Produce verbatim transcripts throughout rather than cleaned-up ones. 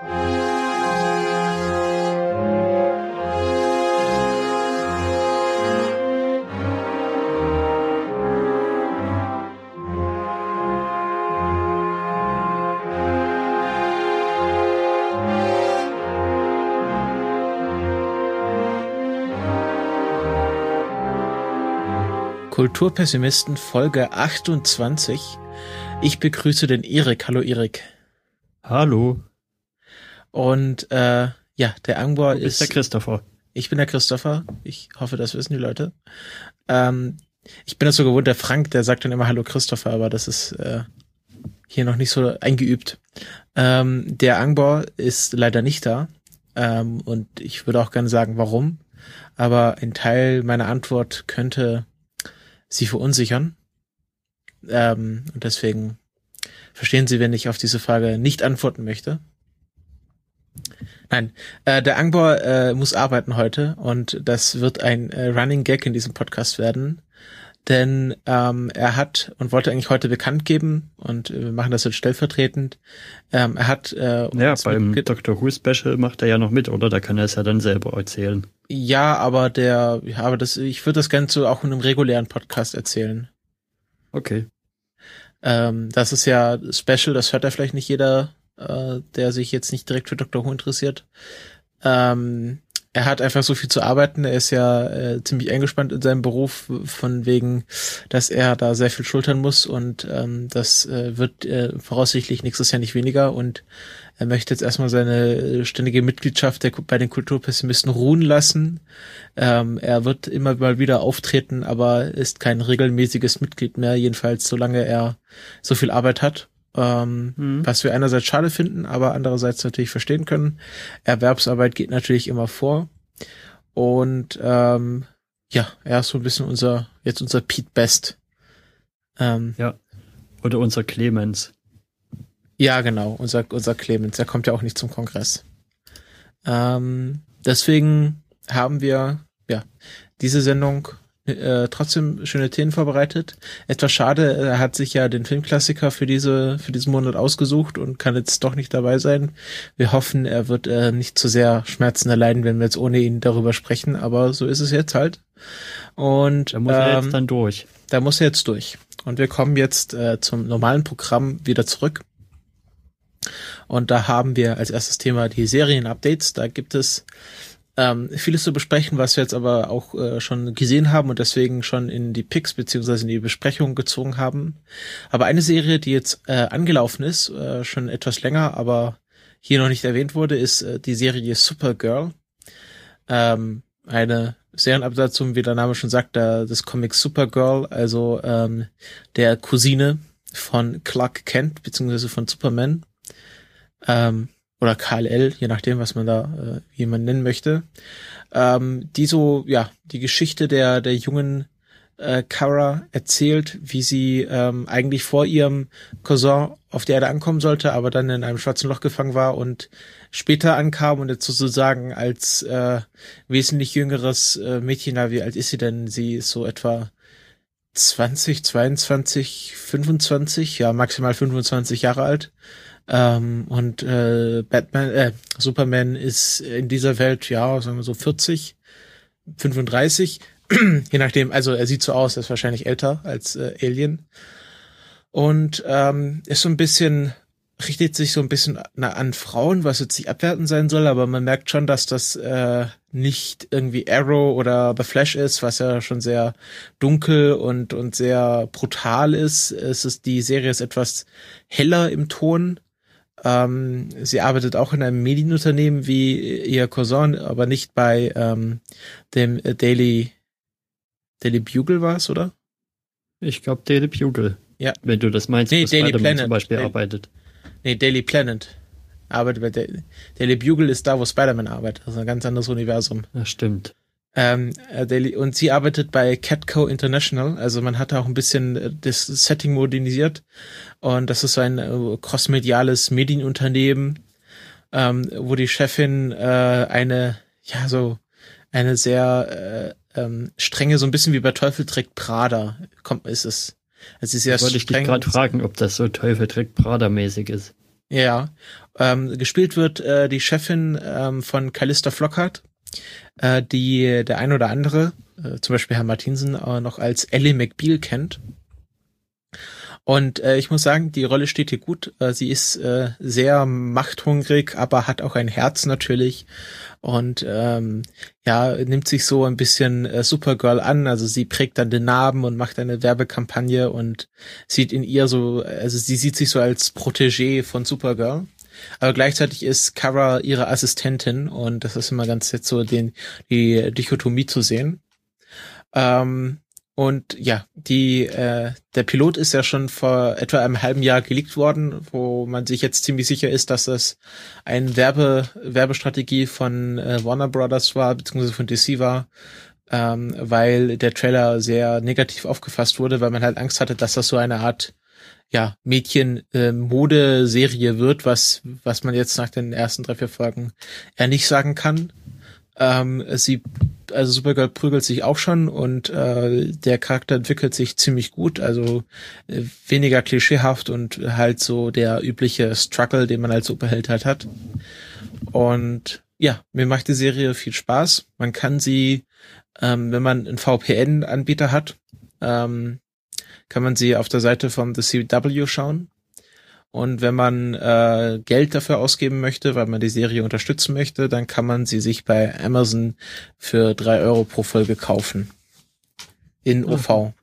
Kulturpessimisten Folge achtundzwanzig. Ich begrüße den Erik. Hallo Erik. Hallo. Und äh, ja, der Angbor ist... der Christopher. Ich bin der Christopher. Ich hoffe, das wissen die Leute. Ähm, ich bin das so gewohnt, der Frank, der sagt dann immer Hallo Christopher, aber das ist äh, hier noch nicht so eingeübt. Ähm, der Angbor ist leider nicht da. Ähm, und ich würde auch gerne sagen, warum. Aber ein Teil meiner Antwort könnte sie verunsichern. Ähm, und deswegen verstehen Sie, wenn ich auf diese Frage nicht antworten möchte. Nein, äh, der Angbor äh, muss arbeiten heute und das wird ein äh, Running Gag in diesem Podcast werden. Denn ähm, er hat und wollte eigentlich heute bekannt geben und äh, wir machen das jetzt stellvertretend. Ähm, er hat äh, ja, beim Doctor Who Special macht er ja noch mit, oder? Da kann er es ja dann selber erzählen. Ja, aber der, ja, aber das, ich würde das Ganze auch in einem regulären Podcast erzählen. Okay. Ähm, das ist ja Special, das hört ja vielleicht nicht jeder, äh, der sich jetzt nicht direkt für Doctor Who interessiert. Ähm, er hat einfach so viel zu arbeiten, er ist ja äh, ziemlich eingespannt in seinem Beruf, von wegen, dass er da sehr viel schultern muss und ähm, das äh, wird äh, voraussichtlich nächstes Jahr nicht weniger und er möchte jetzt erstmal seine ständige Mitgliedschaft der, bei den Kulturpessimisten ruhen lassen. Ähm, er wird immer mal wieder auftreten, aber ist kein regelmäßiges Mitglied mehr, jedenfalls solange er so viel Arbeit hat. Ähm, mhm. Was wir einerseits schade finden, aber andererseits natürlich verstehen können. Erwerbsarbeit geht natürlich immer vor. Und ähm, ja, er ist so ein bisschen unser, jetzt unser Pete Best. Ähm, ja, oder unser Clemens. Ja, genau, unser unser Clemens, der kommt ja auch nicht zum Kongress. Ähm, deswegen haben wir ja diese Sendung äh, trotzdem schöne Themen vorbereitet. Etwas schade, er hat sich ja den Filmklassiker für diese für diesen Monat ausgesucht und kann jetzt doch nicht dabei sein. Wir hoffen, er wird äh, nicht zu sehr Schmerzen erleiden, wenn wir jetzt ohne ihn darüber sprechen, aber so ist es jetzt halt. Und da muss er ähm, jetzt dann durch. Da muss er jetzt durch. Und wir kommen jetzt äh, zum normalen Programm wieder zurück. Und da haben wir als erstes Thema die Serien-Updates. Da gibt es ähm, vieles zu besprechen, was wir jetzt aber auch äh, schon gesehen haben und deswegen schon in die Picks beziehungsweise in die Besprechung gezogen haben. Aber eine Serie, die jetzt äh, angelaufen ist, äh, schon etwas länger, aber hier noch nicht erwähnt wurde, ist äh, die Serie Supergirl. Ähm, eine Serienabsatzung, wie der Name schon sagt, der, des Comics Supergirl, also ähm, der Cousine von Clark Kent beziehungsweise von Superman. Ähm, oder K L L, je nachdem, was man da, äh, wie man nennen möchte, ähm, die so, ja, die Geschichte der, der jungen äh, Kara erzählt, wie sie ähm, eigentlich vor ihrem Cousin auf die Erde ankommen sollte, aber dann in einem schwarzen Loch gefangen war und später ankam und jetzt sozusagen als äh, wesentlich jüngeres äh, Mädchen, na, wie alt ist sie denn? Sie ist so etwa zwanzig, zweiundzwanzig, fünfundzwanzig, ja, maximal fünfundzwanzig Jahre alt. Ähm, und äh, Batman, äh, Superman ist in dieser Welt, ja, sagen wir so vierzig, fünfunddreißig, je nachdem, also er sieht so aus, er ist wahrscheinlich älter als äh, Alien. Und ähm, ist so ein bisschen, richtet sich so ein bisschen na, an Frauen, was jetzt nicht abwertend sein soll, aber man merkt schon, dass das äh, nicht irgendwie Arrow oder The Flash ist, was ja schon sehr dunkel und und sehr brutal ist. Es ist, die Serie ist etwas heller im Ton. Ähm, sie arbeitet auch in einem Medienunternehmen wie ihr Cousin, aber nicht bei ähm, dem Daily Daily Bugle war es, oder? Ich glaube Daily Bugle. Ja. Wenn du das meinst, nee, was Daily Spider-Man Planet zum Beispiel Daily, arbeitet. Nee, Daily Planet arbeitet bei Daily, Daily Bugle ist da, wo Spider-Man arbeitet. Also ein ganz anderes Universum. Ja, stimmt. Ähm, Daily, und sie arbeitet bei Catco International, also man hat auch ein bisschen das Setting modernisiert und das ist so ein äh, crossmediales Medienunternehmen, ähm, wo die Chefin äh, eine, ja so eine sehr äh, ähm, strenge, so ein bisschen wie bei Teufel trägt Prada, kommt ist es. Also sie ist sehr wollte ich dich gerade fragen, ob das so Teufel trägt Prada mäßig ist. Ja, Ähm, gespielt wird äh, die Chefin ähm, von Calista Flockhart, äh, die der ein oder andere, äh, zum Beispiel Herr Martinsen, äh, noch als Ellie McBeal kennt. Und äh, ich muss sagen, die Rolle steht hier gut. Äh, sie ist äh, sehr machthungrig, aber hat auch ein Herz natürlich. Und ähm, ja, nimmt sich so ein bisschen äh, Supergirl an. Also sie prägt dann den Namen und macht eine Werbekampagne und sieht in ihr so, also sie sieht sich so als Protégé von Supergirl. Aber gleichzeitig ist Kara ihre Assistentin und das ist immer ganz jetzt so den, die Dichotomie zu sehen. Ähm, Und ja, die äh, der Pilot ist ja schon vor etwa einem halben Jahr geleakt worden, wo man sich jetzt ziemlich sicher ist, dass das eine Werbe Werbestrategie von äh, Warner Brothers war, beziehungsweise von D C war, ähm, weil der Trailer sehr negativ aufgefasst wurde, weil man halt Angst hatte, dass das so eine Art ja Mädchen-Mode-Serie wird, was was man jetzt nach den ersten drei, vier Folgen eher nicht sagen kann. Ähm, sie, also Supergirl prügelt sich auch schon und äh, der Charakter entwickelt sich ziemlich gut, also äh, weniger klischeehaft und halt so der übliche Struggle, den man als Superheld halt hat. Und ja, mir macht die Serie viel Spaß. Man kann sie, ähm, wenn man einen V P N-Anbieter hat, ähm, kann man sie auf der Seite vom The C W schauen. Und wenn man äh, Geld dafür ausgeben möchte, weil man die Serie unterstützen möchte, dann kann man sie sich bei Amazon für drei Euro pro Folge kaufen. In O V.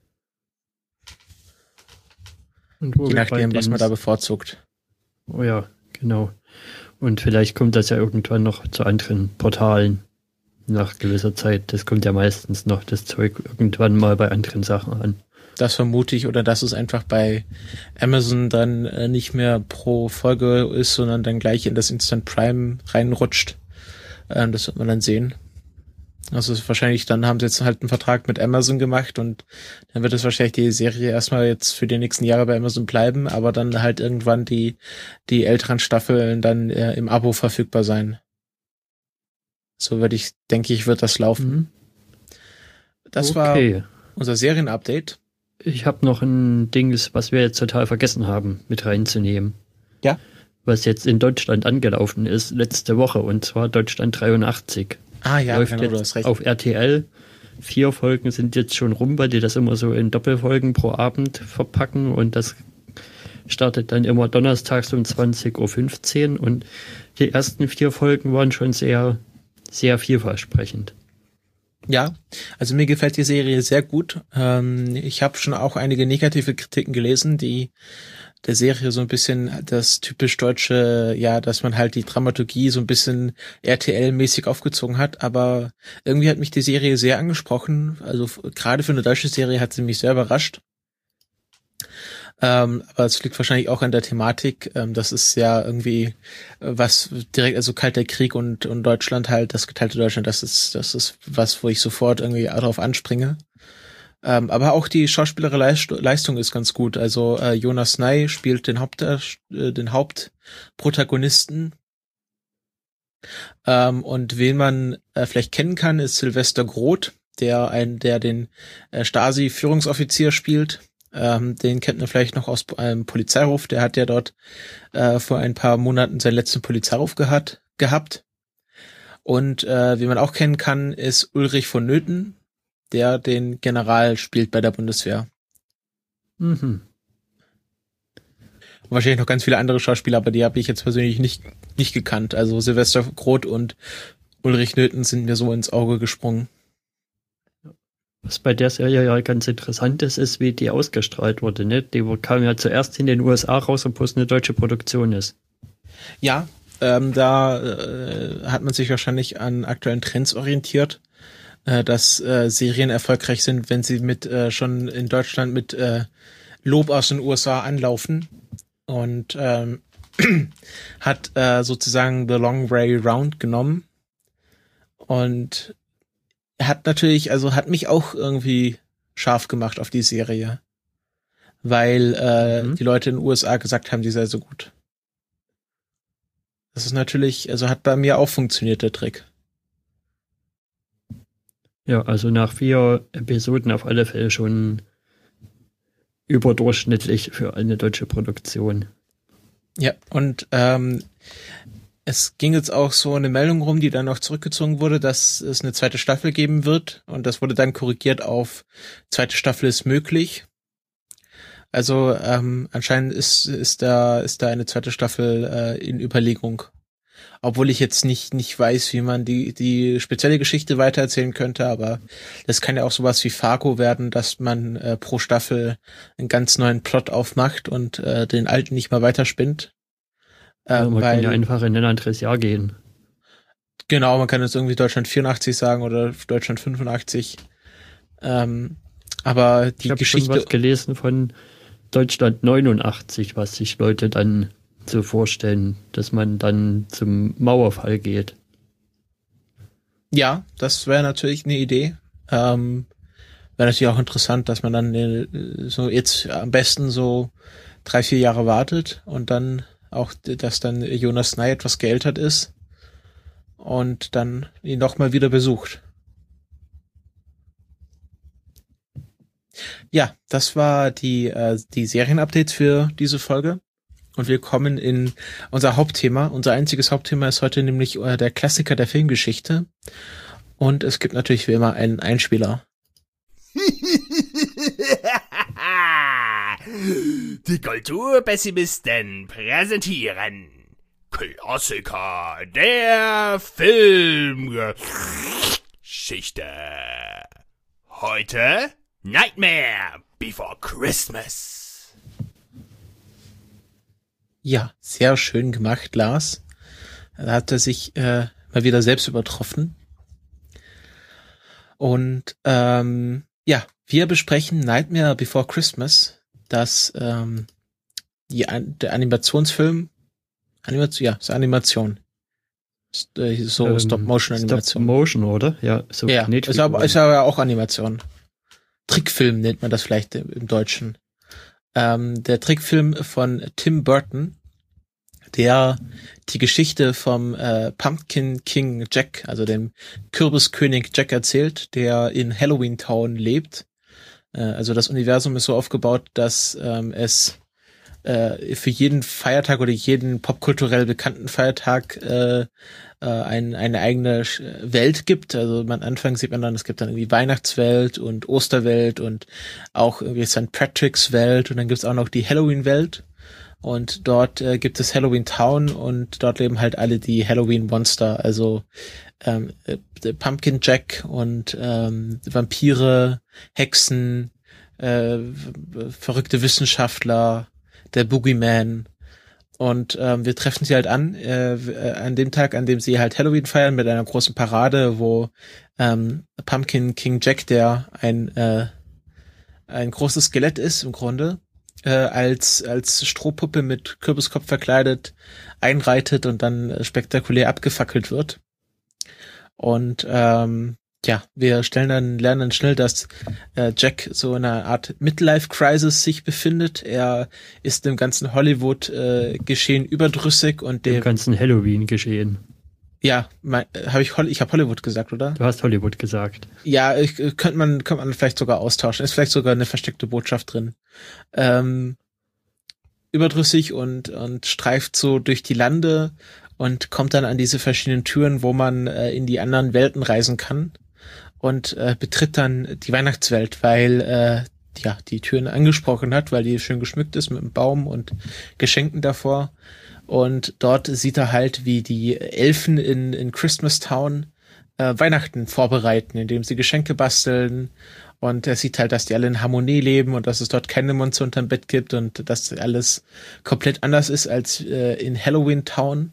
Und wo Je nachdem, was man da den- bevorzugt. Oh ja, genau. Und vielleicht kommt das ja irgendwann noch zu anderen Portalen nach gewisser Zeit. Das kommt ja meistens noch das Zeug irgendwann mal bei anderen Sachen an. Das vermute ich, oder dass es einfach bei Amazon dann äh, nicht mehr pro Folge ist, sondern dann gleich in das Instant Prime reinrutscht. Ähm, das wird man dann sehen. Also es ist wahrscheinlich, dann haben sie jetzt halt einen Vertrag mit Amazon gemacht und dann wird es wahrscheinlich die Serie erstmal jetzt für die nächsten Jahre bei Amazon bleiben, aber dann halt irgendwann die die älteren Staffeln dann äh, im Abo verfügbar sein. So würde ich, denke ich, wird das laufen. Mhm. Das war Okay. unser Serienupdate. Ich habe noch ein Ding, was wir jetzt total vergessen haben, mit reinzunehmen. Ja. Was jetzt in Deutschland angelaufen ist, letzte Woche, und zwar Deutschland dreiundachtzig. Ah ja, Läuft genau, du jetzt hast recht. auf R T L. Vier Folgen sind jetzt schon rum, weil die das immer so in Doppelfolgen pro Abend verpacken, und das startet dann immer donnerstags um zwanzig Uhr fünfzehn, und die ersten vier Folgen waren schon sehr, sehr vielversprechend. Ja, also mir gefällt die Serie sehr gut. Ähm, ich habe schon auch einige negative Kritiken gelesen, die der Serie so ein bisschen das typisch deutsche, ja, dass man halt die Dramaturgie so ein bisschen R T L-mäßig aufgezogen hat, aber irgendwie hat mich die Serie sehr angesprochen. Also f- gerade für eine deutsche Serie hat sie mich sehr überrascht. Ähm, aber es liegt wahrscheinlich auch an der Thematik. Ähm, das ist ja irgendwie äh, was direkt, also Kalter Krieg und, und Deutschland halt, das geteilte Deutschland, das ist, das ist was, wo ich sofort irgendwie darauf anspringe. Ähm, aber auch die schauspielerische Leist- Leistung ist ganz gut. Also äh, Jonas Ney spielt den Haupt, äh, den Hauptprotagonisten. Ähm, und wen man äh, vielleicht kennen kann, ist Sylvester Groth, der ein, der den äh, Stasi-Führungsoffizier spielt. Ähm, den kennt man vielleicht noch aus einem Polizeiruf. Der hat ja dort äh, vor ein paar Monaten seinen letzten Polizeiruf gehabt. gehabt. Und äh, wie man auch kennen kann, ist Ulrich von Nöthen, der den General spielt bei der Bundeswehr. Mhm. Und wahrscheinlich noch ganz viele andere Schauspieler, aber die habe ich jetzt persönlich nicht nicht gekannt. Also Sylvester Groth und Ulrich Nöthen sind mir so ins Auge gesprungen. Was bei der Serie ja ganz interessant ist, ist, wie die ausgestrahlt wurde. Ne? Die kam ja zuerst in den U S A raus, obwohl es eine deutsche Produktion ist. Ja, ähm, da äh, hat man sich wahrscheinlich an aktuellen Trends orientiert, äh, dass äh, Serien erfolgreich sind, wenn sie mit äh, schon in Deutschland mit äh, Lob aus den U S A anlaufen. Und ähm, hat äh, sozusagen The Long Way Round genommen. Und hat natürlich, also hat mich auch irgendwie scharf gemacht auf die Serie. Weil äh, Mhm. die Leute in den U S A gesagt haben, die sei so gut. Das ist natürlich, also hat bei mir auch funktioniert, der Trick. Ja, also nach vier Episoden auf alle Fälle schon überdurchschnittlich für eine deutsche Produktion. Ja, und ähm, es ging jetzt auch so eine Meldung rum, die dann noch zurückgezogen wurde, dass es eine zweite Staffel geben wird. Und das wurde dann korrigiert auf zweite Staffel ist möglich. Also ähm, anscheinend ist ist da ist da eine zweite Staffel äh, in Überlegung. Obwohl ich jetzt nicht nicht weiß, wie man die die spezielle Geschichte weitererzählen könnte, aber das kann ja auch sowas wie Fargo werden, dass man äh, pro Staffel einen ganz neuen Plot aufmacht und äh, den alten nicht mal weiterspinnt. Äh, Ja, man weil, kann ja einfach in ein anderes Jahr gehen. Genau, man kann jetzt irgendwie Deutschland vierundachtzig sagen oder Deutschland fünfundachtzig. Ähm, aber die ich habe Geschichte. schon was gelesen von Deutschland neunundachtzig, was sich Leute dann so vorstellen, dass man dann zum Mauerfall geht. Ja, das wäre natürlich eine Idee. Ähm, wäre natürlich auch interessant, dass man dann äh, so jetzt am besten so drei, vier Jahre wartet und dann auch, dass dann Jonas Nye etwas geältert ist und dann ihn nochmal wieder besucht. Ja, das war die, äh, die Serienupdates für diese Folge. Und wir kommen in unser Hauptthema. Unser einziges Hauptthema ist heute nämlich äh, der Klassiker der Filmgeschichte. Und es gibt natürlich wie immer einen Einspieler. Die Kulturpessimisten präsentieren Klassiker der Filmgeschichte. Heute Nightmare Before Christmas. Ja, sehr schön gemacht, Lars. Da hat er sich äh, mal wieder selbst übertroffen. Und ähm, ja, wir besprechen Nightmare Before Christmas, das ähm, die der Animationsfilm, Animation, ja, ist Animation, ist, äh, so ähm, Stop-Motion-Animation. Stop-Motion, oder? Ja, so ja, ist aber, ist aber auch Animation. Trickfilm nennt man das vielleicht im Deutschen. Ähm, der Trickfilm von Tim Burton, der die Geschichte vom äh, Pumpkin King Jack, also dem Kürbiskönig Jack erzählt, der in Halloween Town lebt. Äh, also das Universum ist so aufgebaut, dass ähm, es äh, für jeden Feiertag oder jeden popkulturell bekannten Feiertag äh, äh, ein, eine eigene Welt gibt. Also am Anfang sieht man dann, es gibt dann irgendwie Weihnachtswelt und Osterwelt und auch irgendwie Sankt Patrick's Welt und dann gibt's auch noch die Halloween-Welt. Und dort äh, gibt es Halloween Town und dort leben halt alle die Halloween Monster, also ähm, äh, Pumpkin Jack und ähm, Vampire, Hexen, äh, verrückte Wissenschaftler, der Boogeyman. Und ähm, wir treffen sie halt an, äh, an dem Tag, an dem sie halt Halloween feiern mit einer großen Parade, wo ähm, Pumpkin King Jack, der ein äh, ein großes Skelett ist im Grunde, äh, als als Strohpuppe mit Kürbiskopf verkleidet einreitet und dann äh, spektakulär abgefackelt wird. Und ähm, ja, wir stellen dann, lernen dann schnell, dass äh, Jack so in einer Art Midlife-Crisis sich befindet. Er ist dem ganzen Hollywood-Geschehen äh, überdrüssig und dem dem ganzen Halloween-Geschehen. Ja, habe ich ich habe Hollywood gesagt, oder? Du hast Hollywood gesagt. Ja, ich, könnte man könnte man vielleicht sogar austauschen. Ist vielleicht sogar eine versteckte Botschaft drin. Ähm, überdrüssig und und streift so durch die Lande und kommt dann an diese verschiedenen Türen, wo man äh, in die anderen Welten reisen kann und äh, betritt dann die Weihnachtswelt, weil äh, ja die Türen angesprochen hat, weil die schön geschmückt ist mit einem Baum und Geschenken davor. Und dort sieht er halt, wie die Elfen in, in Christmas Town äh, Weihnachten vorbereiten, indem sie Geschenke basteln. Und er sieht halt, dass die alle in Harmonie leben und dass es dort keine Monster unterm Bett gibt und dass alles komplett anders ist als äh, in Halloween Town.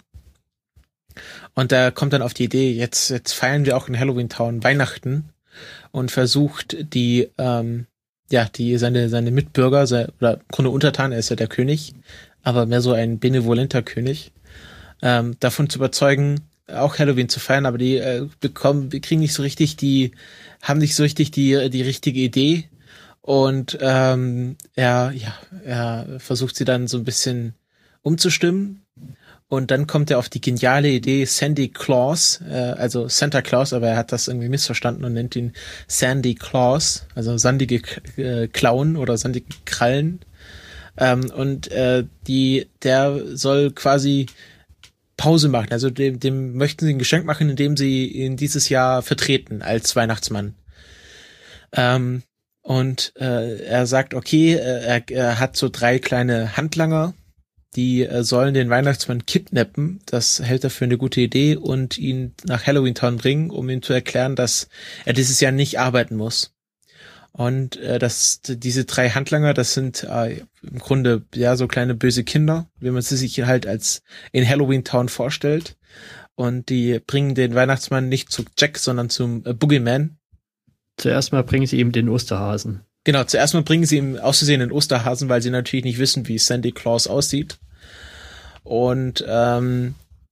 Und da kommt dann auf die Idee, jetzt, jetzt feiern wir auch in Halloween Town Weihnachten und versucht die, ähm, ja, die, seine, seine Mitbürger, seine, oder im Grunde Untertan, er ist ja der König, aber mehr so ein benevolenter König, ähm, davon zu überzeugen, auch Halloween zu feiern, aber die äh, bekommen, wir kriegen nicht so richtig die, haben nicht so richtig die die richtige Idee und ähm, er ja er versucht sie dann so ein bisschen umzustimmen und dann kommt er auf die geniale Idee Sandy Claus, äh, also Santa Claus, aber er hat das irgendwie missverstanden und nennt ihn Sandy Claus, also sandige äh, Klauen oder sandige Krallen. Ähm, und äh, die, der soll quasi Pause machen. Also dem, dem möchten sie ein Geschenk machen, indem sie ihn dieses Jahr vertreten als Weihnachtsmann. Ähm, und äh, er sagt, okay, äh, er, er hat so drei kleine Handlanger, die äh, sollen den Weihnachtsmann kidnappen. Das hält er für eine gute Idee und ihn nach Halloween Town bringen, um ihm zu erklären, dass er dieses Jahr nicht arbeiten muss. Und äh, das, diese drei Handlanger, das sind äh, im Grunde ja so kleine böse Kinder, wie man sie sich halt als in Halloween Town vorstellt. Und die bringen den Weihnachtsmann nicht zu Jack, sondern zum äh, Boogeyman. Zuerst mal bringen sie ihm den Osterhasen. Genau, zuerst mal bringen sie ihm auszusehen den Osterhasen, weil sie natürlich nicht wissen, wie Sandy Claus aussieht. Und ähm,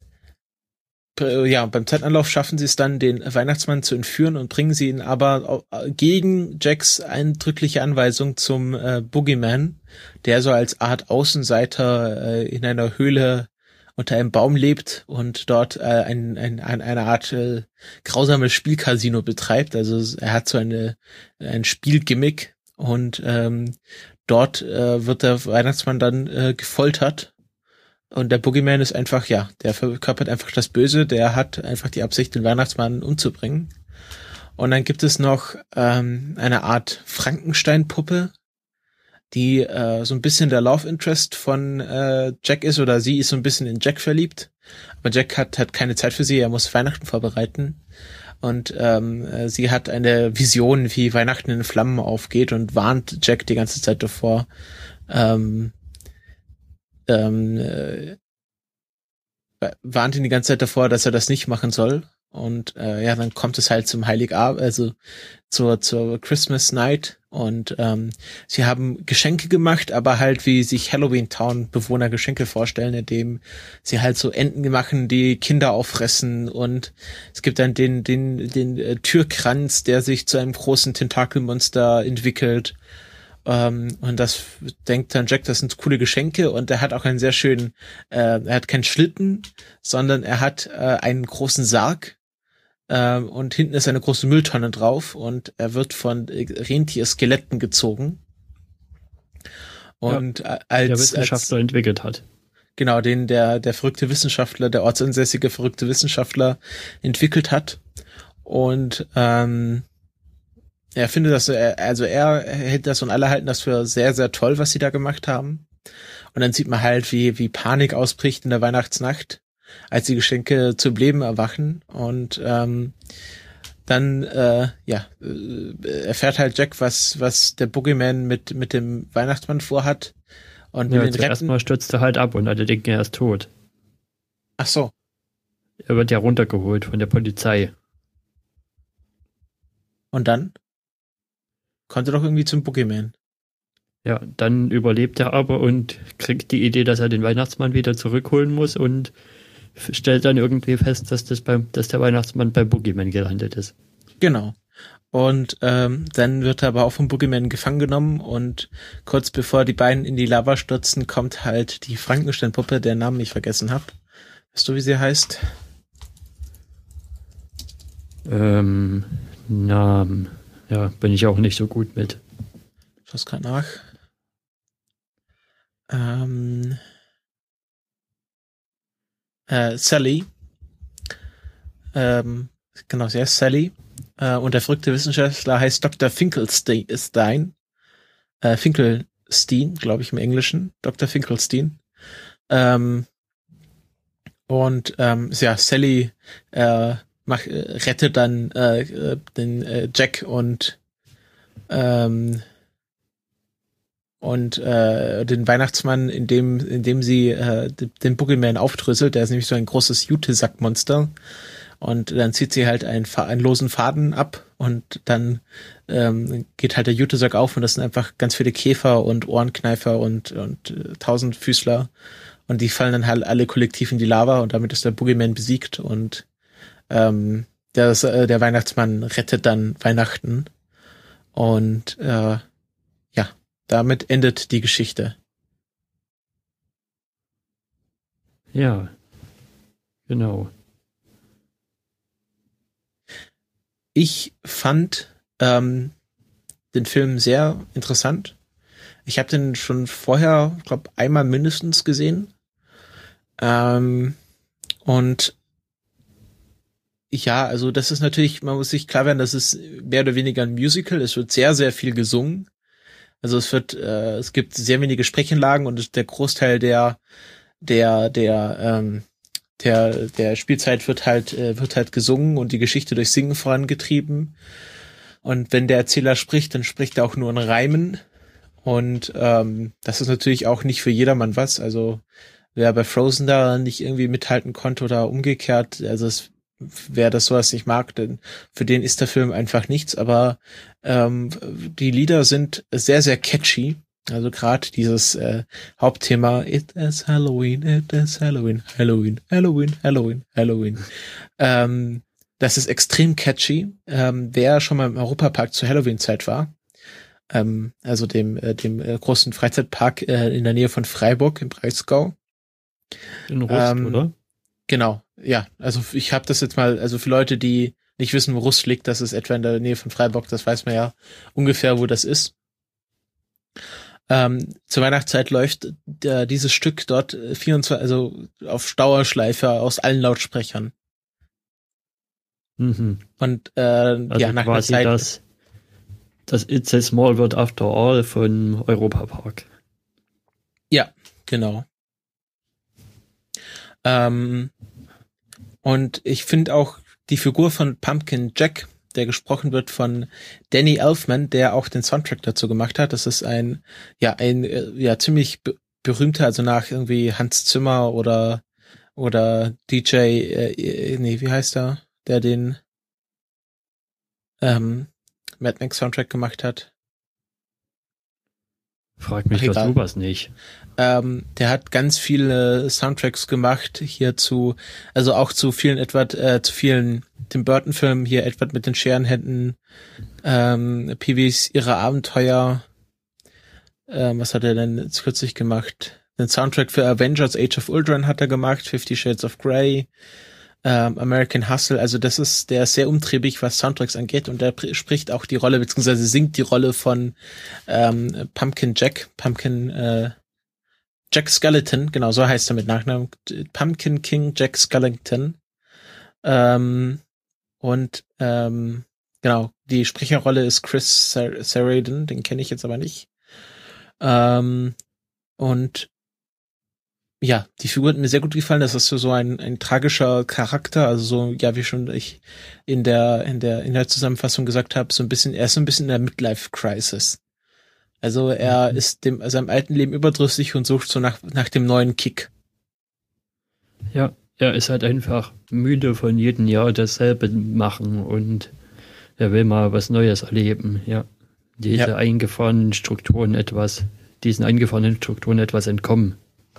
ja, beim Zeitanlauf schaffen sie es dann, den Weihnachtsmann zu entführen und bringen sie ihn aber gegen Jacks eindrückliche Anweisung zum äh, Boogeyman, der so als Art Außenseiter äh, in einer Höhle unter einem Baum lebt und dort äh, ein, ein, ein, eine Art äh, grausames Spielcasino betreibt. Also er hat so eine ein Spielgimmick und ähm, dort äh, wird der Weihnachtsmann dann äh, gefoltert. Und der Boogeyman ist einfach, ja, der verkörpert einfach das Böse, der hat einfach die Absicht, den Weihnachtsmann umzubringen. Und dann gibt es noch ähm, eine Art Frankenstein-Puppe, die äh, so ein bisschen der Love Interest von äh, Jack ist, oder sie ist so ein bisschen in Jack verliebt. Aber Jack hat, hat keine Zeit für sie, er muss Weihnachten vorbereiten. Und ähm, äh, sie hat eine Vision, wie Weihnachten in Flammen aufgeht und warnt Jack die ganze Zeit davor, ähm, ähm, äh, warnt ihn die ganze Zeit davor, dass er das nicht machen soll. Und äh, ja, dann kommt es halt zum Heiligabend, also zur zur Christmas Night. Und ähm, sie haben Geschenke gemacht, aber halt wie sich Halloween Town Bewohner Geschenke vorstellen, indem sie halt so Enten machen, die Kinder auffressen. Und es gibt dann den den den äh, Türkranz, der sich zu einem großen Tentakelmonster entwickelt. Um, und das denkt dann Jack, das sind coole Geschenke, und er hat auch einen sehr schönen, äh, er hat keinen Schlitten, sondern er hat äh, einen großen Sarg, äh, und hinten ist eine große Mülltonne drauf, und er wird von Rentierskeletten gezogen. Und ja, als der Wissenschaftler als, entwickelt hat. Genau, den der der verrückte Wissenschaftler, der ortsansässige verrückte Wissenschaftler entwickelt hat. Und ähm, er findet das, also er hält das und alle halten das für sehr, sehr toll, was sie da gemacht haben. Und dann sieht man halt, wie wie Panik ausbricht in der Weihnachtsnacht, als die Geschenke zum Leben erwachen. Und ähm, dann äh, ja erfährt halt Jack, was was der Boogeyman mit mit dem Weihnachtsmann vorhat. Und ja, zuerst mal stürzt er halt ab und alle denken, er ist tot. Ach so. Er wird ja runtergeholt von der Polizei. Und dann? Konnte doch irgendwie zum Boogeyman. Ja, dann überlebt er aber und kriegt die Idee, dass er den Weihnachtsmann wieder zurückholen muss und stellt dann irgendwie fest, dass das beim, dass der Weihnachtsmann bei Boogeyman gelandet ist. Genau. Und ähm, dann wird er aber auch vom Boogeyman gefangen genommen, und kurz bevor die beiden in die Lava stürzen, kommt halt die Frankenstein-Puppe, deren Namen ich vergessen habe. Weißt du, wie sie heißt? Ähm, Namen. Ja, bin ich auch nicht so gut mit. Ich schaue gerade nach. Ähm, äh, Sally. Ähm, genau, sie heißt Sally. Äh, und der verrückte Wissenschaftler heißt Doktor Finkelstein. Äh, Finkelstein, glaube ich im Englischen. Doktor Finkelstein. Ähm, und ähm, ja, Sally äh, Mach, äh, rettet dann äh, den äh, Jack und ähm, und äh, den Weihnachtsmann, indem indem sie äh, den Boogeyman aufdröselt. Der ist nämlich so ein großes Jutesackmonster, und dann zieht sie halt einen, einen losen Faden ab, und dann ähm, geht halt der Jutesack auf, und das sind einfach ganz viele Käfer und Ohrenkneifer und und äh, Tausendfüßler, und die fallen dann halt alle kollektiv in die Lava, und damit ist der Boogeyman besiegt. Und Ähm, der, äh, der Weihnachtsmann rettet dann Weihnachten, und äh, ja, damit endet die Geschichte. Ja, genau. Ich fand ähm, den Film sehr interessant. Ich habe den schon vorher, glaube einmal mindestens gesehen. Ähm, und ja, also das ist natürlich, man muss sich klar werden, das ist mehr oder weniger ein Musical. Es wird sehr, sehr viel gesungen. Also es wird, äh, es gibt sehr wenige Sprechanlagen und der Großteil der, der, der, ähm, der, der Spielzeit wird halt, äh, wird halt gesungen und die Geschichte durch Singen vorangetrieben. Und wenn der Erzähler spricht, dann spricht er auch nur in Reimen. Und ähm, das ist natürlich auch nicht für jedermann was. Also wer bei Frozen da nicht irgendwie mithalten konnte oder umgekehrt, also es, wer das sowas nicht mag, denn für den ist der Film einfach nichts. Aber ähm, die Lieder sind sehr, sehr catchy. Also gerade dieses äh, Hauptthema It is Halloween, it is Halloween, Halloween, Halloween, Halloween, Halloween. Ähm, das ist extrem catchy. Ähm, wer schon mal im Europapark zur Halloween-Zeit war, ähm, also dem äh, dem äh, großen Freizeitpark äh, in der Nähe von Freiburg im Breisgau. In Rust, ähm, oder? Genau, ja. Also ich habe das jetzt mal, also für Leute, die nicht wissen, wo Rust liegt, das ist etwa in der Nähe von Freiburg, das weiß man ja ungefähr, wo das ist. Ähm, zur Weihnachtszeit läuft äh, dieses Stück dort vierundzwanzig, also auf Dauerschleife aus allen Lautsprechern. Mhm. Und äh, also ja, nach quasi einer Zeit das, das It's a Small World After All von Europapark. Ja, genau. Ähm, und ich finde auch die Figur von Pumpkin Jack, der gesprochen wird von Danny Elfman, der auch den Soundtrack dazu gemacht hat. Das ist ein, ja, ein, ja, ziemlich be- berühmter, also nach irgendwie Hans Zimmer oder, oder D J, äh, nee, wie heißt er, der den, ähm, Mad Max Soundtrack gemacht hat. Frag mich doch sowas nicht. Ähm, der hat ganz viele Soundtracks gemacht hier zu, also auch zu vielen Edward, äh, zu vielen Tim Burton Filmen, hier Edward mit den Scherenhänden, ähm, Peewees ihre Abenteuer, ähm, was hat er denn jetzt kürzlich gemacht? Den Soundtrack für Avengers Age of Ultron hat er gemacht, Fifty Shades of Grey, ähm, American Hustle, also das ist, der ist sehr umtriebig, was Soundtracks angeht und der pr- spricht auch die Rolle, beziehungsweise singt die Rolle von ähm, Pumpkin Jack, Pumpkin, äh, Jack Skellington, genau, so heißt er mit Nachnamen. Pumpkin King Jack Skellington. Ähm, und ähm, genau, die Sprecherrolle ist Chris Sar- Sarandon, den kenne ich jetzt aber nicht. Ähm, und ja, die Figur hat mir sehr gut gefallen. Das ist so ein, ein tragischer Charakter, also so, ja, wie schon ich in der in der in der Zusammenfassung gesagt habe, so ein bisschen, er ist so ein bisschen in der Midlife-Crisis. Also er mhm. ist dem seinem alten Leben überdrüssig und sucht so nach nach dem neuen Kick. Ja, er ist halt einfach müde von jedem Jahr dasselbe machen und er will mal was Neues erleben, ja. Diese ja. eingefahrenen Strukturen etwas, diesen eingefahrenen Strukturen etwas entkommen.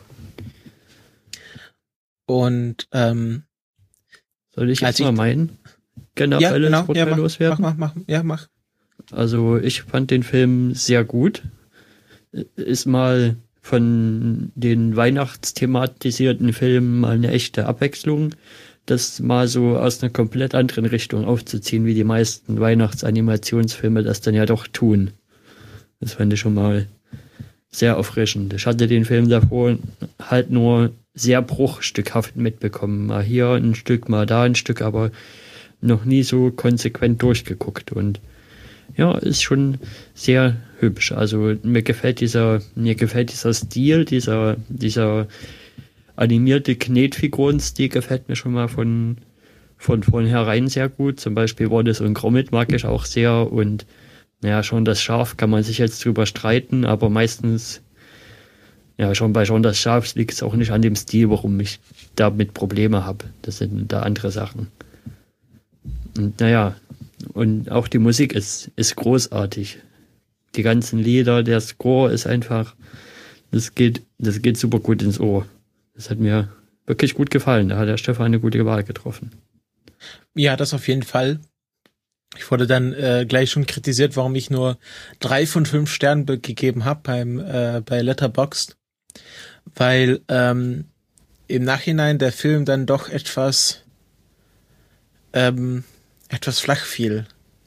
Und ähm, soll ich jetzt mal meinen generelles ja, genau, Urteil ja, loswerden? Mach, mach, mach, ja, mach. Also ich fand den Film sehr gut. Ist mal von den weihnachtsthematisierten Filmen mal eine echte Abwechslung, das mal so aus einer komplett anderen Richtung aufzuziehen, wie die meisten Weihnachtsanimationsfilme das dann ja doch tun. Das fand ich schon mal sehr erfrischend. Ich hatte den Film davor halt nur sehr bruchstückhaft mitbekommen. Mal hier ein Stück, mal da ein Stück, aber noch nie so konsequent durchgeguckt. Und ja, ist schon sehr hübsch. Also mir gefällt dieser, mir gefällt dieser Stil, dieser, dieser animierte Knetfigurenstil gefällt mir schon mal von, von vornherein sehr gut. Zum Beispiel Wallace und Gromit mag ich auch sehr und naja, schon das Schaf kann man sich jetzt drüber streiten, aber meistens, ja, schon bei Schon das Schaf liegt es auch nicht an dem Stil, warum ich damit Probleme habe. Das sind da andere Sachen. Und naja, und auch die Musik ist, ist großartig. Die ganzen Lieder, der Score ist einfach, das geht, das geht super gut ins Ohr. Das hat mir wirklich gut gefallen. Da hat der Stefan eine gute Wahl getroffen. Ja, das auf jeden Fall. Ich wurde dann äh, gleich schon kritisiert, warum ich nur drei von fünf Sternen be- gegeben habe beim äh, bei Letterboxd, weil ähm, im Nachhinein der Film dann doch etwas ähm, etwas flach fiel.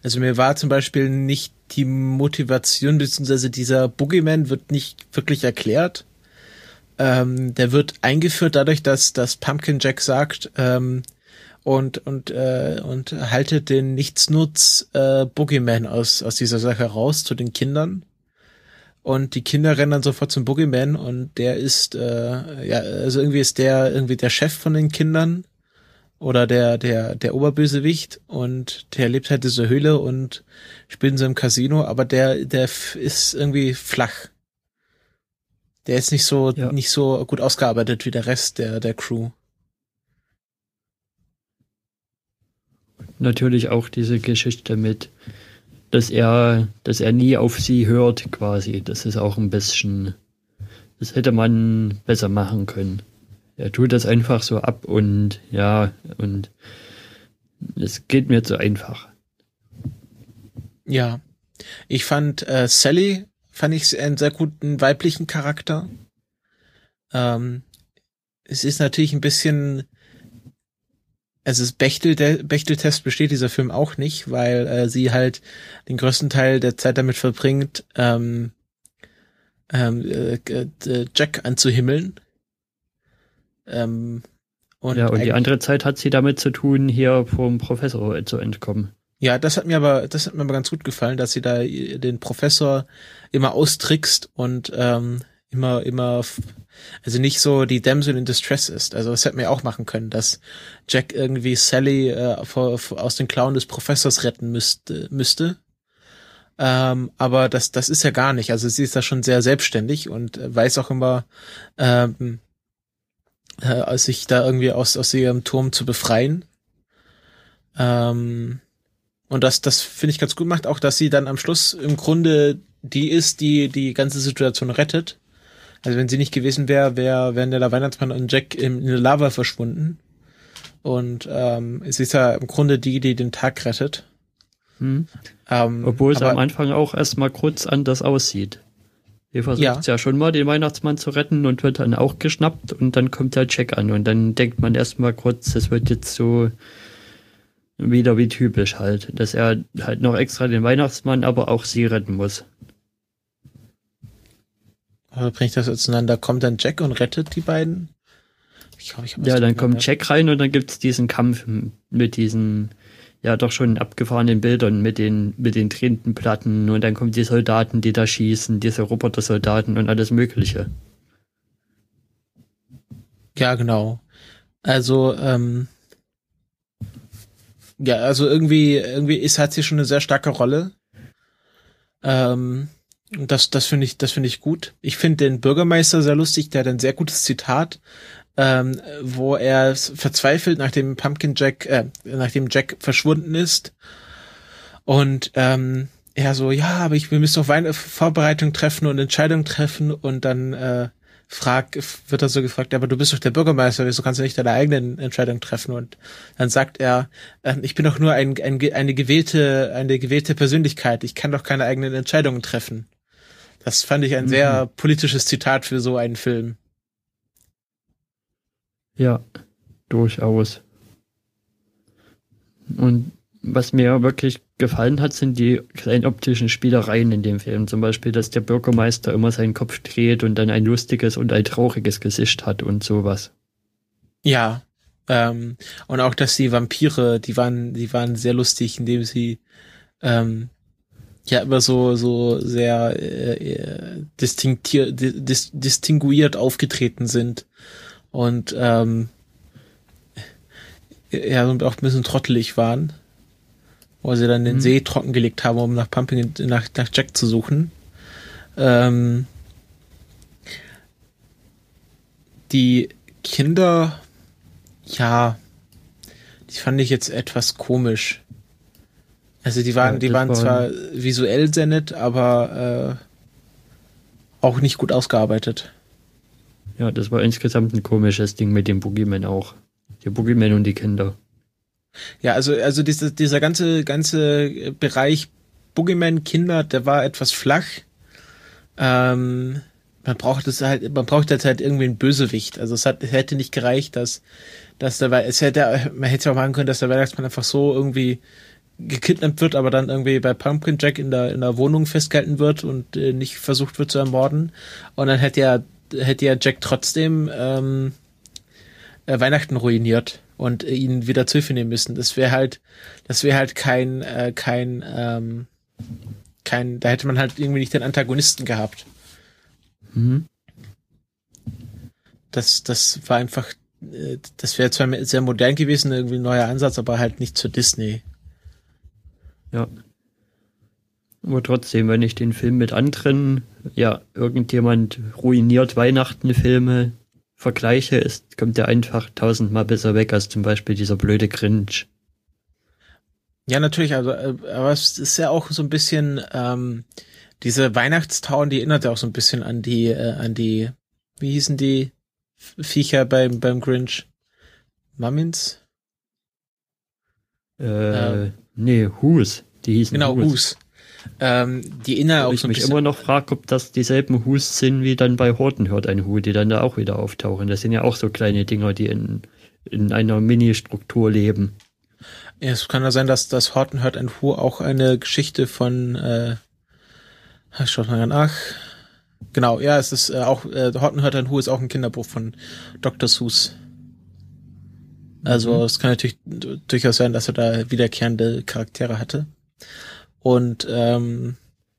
Also mir war zum Beispiel nicht die Motivation, beziehungsweise dieser Boogeyman wird nicht wirklich erklärt. Ähm, der wird eingeführt dadurch, dass, dass Pumpkin Jack sagt, ähm, und, und, äh, und haltet den Nichtsnutz, äh, Boogeyman aus, aus dieser Sache raus zu den Kindern. Und die Kinder rennen dann sofort zum Boogeyman und der ist, äh, ja, also irgendwie ist der irgendwie der Chef von den Kindern oder der, der, der Oberbösewicht und der lebt halt in dieser Höhle und spielt in so einem Casino, aber der, der ist irgendwie flach. Der ist nicht so, ja. nicht so gut ausgearbeitet wie der Rest der, der Crew. Natürlich auch diese Geschichte mit, dass er, dass er nie auf sie hört, quasi. Das ist auch ein bisschen, das hätte man besser machen können. Er tut das einfach so ab und ja, und es geht mir zu einfach. Ja, ich fand äh, Sally, fand ich einen sehr guten weiblichen Charakter. Ähm, es ist natürlich ein bisschen, also das Bechtel, der Bechtel-Test besteht dieser Film auch nicht, weil äh, sie halt den größten Teil der Zeit damit verbringt, ähm, ähm, äh, äh, Jack anzuhimmeln. Ähm, und ja, und die andere Zeit hat sie damit zu tun, hier vom Professor zu entkommen. Ja, das hat mir aber, das hat mir aber ganz gut gefallen, dass sie da den Professor immer austrickst und ähm, immer, immer, also nicht so die Damsel in Distress ist. Also das hätten wir auch machen können, dass Jack irgendwie Sally äh, vor, vor, aus den Klauen des Professors retten müsste, müsste. Ähm, aber das, das ist ja gar nicht. Also sie ist da schon sehr selbstständig und weiß auch immer, ähm, äh, sich da irgendwie aus, aus ihrem Turm zu befreien. Ähm, und das, das finde ich ganz gut gemacht, auch dass sie dann am Schluss im Grunde die ist, die die ganze Situation rettet. Also wenn sie nicht gewesen wäre, wäre wären der Weihnachtsmann und Jack in, in der Lava verschwunden. Und ähm, sie ist ja im Grunde die, die den Tag rettet. Hm. Ähm, Obwohl es aber, am Anfang auch erstmal kurz anders aussieht. Ihr versucht ja. ja schon mal, den Weihnachtsmann zu retten und wird dann auch geschnappt und dann kommt der Jack an und dann denkt man erstmal kurz, das wird jetzt so wieder wie typisch halt, dass er halt noch extra den Weihnachtsmann, aber auch sie retten muss. Aber bringt das auseinander? Kommt dann Jack und rettet die beiden? Ich glaub, ich hab ja, dann kommt Jack rein und dann gibt's diesen Kampf mit diesen ja doch schon abgefahrenen Bildern mit den mit den drehenden Platten und dann kommen die Soldaten, die da schießen, diese Roboter-Soldaten und alles Mögliche. Ja, genau. Also, ähm, ja, also irgendwie, irgendwie ist, hat sie schon eine sehr starke Rolle. Ähm, und das, das finde ich, das finde ich gut. Ich finde den Bürgermeister sehr lustig, der hat ein sehr gutes Zitat, ähm, wo er verzweifelt, nachdem Pumpkin Jack, äh, nachdem Jack verschwunden ist. Und, ähm, er so, ja, aber ich, wir müssen noch Wein- Vorbereitung treffen und Entscheidung treffen und dann, äh, frag, wird er so gefragt, ja, aber du bist doch der Bürgermeister, wieso kannst du nicht deine eigene Entscheidung treffen? Und dann sagt er, äh, ich bin doch nur ein, ein, eine gewählte, eine gewählte Persönlichkeit, ich kann doch keine eigenen Entscheidungen treffen. Das fand ich ein mhm. sehr politisches Zitat für so einen Film. Ja, durchaus. Und was mir wirklich gefallen hat, sind die kleinen optischen Spielereien in dem Film. Zum Beispiel, dass der Bürgermeister immer seinen Kopf dreht und dann ein lustiges und ein trauriges Gesicht hat und sowas. Ja, ähm, und auch, dass die Vampire, die waren, die waren sehr lustig, indem sie ähm, ja immer so so sehr äh, distinktier, dis, distinguiert aufgetreten sind und ähm, ja auch ein bisschen trottelig waren, wo sie dann den mhm. See trockengelegt haben, um nach Pumpkin, nach, nach Jack zu suchen. Ähm, die Kinder, ja, die fand ich jetzt etwas komisch. Also die waren, ja, die waren war zwar visuell sehr nett, aber äh, auch nicht gut ausgearbeitet. Ja, das war insgesamt ein komisches Ding mit dem Boogeyman auch. Der Boogeyman und die Kinder. Ja, also also dieser dieser ganze ganze Bereich Boogeyman Kinder, der war etwas flach. Ähm, man braucht es halt, man braucht jetzt halt irgendwie einen Bösewicht. Also es hat es hätte nicht gereicht, dass dass der es hätte man hätte auch machen können, dass der Weihnachtsmann einfach so irgendwie gekidnappt wird, aber dann irgendwie bei Pumpkin Jack in der in der Wohnung festgehalten wird und äh, nicht versucht wird zu ermorden. Und dann hätte ja hätte ja Jack trotzdem ähm, äh, Weihnachten ruiniert und äh, ihn wieder zu Hilfe nehmen müssen. Das wäre halt, das wäre halt kein äh, kein ähm, kein, da hätte man halt irgendwie nicht den Antagonisten gehabt. Mhm. Das das war einfach, äh, das wäre zwar sehr modern gewesen, irgendwie ein neuer Ansatz, aber halt nicht zu Disney. Ja. Aber trotzdem, wenn ich den Film mit anderen, ja, irgendjemand ruiniert Weihnachten-Filme vergleiche, ist, kommt der einfach tausendmal besser weg als zum Beispiel dieser blöde Grinch. Ja, natürlich, also, äh, aber es ist ja auch so ein bisschen, ähm, diese Weihnachtstown, die erinnert ja auch so ein bisschen an die, äh, an die, wie hießen die Viecher beim, beim Grinch? Mummins? Äh, ähm. nee, Who's. Die hießen Genau, Who's. Who's. Ähm, die erinnern auch ich so ein mich bisschen. immer noch frage, ob das dieselben Who's sind, wie dann bei Horton hört ein Hu, die dann da auch wieder auftauchen. Das sind ja auch so kleine Dinger, die in, in einer Mini-Struktur leben. Ja, es kann ja sein, dass das Horton hört ein Hu auch eine Geschichte von, äh, ich schau mal nach. Genau, ja, es ist äh, auch, äh, Horton hört ein Hu ist auch ein Kinderbuch von Doktor Seuss. Also, mhm. Es kann natürlich durchaus sein, dass er da wiederkehrende Charaktere hatte. Und ähm,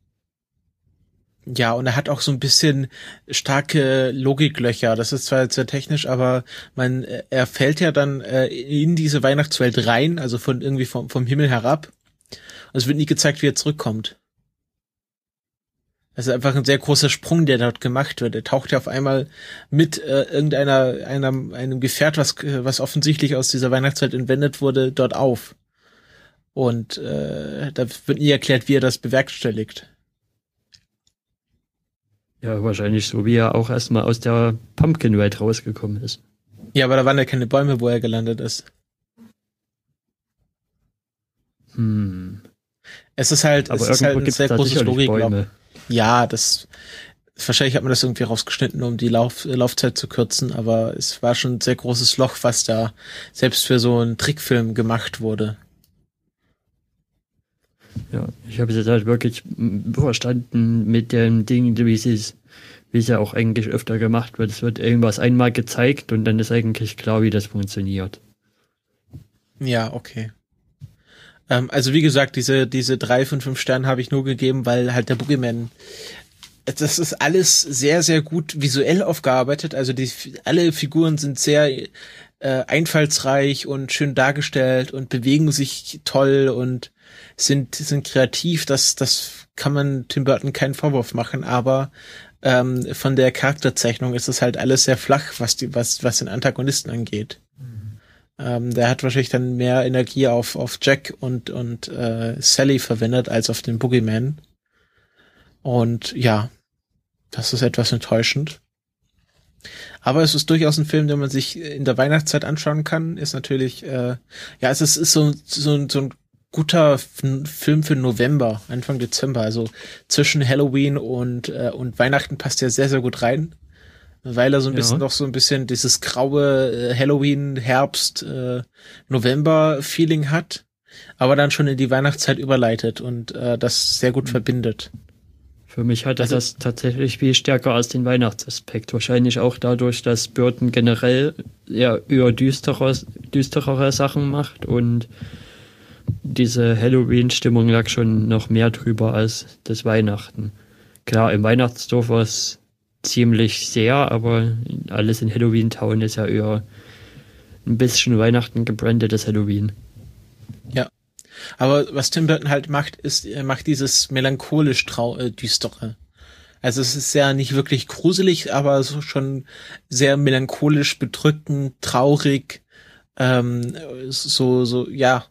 ja, und er hat auch so ein bisschen starke Logiklöcher. Das ist zwar jetzt sehr technisch, aber man, er fällt ja dann äh, in diese Weihnachtswelt rein, also von irgendwie vom, vom Himmel herab. Und es wird nie gezeigt, wie er zurückkommt. Das ist einfach ein sehr großer Sprung, der dort gemacht wird. Er taucht ja auf einmal mit äh, irgendeiner einem, einem Gefährt, was was offensichtlich aus dieser Weihnachtswelt entwendet wurde, dort auf. Und äh, da wird nie erklärt, wie er das bewerkstelligt. Ja, wahrscheinlich so, wie er auch erstmal aus der Pumpkin-Welt rausgekommen ist. Ja, aber da waren ja keine Bäume, wo er gelandet ist. Hm. Es ist halt, aber es ist halt ein sehr großes Logikloch. Ja, das wahrscheinlich hat man das irgendwie rausgeschnitten, um die Lauf, Laufzeit zu kürzen, aber es war schon ein sehr großes Loch, was da selbst für so einen Trickfilm gemacht wurde. Ja, ich habe es jetzt halt wirklich verstanden mit dem Ding, wie es wie es ja auch eigentlich öfter gemacht wird. Es wird irgendwas einmal gezeigt und dann ist eigentlich klar, wie das funktioniert. Ja, okay. Ähm, also wie gesagt, diese diese drei von fünf Sternen habe ich nur gegeben, weil halt der Boogeyman, das ist alles sehr, sehr gut visuell aufgearbeitet. Also die alle Figuren sind sehr äh, einfallsreich und schön dargestellt und bewegen sich toll und sind sind kreativ. Das das kann man Tim Burton keinen Vorwurf machen, aber ähm, von der Charakterzeichnung ist es halt alles sehr flach, was die was was den Antagonisten angeht. Mhm. Ähm, der hat wahrscheinlich dann mehr Energie auf auf Jack und und äh, Sally verwendet als auf den Boogeyman. Und ja, das ist etwas enttäuschend. Aber es ist durchaus ein Film, den man sich in der Weihnachtszeit anschauen kann. Ist natürlich, äh, ja, es ist, ist so, so, so ein guter F- Film für November, Anfang Dezember. Also zwischen Halloween und äh, und Weihnachten passt ja sehr, sehr gut rein. Weil er so ein ja. bisschen doch so ein bisschen dieses graue äh, Halloween, Herbst, äh, November-Feeling hat. Aber dann schon in die Weihnachtszeit überleitet und äh, das sehr gut mhm. verbindet. Für mich hatte also, das tatsächlich viel stärker als den Weihnachtsaspekt. Wahrscheinlich auch dadurch, dass Burton generell ja eher düstere, düsterere Sachen macht und diese Halloween-Stimmung lag schon noch mehr drüber als das Weihnachten. Klar, im Weihnachtsdorf war es ziemlich sehr, aber alles in Halloween Town ist ja eher ein bisschen Weihnachten gebrandetes Halloween. Ja. Aber was Tim Burton halt macht, ist, er macht dieses melancholisch trau- äh, düstere. Also es ist ja nicht wirklich gruselig, aber so schon sehr melancholisch, bedrückend, traurig, ähm, so, so, ja,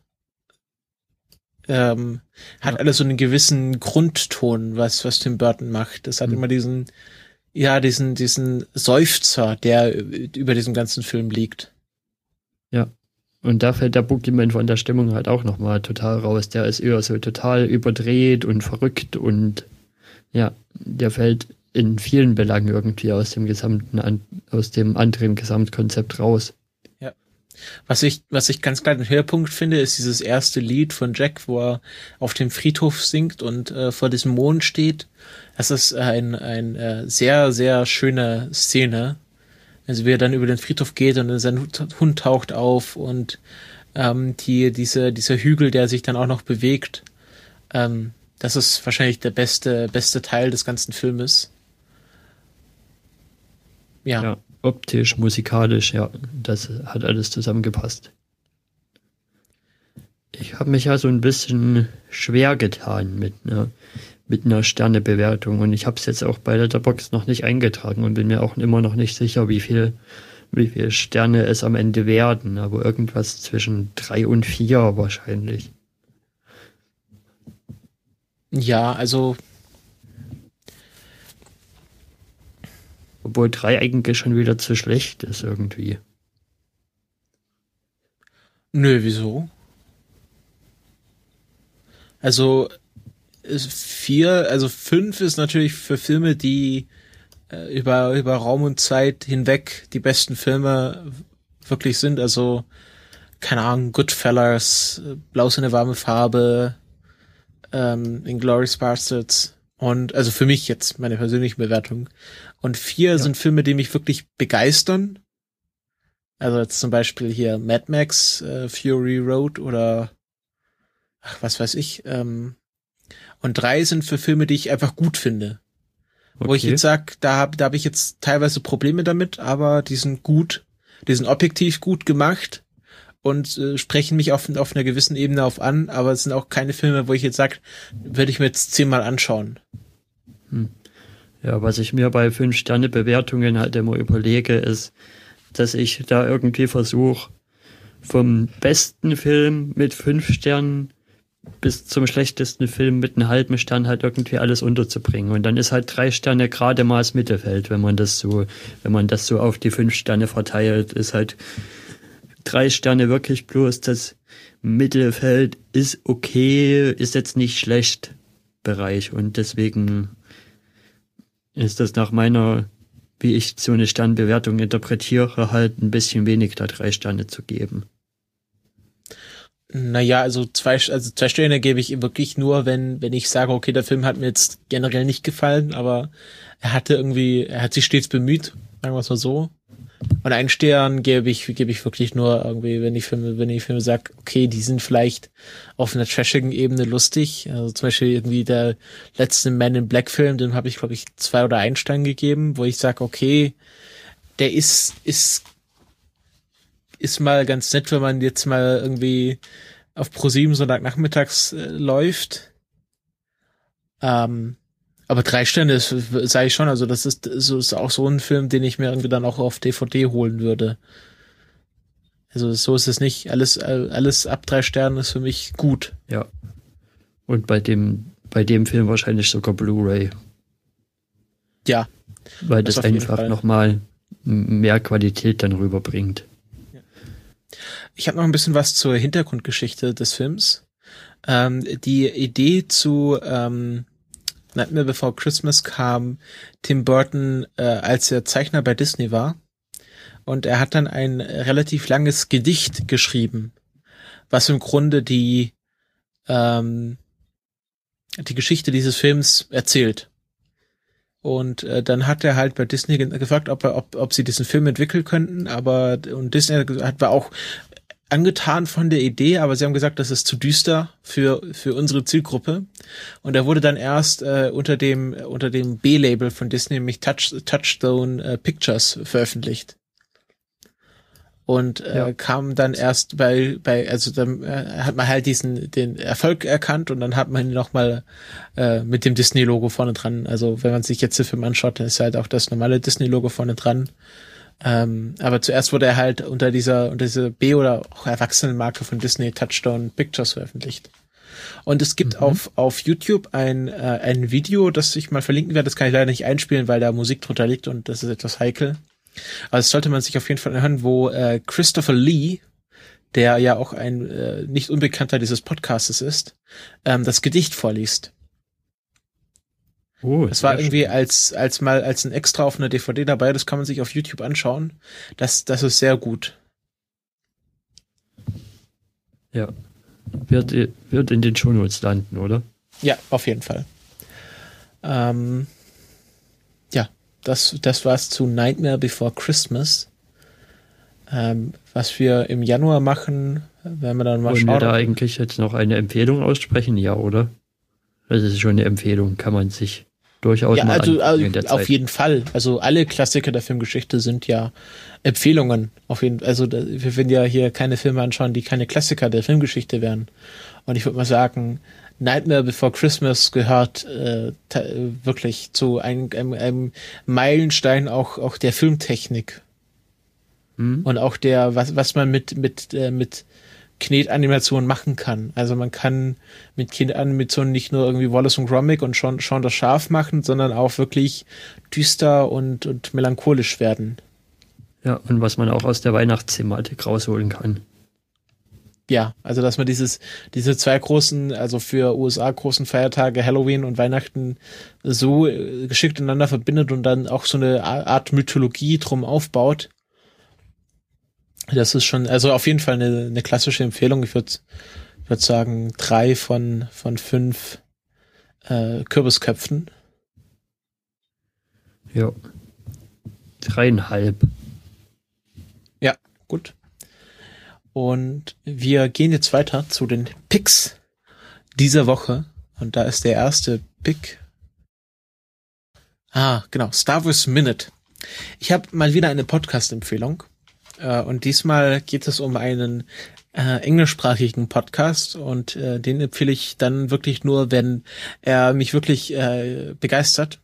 ähm, hat ja. alles so einen gewissen Grundton, was, was Tim Burton macht. Das hat mhm. immer diesen, ja, diesen, diesen Seufzer, der über diesem ganzen Film liegt. Ja. Und da fällt der Boogeyman von der Stimmung halt auch nochmal total raus. Der ist eher so total überdreht und verrückt und ja, der fällt in vielen Belangen irgendwie aus dem gesamten, aus dem anderen Gesamtkonzept raus. Ja. Was ich, was ich ganz klar den Höhepunkt finde, ist dieses erste Lied von Jack, wo er auf dem Friedhof singt und äh, vor diesem Mond steht. Das ist ein, ein äh, sehr, sehr schöne Szene. Also wie er dann über den Friedhof geht und sein Hund taucht auf und ähm, die, diese, dieser Hügel, der sich dann auch noch bewegt. Ähm, das ist wahrscheinlich der beste, beste Teil des ganzen Filmes. Ja. Ja, optisch, musikalisch, ja, das hat alles zusammengepasst. Ich habe mich ja so ein bisschen schwer getan mit einer, mit einer Sternebewertung und ich habe es jetzt auch bei Letterboxd noch nicht eingetragen und bin mir auch immer noch nicht sicher, wie viel, wie viele Sterne es am Ende werden, aber irgendwas zwischen drei und vier wahrscheinlich. Ja, also Obwohl drei eigentlich schon wieder zu schlecht ist irgendwie. nö, wieso? Also ist vier, also fünf ist natürlich für Filme, die äh, über über Raum und Zeit hinweg die besten Filme wirklich sind. Also keine Ahnung, Goodfellas, äh, Blau ist eine warme Farbe, ähm, Inglourious Basterds und also für mich jetzt meine persönliche Bewertung. Und vier Ja. sind Filme, die mich wirklich begeistern. Also jetzt zum Beispiel hier Mad Max, äh, Fury Road oder ach, was weiß ich. Ähm, und drei sind für Filme, die ich einfach gut finde. Okay. Wo ich jetzt sag, da habe da hab ich jetzt teilweise Probleme damit, aber die sind gut, die sind objektiv gut gemacht und äh, sprechen mich auf, auf einer gewissen Ebene auf an, aber es sind auch keine Filme, wo ich jetzt sag, würde ich mir jetzt zehnmal anschauen. Ja, was ich mir bei fünf-Sterne-Bewertungen halt immer überlege, ist, dass ich da irgendwie versuche, vom besten Film mit fünf Sternen bis zum schlechtesten Film mit einem halben Stern halt irgendwie alles unterzubringen. Und dann ist halt drei Sterne gerade mal das Mittelfeld, wenn man das so, wenn man das so auf die fünf Sterne verteilt, ist halt drei Sterne wirklich bloß das Mittelfeld ist okay, ist jetzt nicht schlecht Bereich. Und deswegen ist das nach meiner, wie ich so eine Sternbewertung interpretiere, halt ein bisschen wenig, da drei Sterne zu geben. Naja, also zwei, also zwei Sterne gebe ich wirklich nur, wenn, wenn ich sage, okay, der Film hat mir jetzt generell nicht gefallen, aber er hatte irgendwie, er hat sich stets bemüht, sagen wir es mal so. Und einen Stern gebe ich, gebe ich wirklich nur irgendwie, wenn ich Filme, wenn ich Filme sage, okay, die sind vielleicht auf einer trashigen Ebene lustig. Also zum Beispiel irgendwie der letzte Man in Black Film, dem habe ich, glaube ich, zwei oder einen Stern gegeben, wo ich sage, okay, der ist, ist, ist mal ganz nett, wenn man jetzt mal irgendwie auf ProSieben Sonntagnachmittags äh, läuft. Ähm, aber drei Sterne ist, sage ich schon, also das ist, so ist auch so ein Film, den ich mir irgendwie dann auch auf D V D holen würde. Also so ist es nicht. Alles, alles ab drei Sternen ist für mich gut. Ja. Und bei dem, bei dem Film wahrscheinlich sogar Blu-ray. Ja. Weil Das das, auf jeden einfach Fall. nochmal mehr Qualität dann rüberbringt. Ich habe noch ein bisschen was zur Hintergrundgeschichte des Films. Ähm, die Idee zu ähm, Nightmare Before Christmas kam Tim Burton, äh, als er Zeichner bei Disney war. Und er hat dann ein relativ langes Gedicht geschrieben, was im Grunde die ähm, die Geschichte dieses Films erzählt. Und äh, dann hat er halt bei Disney ge- gefragt, ob, er, ob, ob sie diesen Film entwickeln könnten. Aber und Disney hat war auch angetan von der Idee, aber sie haben gesagt, das ist zu düster für für unsere Zielgruppe. Und er wurde dann erst äh, unter dem unter dem B-Label von Disney, nämlich Touch, Touchstone äh, Pictures, veröffentlicht. Und äh, Ja. kam dann erst bei bei also dann äh, hat man halt diesen den Erfolg erkannt und dann hat man ihn nochmal äh, mit dem Disney-Logo vorne dran. Also wenn man sich jetzt den Film anschaut, dann ist halt auch das normale Disney-Logo vorne dran. Ähm, aber zuerst wurde er halt unter dieser unter dieser B- oder auch Erwachsenenmarke von Disney, Touchstone Pictures, veröffentlicht. Und es gibt Mhm. auf auf YouTube ein äh, ein Video, das ich mal verlinken werde. Das kann ich leider nicht einspielen, weil da Musik drunter liegt und das ist etwas heikel. Aber das sollte man sich auf jeden Fall anhören, wo äh, Christopher Lee, der ja auch ein äh, nicht Unbekannter dieses Podcastes ist, ähm, das Gedicht vorliest. Oh, Das war sehr irgendwie schön. als als mal als ein Extra auf einer D V D dabei. Das kann man sich auf YouTube anschauen. Das das ist sehr gut. Ja. Wird, wird in den Shownotes landen, oder? Ja, auf jeden Fall. Ähm, ja, das, das war's zu Nightmare Before Christmas. Ähm, was wir im Januar machen, werden wir dann mal Wollen schauen. wir da eigentlich jetzt noch eine Empfehlung aussprechen? Ja, oder? Das ist schon eine Empfehlung, kann man sich durchaus Ja, mal also, angucken also in der auf Zeit. jeden Fall. Also alle Klassiker der Filmgeschichte sind ja Empfehlungen. Auf jeden, also da, wir werden ja hier keine Filme anschauen, die keine Klassiker der Filmgeschichte wären. Und ich würde mal sagen, Nightmare Before Christmas gehört äh, ta- wirklich zu einem, einem, einem Meilenstein auch auch der Filmtechnik. Hm? Und auch der, was, was man mit, mit, äh, mit Knetanimation machen kann. Also man kann mit Knetanimation nicht nur irgendwie Wallace und Gromit und Shaun, Shaun das Schaf machen, sondern auch wirklich düster und, und melancholisch werden. Ja, und was man auch aus der Weihnachtsthematik rausholen kann. Ja, also dass man dieses, diese zwei großen, also für U S A großen Feiertage, Halloween und Weihnachten, so äh, geschickt ineinander verbindet und dann auch so eine Art Mythologie drum aufbaut. Das ist schon, also auf jeden Fall eine, eine klassische Empfehlung. Ich würde würd sagen, drei von, von fünf äh, Kürbisköpfen. Ja. Dreieinhalb. Ja, gut. Und wir gehen jetzt weiter zu den Picks dieser Woche. Und da ist der erste Pick. Ah, genau, Star Wars Minute. Ich habe mal wieder eine Podcast-Empfehlung. Äh, und diesmal geht es um einen äh, englischsprachigen Podcast. Und äh, den empfehle ich dann wirklich nur, wenn er mich wirklich äh, begeistert.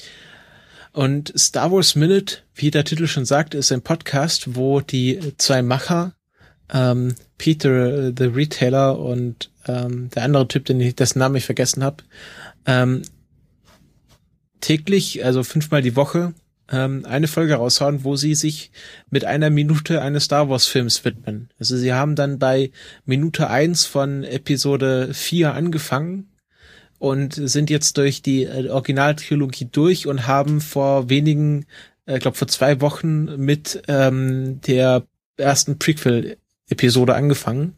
Und Star Wars Minute, wie der Titel schon sagt, ist ein Podcast, wo die zwei Macher, ähm, Peter the Retailer und ähm, der andere Typ, den ich, dessen Namen ich vergessen habe, ähm, täglich, also fünfmal die Woche, ähm, eine Folge raushauen, wo sie sich mit einer Minute eines Star Wars Films widmen. Also sie haben dann bei Minute eins von Episode vier angefangen und sind jetzt durch die äh, Originaltrilogie durch und haben vor wenigen, ich äh, glaube vor zwei Wochen mit ähm, der ersten Prequel-Episode angefangen.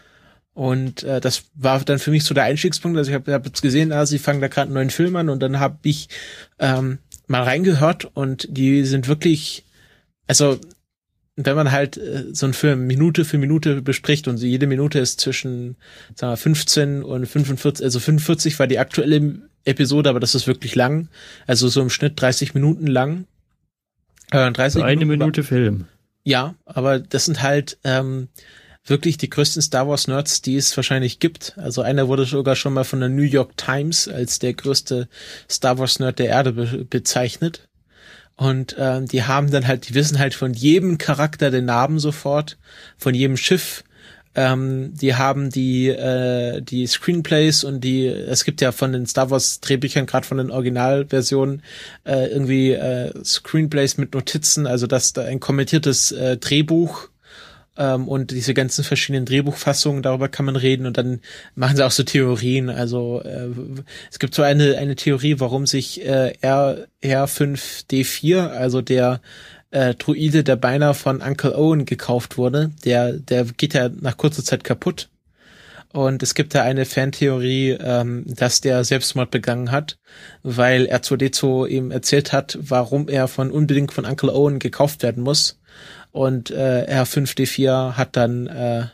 Und äh, das war dann für mich so der Einstiegspunkt. Also ich habe hab jetzt gesehen, ah, sie fangen da gerade einen neuen Film an und dann habe ich ähm, mal reingehört und die sind wirklich, also wenn man halt äh, so einen Film Minute für Minute bespricht und jede Minute ist zwischen, sagen wir, fünfzehn und fünfundvierzig, also fünfundvierzig war die aktuelle Episode, aber das ist wirklich lang, also so im Schnitt dreißig Minuten lang. Äh, dreißig Für eine Minuten Minute Film. Ja, aber das sind halt ähm, wirklich die größten Star Wars Nerds, die es wahrscheinlich gibt. Also einer wurde sogar schon mal von der New York Times als der größte Star Wars Nerd der Erde be- bezeichnet. Und ähm, die haben dann halt, die wissen halt von jedem Charakter den Namen sofort, von jedem Schiff. Ähm, die haben die äh, die Screenplays und die, es gibt ja von den Star Wars Drehbüchern, gerade von den Originalversionen, äh, irgendwie äh, Screenplays mit Notizen, also dass da ein kommentiertes äh, Drehbuch ähm, und diese ganzen verschiedenen Drehbuchfassungen, darüber kann man reden und dann machen sie auch so Theorien. Also äh, es gibt so eine eine Theorie, warum sich äh, R fünf D vier, also der äh, Druide, der beinahe von Uncle Owen gekauft wurde, der der geht ja nach kurzer Zeit kaputt. Und es gibt da eine Fantheorie, ähm, dass der Selbstmord begangen hat, weil R zwei D zwei ihm erzählt hat, warum er von unbedingt von Uncle Owen gekauft werden muss. Und äh, R fünf D vier hat dann äh,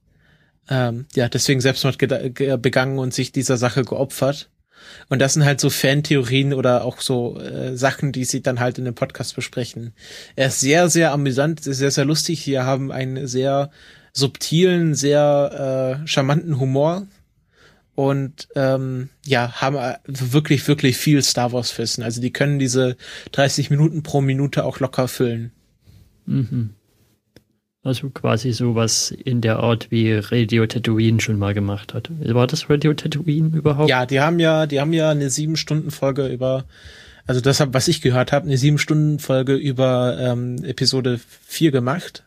ähm, ja deswegen Selbstmord ge- ge- begangen und sich dieser Sache geopfert. Und das sind halt so Fantheorien oder auch so äh, Sachen, die sie dann halt in dem Podcast besprechen. Er ist sehr, sehr amüsant, sehr, sehr lustig. Wir haben einen sehr subtilen, sehr äh, charmanten Humor und ähm, ja, haben äh, wirklich, wirklich viel Star Wars Wissen. Also die können diese dreißig Minuten pro Minute auch locker füllen. Mhm. Also quasi sowas in der Art, wie Radio Tatooine schon mal gemacht hat. War das Radio Tatooine überhaupt? Ja, die haben ja, die haben ja eine sieben Stunden Folge über, also das, was ich gehört habe, eine sieben Stunden Folge über ähm, Episode vier gemacht.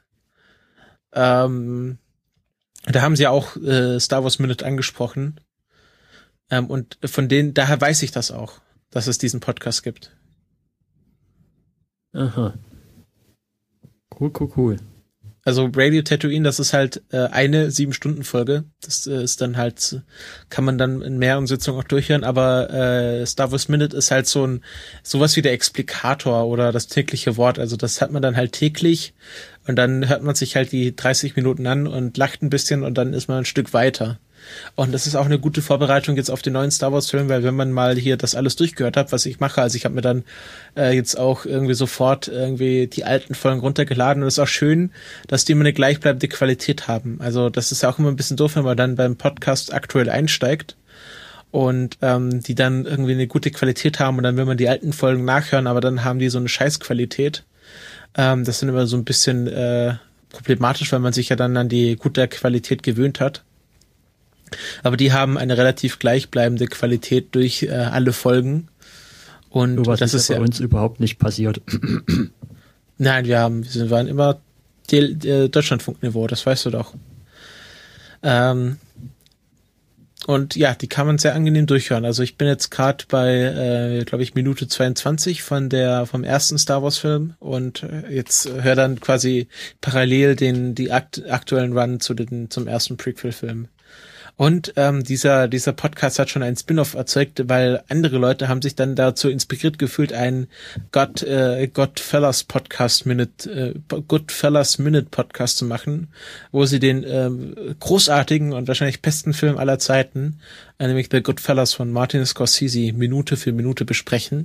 Ähm, da haben sie auch äh, Star Wars Minute angesprochen. Ähm, und von denen, daher weiß ich das auch, dass es diesen Podcast gibt. Aha. Cool, cool, cool. Also Radio Tatooine, das ist halt äh, eine sieben-Stunden-Folge. Das äh, ist dann halt, kann man dann in mehreren Sitzungen auch durchhören, aber äh, Star Wars Minute ist halt so ein, sowas wie der Explikator oder das tägliche Wort. Also das hat man dann halt täglich und dann hört man sich halt die dreißig Minuten an und lacht ein bisschen und dann ist man ein Stück weiter. Und das ist auch eine gute Vorbereitung jetzt auf den neuen Star Wars Film, weil wenn man mal hier das alles durchgehört hat, was ich mache, also ich habe mir dann äh, jetzt auch irgendwie sofort irgendwie die alten Folgen runtergeladen und es ist auch schön, dass die immer eine gleichbleibende Qualität haben. Also das ist ja auch immer ein bisschen doof, wenn man dann beim Podcast aktuell einsteigt und ähm, die dann irgendwie eine gute Qualität haben und dann will man die alten Folgen nachhören, aber dann haben die so eine Scheißqualität. Ähm, das ist dann immer so ein bisschen äh, problematisch, weil man sich ja dann an die gute Qualität gewöhnt hat. Aber die haben eine relativ gleichbleibende Qualität durch äh, alle Folgen. Und so was das ist ist ja ja bei uns überhaupt nicht passiert. Nein, wir haben, wir waren immer D- äh, Deutschlandfunkniveau, das weißt du doch. Ähm, und ja, die kann man sehr angenehm durchhören. Also ich bin jetzt gerade bei, äh, glaube ich, Minute zweiundzwanzig von der vom ersten Star Wars Film und äh, jetzt äh, höre dann quasi parallel den die akt, aktuellen Run zu den zum ersten Prequel-Film. Und ähm, dieser dieser Podcast hat schon einen Spin-off erzeugt, weil andere Leute haben sich dann dazu inspiriert gefühlt, einen God, äh, Godfellas Podcast Minute, äh, Goodfellas Minute Podcast zu machen, wo sie den ähm, großartigen und wahrscheinlich besten Film aller Zeiten, äh, nämlich The Goodfellas von Martin Scorsese, Minute für Minute besprechen.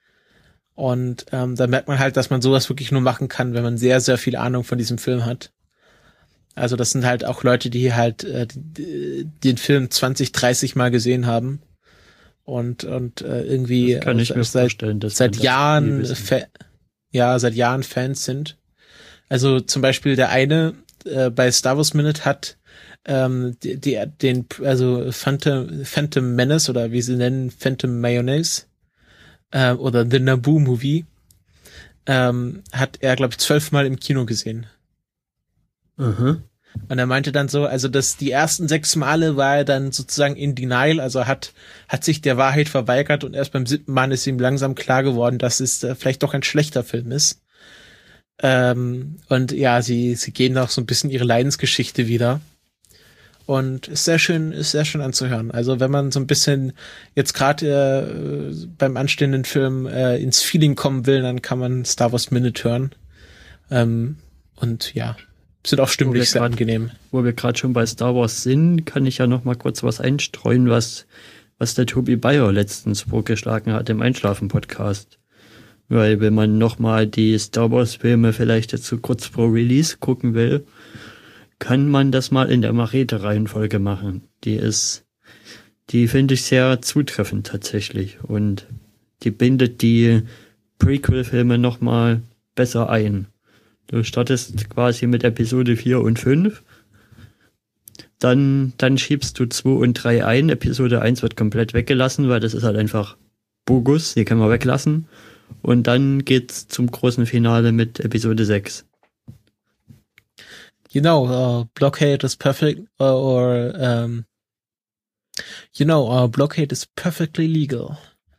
Und ähm, da merkt man halt, dass man sowas wirklich nur machen kann, wenn man sehr, sehr viel Ahnung von diesem Film hat. Also das sind halt auch Leute, die halt äh, die, den Film zwanzig, dreißig Mal gesehen haben und und äh, irgendwie das kann ich äh, mir seit, vorstellen, dass seit man Jahren das Fa- ja seit Jahren Fans sind. Also zum Beispiel der eine äh, bei Star Wars Minute hat ähm, die, die, den also Phantom, Phantom Menace oder wie sie nennen Phantom Mayonnaise äh, oder The Naboo Movie ähm, hat er glaube ich zwölfmal im Kino gesehen. Mhm. Und er meinte dann so, also dass die ersten sechs Male war er dann sozusagen in Denial, also hat hat sich der Wahrheit verweigert und erst beim siebten Mal ist ihm langsam klar geworden, dass es äh, vielleicht doch ein schlechter Film ist. Ähm, und ja, sie sie geben auch so ein bisschen ihre Leidensgeschichte wieder. Und ist sehr schön, ist sehr schön anzuhören. Also wenn man so ein bisschen jetzt gerade äh, beim anstehenden Film äh, ins Feeling kommen will, dann kann man Star Wars Minute hören. Ähm, und ja, sind auch stimmlich sehr grad, angenehm. Wo wir gerade schon bei Star Wars sind, kann ich ja noch mal kurz was einstreuen, was, was der Tobi Bayer letztens vorgeschlagen hat im Einschlafen-Podcast. Weil wenn man noch mal die Star Wars-Filme vielleicht jetzt so kurz vor Release gucken will, kann man das mal in der Machete-Reihenfolge machen. Die ist, die finde ich sehr zutreffend tatsächlich und die bindet die Prequel-Filme noch mal besser ein. Du startest quasi mit Episode vier und fünf, dann, dann schiebst du zwei und drei ein, Episode eins wird komplett weggelassen, weil das ist halt einfach Bogus, die können wir weglassen, und dann geht's zum großen Finale mit Episode sechs. You know, uh, blockade is perfect, uh, or, um, you know, uh, blockade is perfectly legal.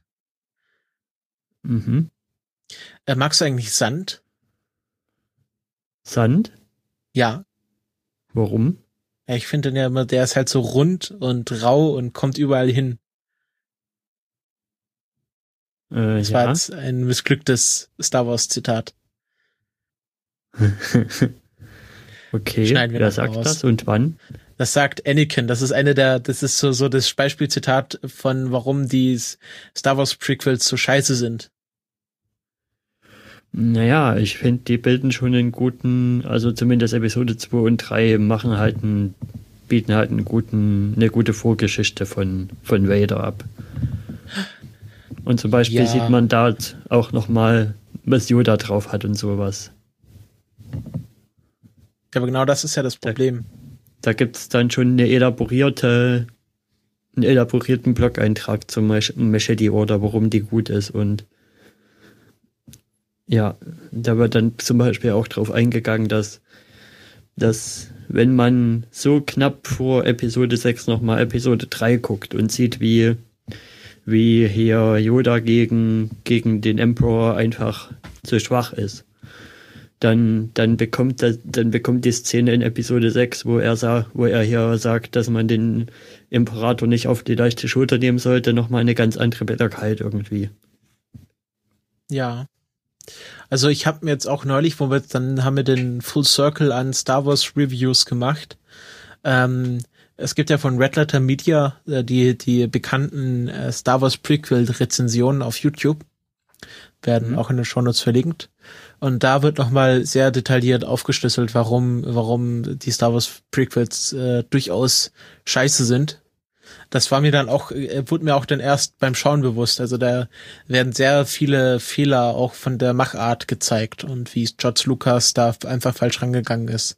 Mhm. Äh, magst du eigentlich Sand? Sand? Ja. Warum? Ja, ich finde den ja immer, der ist halt so rund und rau und kommt überall hin. Äh, Das ja. war jetzt ein missglücktes Star Wars Zitat. Okay, Schneiden wir wer noch sagt raus. das und wann? Das sagt Anakin. Das ist eine der, das ist so, so das Beispielzitat von, warum die Star Wars Prequels so scheiße sind. Naja, ich finde, die bilden schon einen guten, also zumindest Episode zwei und drei machen halt einen, bieten halt einen guten, eine gute Vorgeschichte von, von Vader ab. Und zum Beispiel Ja. sieht man da auch nochmal, was Yoda drauf hat und sowas. Ja, aber genau das ist ja das Problem. Da gibt's dann schon eine elaborierte, einen elaborierten Blog-Eintrag zum Machete Order, warum die gut ist, und ja, da wird dann zum Beispiel auch drauf eingegangen, dass, dass wenn man so knapp vor Episode sechs nochmal Episode drei guckt und sieht, wie, wie hier Yoda gegen, gegen den Emperor einfach zu schwach ist, dann, dann bekommt das, dann bekommt die Szene in Episode sechs, wo er sa- wo er hier sagt, dass man den Imperator nicht auf die leichte Schulter nehmen sollte, nochmal eine ganz andere Bitterkeit irgendwie. Ja. Also ich habe mir jetzt auch neulich, wo wir dann haben wir den Full Circle an Star Wars Reviews gemacht. Ähm, es gibt ja von Red Letter Media äh, die die bekannten äh, Star Wars Prequel Rezensionen auf YouTube, werden mhm. auch in den Shownotes verlinkt. Und da wird nochmal sehr detailliert aufgeschlüsselt, warum warum die Star Wars Prequels äh, durchaus scheiße sind. Das war mir dann auch, äh, wurde mir auch dann erst beim Schauen bewusst. Also da werden sehr viele Fehler auch von der Machart gezeigt und wie George Lucas da einfach falsch rangegangen ist.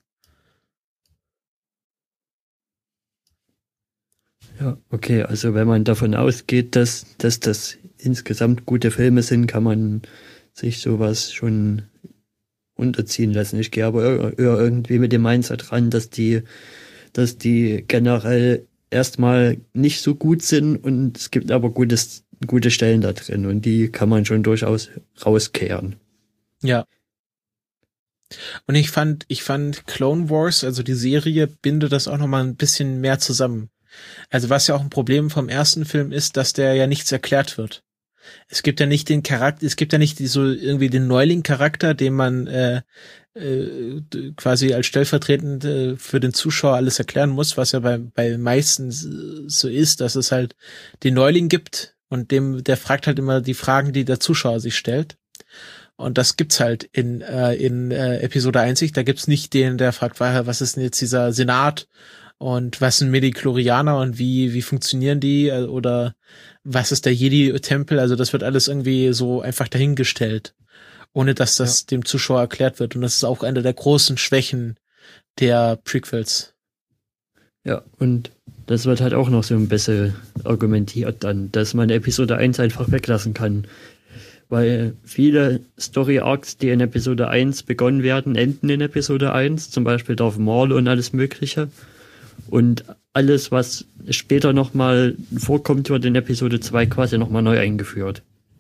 Ja, okay, also wenn man davon ausgeht, dass, dass das insgesamt gute Filme sind, kann man sich sowas schon unterziehen lassen. Ich gehe aber eher irgendwie mit dem Mindset ran, dass die, dass die generell erstmal nicht so gut sind und es gibt aber gutes, gute Stellen da drin und die kann man schon durchaus rauskehren. Ja. Und ich fand, ich fand Clone Wars, also die Serie, bindet das auch nochmal ein bisschen mehr zusammen. Also was ja auch ein Problem vom ersten Film ist, dass der ja nichts erklärt wird. Es gibt ja nicht den Charakter, es gibt ja nicht so irgendwie den Neuling-Charakter, den man äh, äh, quasi als stellvertretend äh, für den Zuschauer alles erklären muss, was ja bei bei meisten so ist, dass es halt den Neuling gibt und dem der fragt halt immer die Fragen, die der Zuschauer sich stellt. Und das gibt's halt in äh, in äh, Episode eins. Da gibt's nicht den, der fragt, was ist denn jetzt dieser Senat und was sind Midi-Chlorianer und wie wie funktionieren die oder was ist der Jedi-Tempel? Also das wird alles irgendwie so einfach dahingestellt, ohne dass das ja. dem Zuschauer erklärt wird. Und das ist auch eine der großen Schwächen der Prequels. Ja, und das wird halt auch noch so ein bisschen argumentiert dann, dass man Episode eins einfach weglassen kann. Weil viele Story-Arcs, die in Episode eins begonnen werden, enden in Episode eins, zum Beispiel Darth Maul und alles Mögliche. Und alles, was später nochmal vorkommt, wird in Episode zwei quasi nochmal neu eingeführt.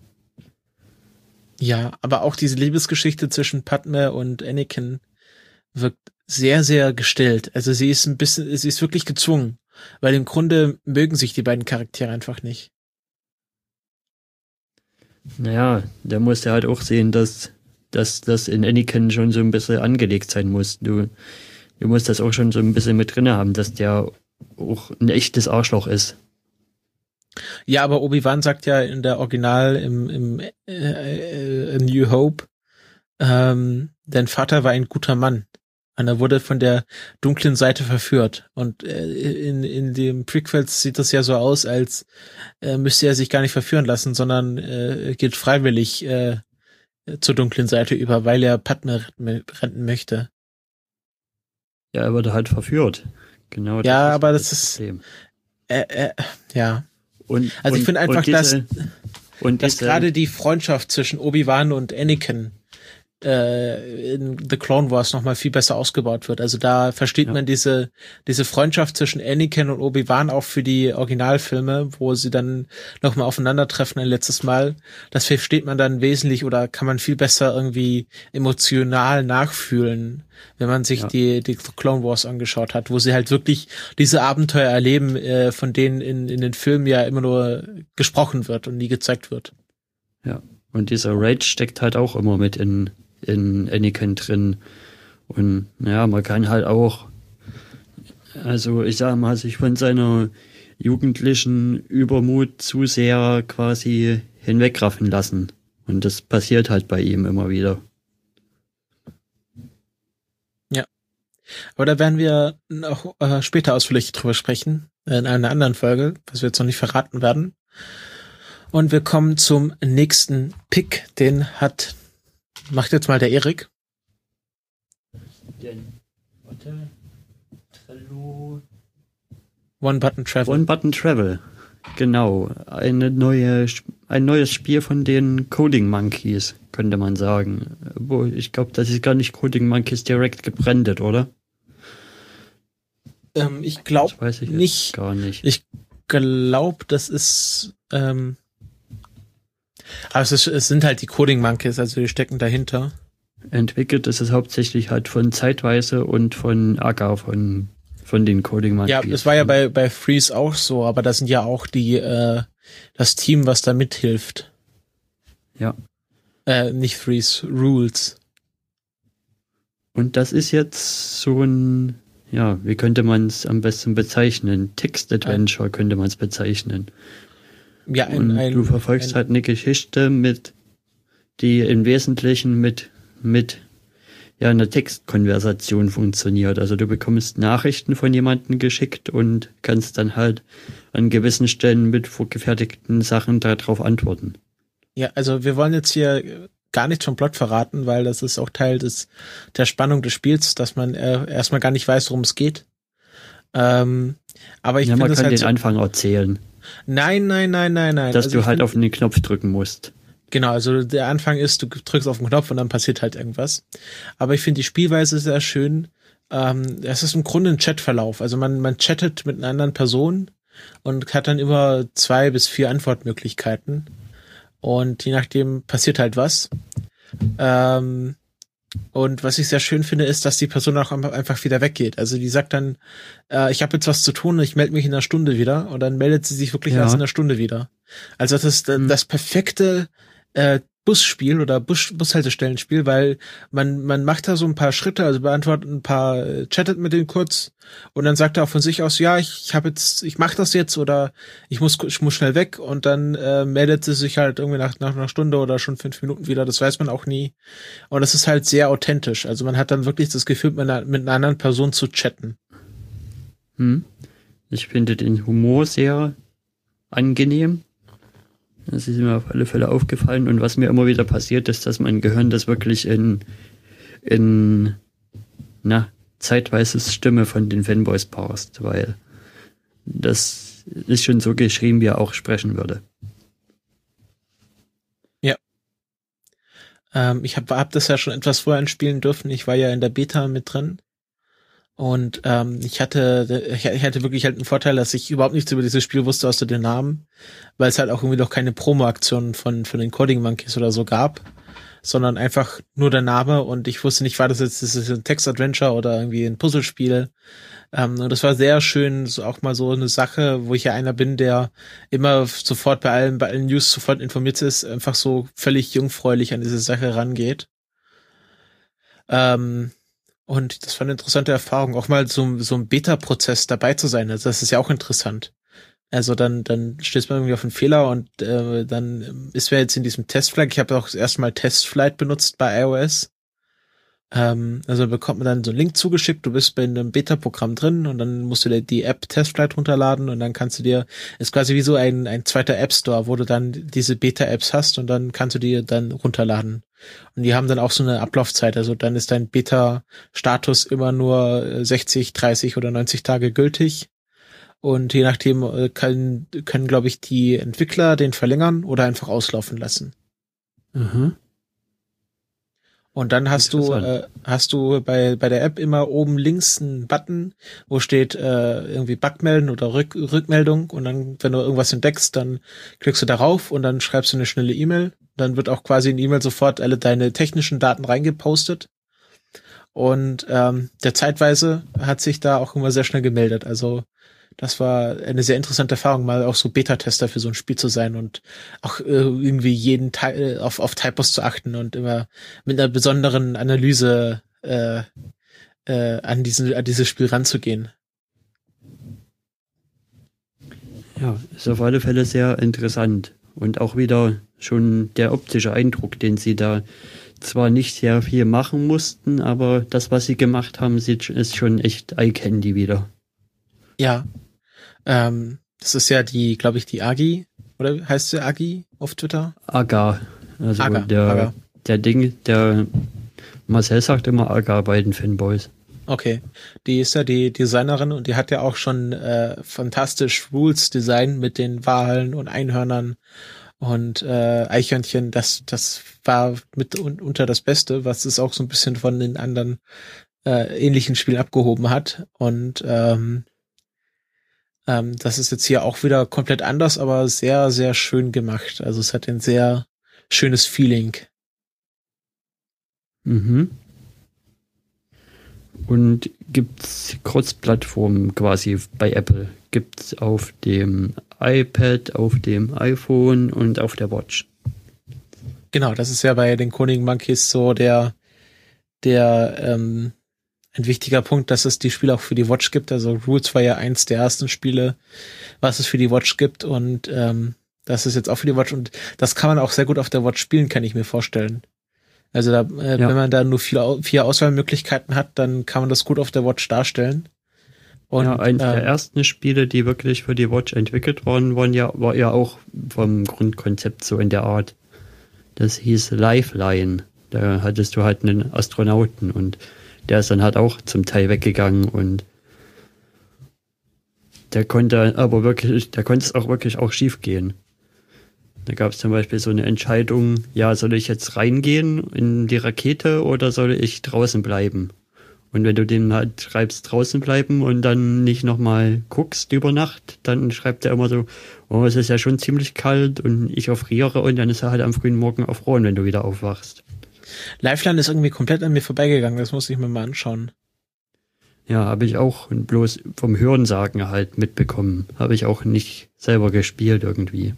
Ja, aber auch diese Liebesgeschichte zwischen Padme und Anakin wirkt sehr, sehr gestellt. Also sie ist ein bisschen, sie ist wirklich gezwungen, weil im Grunde mögen sich die beiden Charaktere einfach nicht. Naja, da musst du halt auch sehen, dass, dass das in Anakin schon so ein bisschen angelegt sein muss. Du, du musst das auch schon so ein bisschen mit drin haben, dass der auch ein echtes Arschloch ist. Ja, aber Obi-Wan sagt ja in der Original im, im äh, äh, New Hope, ähm, dein Vater war ein guter Mann. Und er wurde von der dunklen Seite verführt. Und äh, in in dem Prequels sieht das ja so aus, als äh, müsste er sich gar nicht verführen lassen, sondern äh, geht freiwillig äh, zur dunklen Seite über, weil er Padme retten möchte. Ja, er wurde halt verführt. Genau. Das Ja, ist aber das, das Problem. ist äh, äh, ja. Und, also und, ich finde einfach, und diese, dass, und dass diese, gerade die Freundschaft zwischen Obi-Wan und Anakin äh, in The Clone Wars nochmal viel besser ausgebaut wird. Also da versteht ja. man diese diese Freundschaft zwischen Anakin und Obi-Wan auch für die Originalfilme, wo sie dann nochmal aufeinandertreffen ein letztes Mal. Das versteht man dann wesentlich oder kann man viel besser irgendwie emotional nachfühlen, wenn man sich ja. die die Clone Wars angeschaut hat, wo sie halt wirklich diese Abenteuer erleben, äh, von denen in in den Filmen ja immer nur gesprochen wird und nie gezeigt wird. Ja, und dieser Rage steckt halt auch immer mit in in Anakin drin. Und ja, man kann halt auch, also ich sag mal, sich von seiner jugendlichen Übermut zu sehr quasi hinwegraffen lassen. Und das passiert halt bei ihm immer wieder. Ja. Aber da werden wir noch äh, später ausführlich drüber sprechen, in einer anderen Folge, was wir jetzt noch nicht verraten werden. Und wir kommen zum nächsten Pick, den hat macht jetzt mal der Erik. Den, warte, Trello. One Button Travel. One Button Travel, genau. Eine neue, ein neues Spiel von den Coding Monkeys, könnte man sagen. Wo ich glaube, das ist gar nicht Coding Monkeys direkt gebrandet, oder? Ähm, ich glaube nicht. Gar nicht. Ich glaube, das ist ähm, aber es, ist, es sind halt die Coding Monkeys, also die stecken dahinter. entwickelt ist es hauptsächlich halt von Zeitweise und von Aga, von, von den Coding Monkeys. Ja, das war ja bei, bei Freeze auch so, aber da sind ja auch die, äh, das Team, was da mithilft. Ja. Äh, nicht Freeze, Rules. Und das ist jetzt so ein, ja, wie könnte man es am besten bezeichnen? Text-Adventure könnte man es bezeichnen. Ja, ein, und ein, du verfolgst ein, halt eine Geschichte mit, die im Wesentlichen mit, mit, ja, einer Textkonversation funktioniert. Also du bekommst Nachrichten von jemandem geschickt und kannst dann halt an gewissen Stellen mit vorgefertigten Sachen darauf antworten. Ja, also wir wollen jetzt hier gar nichts vom Plot verraten, weil das ist auch Teil des der Spannung des Spiels, dass man äh, erstmal gar nicht weiß, worum es geht. Ähm, aber ich ja, finde man es kann halt den so, Anfang erzählen. Nein, nein, nein, nein, nein. Dass also du halt find, auf den Knopf drücken musst. Genau, also der Anfang ist, du drückst auf den Knopf und dann passiert halt irgendwas. Aber ich finde die Spielweise sehr schön. Ähm, es ist im Grunde ein Chatverlauf. Also man, man chattet mit einer anderen Person und hat dann immer zwei bis vier Antwortmöglichkeiten. Und je nachdem passiert halt was. Ähm, und was ich sehr schön finde, ist, dass die Person auch einfach wieder weggeht. Also die sagt dann, äh, ich habe jetzt was zu tun, ich melde mich in einer Stunde wieder. Und dann meldet sie sich wirklich ja. erst in einer Stunde wieder. Also das ist das, das perfekte äh, Busspiel oder Bus, Bushaltestellenspiel, weil man man macht da so ein paar Schritte, also beantwortet ein paar, äh, chattet mit denen kurz und dann sagt er auch von sich aus, ja, ich, ich habe jetzt, ich mache das jetzt oder ich muss ich muss schnell weg und dann äh, meldet sie sich halt irgendwie nach nach einer Stunde oder schon fünf Minuten wieder, das weiß man auch nie. Und das ist halt sehr authentisch, also man hat dann wirklich das Gefühl, mit einer, mit einer anderen Person zu chatten. Hm. Ich finde den Humor sehr angenehm. Das ist mir auf alle Fälle aufgefallen. Und was mir immer wieder passiert, ist, dass mein Gehirn das wirklich in, in, na, zeitweise Stimme von den Fanboys parst, weil das ist schon so geschrieben, wie er auch sprechen würde. Ja. Ähm, ich habe hab das ja schon etwas vorher anspielen dürfen. Ich war ja in der Beta mit drin. Und ähm, ich hatte ich hatte wirklich halt einen Vorteil, dass ich überhaupt nichts über dieses Spiel wusste außer den Namen, weil es halt auch irgendwie noch keine Promo-Aktion von von den Coding Monkeys oder so gab, sondern einfach nur der Name und ich wusste nicht, war das jetzt das ist ein Text-Adventure oder irgendwie ein Puzzlespiel. Ähm, und das war sehr schön, so auch mal so eine Sache, wo ich ja einer bin, der immer sofort bei allen bei allen News sofort informiert ist, einfach so völlig jungfräulich an diese Sache rangeht. Ähm, Und das war eine interessante Erfahrung, auch mal so, so ein Beta-Prozess dabei zu sein. Also das ist ja auch interessant. Also dann, dann stößt man irgendwie auf einen Fehler und äh, dann ist wir jetzt in diesem Testflight. Ich habe auch das erste Mal Testflight benutzt bei iOS. Ähm, also bekommt man dann so einen Link zugeschickt, du bist bei einem Beta-Programm drin und dann musst du dir die App Testflight runterladen und dann kannst du dir, ist quasi wie so ein, ein zweiter App Store, wo du dann diese Beta-Apps hast und dann kannst du die dann runterladen. Und die haben dann auch so eine Ablaufzeit, also dann ist dein Beta-Status immer nur sechzig, dreißig oder neunzig Tage gültig. Und je nachdem können, können glaube ich, die Entwickler den verlängern oder einfach auslaufen lassen. Mhm. Und dann hast du äh, hast du bei bei der App immer oben links einen Button, wo steht äh, irgendwie Bug melden oder Rück, Rückmeldung und dann, wenn du irgendwas entdeckst, dann klickst du darauf und dann schreibst du eine schnelle E-Mail. Dann wird auch quasi in E-Mail sofort alle deine technischen Daten reingepostet. Und ähm, der zeitweise hat sich da auch immer sehr schnell gemeldet. Also das war eine sehr interessante Erfahrung, mal auch so Beta-Tester für so ein Spiel zu sein und auch äh, irgendwie jeden Teil auf, auf Typos zu achten und immer mit einer besonderen Analyse äh, äh, an diesen an dieses Spiel ranzugehen. Ja, ist auf alle Fälle sehr interessant. Und auch wieder schon der optische Eindruck, den sie da zwar nicht sehr viel machen mussten, aber das, was sie gemacht haben, sieht, ist schon echt Eye-Candy wieder. Ja, ähm, das ist ja die, glaube ich, die Agi, oder heißt sie Agi auf Twitter? Aga, also Aga, der, Aga. der Ding, der Marcel sagt immer Aga bei den Fanboys. Okay, die ist ja die Designerin und die hat ja auch schon äh, fantastisch Rules Design mit den Walen und Einhörnern und äh, Eichhörnchen. Das das war mit un, unter das Beste, was es auch so ein bisschen von den anderen äh, ähnlichen Spielen abgehoben hat. Und ähm, ähm, das ist jetzt hier auch wieder komplett anders, aber sehr, sehr schön gemacht. Also es hat ein sehr schönes Feeling. Mhm. Und gibt's Cross-Plattform quasi bei Apple? Gibt's auf dem iPad, auf dem iPhone und auf der Watch? Genau, das ist ja bei den Coding Monkeys so der, der, ähm, ein wichtiger Punkt, dass es die Spiele auch für die Watch gibt. Also Roots war ja eins der ersten Spiele, was es für die Watch gibt, und ähm, das ist jetzt auch für die Watch, und das kann man auch sehr gut auf der Watch spielen, kann ich mir vorstellen. Also da, äh, Ja. wenn man da nur vier, vier Auswahlmöglichkeiten hat, dann kann man das gut auf der Watch darstellen. Und, ja, eins der ähm, ersten Spiele, die wirklich für die Watch entwickelt worden waren, ja, war ja auch vom Grundkonzept so in der Art. Das hieß Lifeline. Da hattest du halt einen Astronauten und der ist dann halt auch zum Teil weggegangen und der konnte aber wirklich, der konnte es auch wirklich auch schief gehen. Da gab es zum Beispiel so eine Entscheidung, ja, soll ich jetzt reingehen in die Rakete oder soll ich draußen bleiben? Und wenn du den halt schreibst, draußen bleiben und dann nicht nochmal guckst über Nacht, dann schreibt er immer so, oh, es ist ja schon ziemlich kalt und ich erfriere, und dann ist er halt am frühen Morgen erfroren, wenn du wieder aufwachst. Lifeline ist irgendwie komplett an mir vorbeigegangen, das muss ich mir mal anschauen. Ja, habe ich auch bloß vom Hörensagen halt mitbekommen. Habe ich auch nicht selber gespielt irgendwie.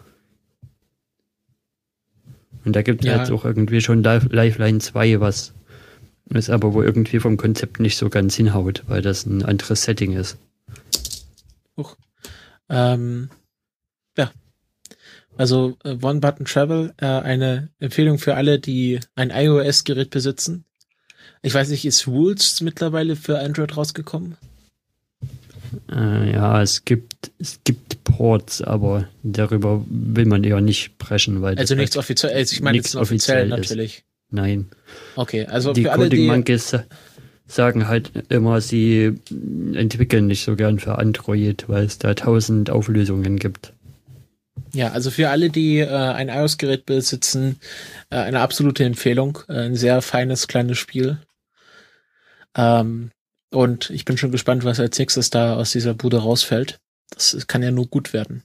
Und da gibt es Ja. jetzt auch irgendwie schon Life- Lifeline zwei, was ist aber wohl irgendwie vom Konzept nicht so ganz hinhaut, weil das ein anderes Setting ist. Huch. Ähm, ja. Also äh, One Button Travel, äh, eine Empfehlung für alle, die ein iOS-Gerät besitzen. Ich weiß nicht, ist Rules mittlerweile für Android rausgekommen? Äh, ja, es gibt es gibt Ports, aber darüber will man eher nicht sprechen, weil Also das nichts halt offiziell, also ich meine nichts jetzt offiziell offiziell ist. natürlich. Nein. Okay, also Die für alle, Coding die... Monkeys sa- sagen halt immer, sie entwickeln nicht so gern für Android, weil es da tausend Auflösungen gibt. Ja, also für alle, die äh, ein iOS-Gerät besitzen, äh, eine absolute Empfehlung. Äh, ein sehr feines, kleines Spiel. Ähm, und ich bin schon gespannt, was als nächstes da aus dieser Bude rausfällt. Das kann ja nur gut werden.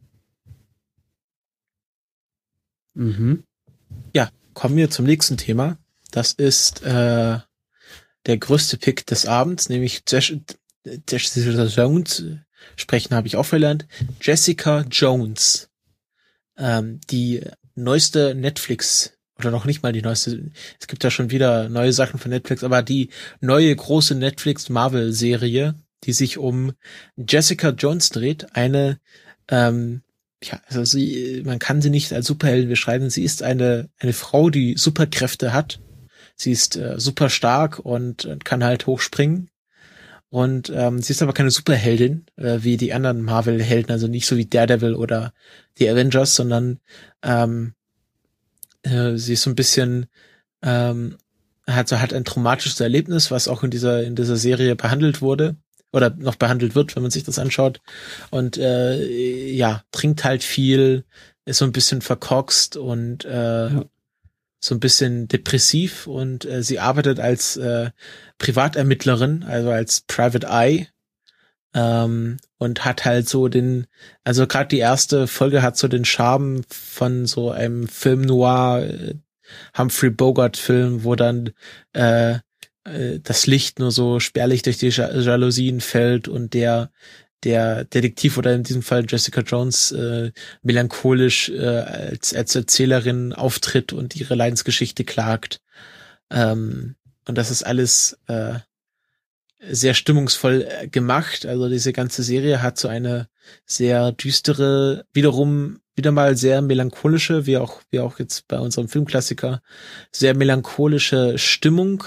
Mhm. Ja, kommen wir zum nächsten Thema. Das ist äh, der größte Pick des Abends, nämlich Jes- Jessica Jones. Sprechen habe ich auch verlernt. Jessica Jones. Ähm, die neueste Netflix, oder noch nicht mal die neueste, es gibt ja schon wieder neue Sachen von Netflix, aber die neue große Netflix-Marvel-Serie, die sich um Jessica Jones dreht, eine, ähm, ja, also sie, man kann sie nicht als Superheldin beschreiben, sie ist eine, eine Frau, die Superkräfte hat. Sie ist äh, super stark und, und kann halt hochspringen. Und ähm, sie ist aber keine Superheldin, äh, wie die anderen Marvel-Helden, also nicht so wie Daredevil oder die Avengers, sondern ähm, äh, sie ist so ein bisschen, ähm, hat so hat ein traumatisches Erlebnis, was auch in dieser in dieser Serie behandelt wurde oder noch behandelt wird, wenn man sich das anschaut. Und äh, ja, trinkt halt viel, ist so ein bisschen verkorkst und äh, Ja. so ein bisschen depressiv, und äh, sie arbeitet als äh, Privatermittlerin, also als Private Eye, ähm, und hat halt so den, also gerade die erste Folge hat so den Charme von so einem Film Noir, äh, Humphrey Bogart Film, wo dann äh, äh, das Licht nur so spärlich durch die Ja- Jalousien fällt und der der Detektiv oder in diesem Fall Jessica Jones äh, melancholisch äh, als, als Erzählerin auftritt und ihre Leidensgeschichte klagt. Ähm, und das ist alles äh, sehr stimmungsvoll äh, gemacht. Also diese ganze Serie hat so eine sehr düstere, wiederum wieder mal sehr melancholische, wie auch wie auch jetzt bei unserem Filmklassiker, sehr melancholische Stimmung.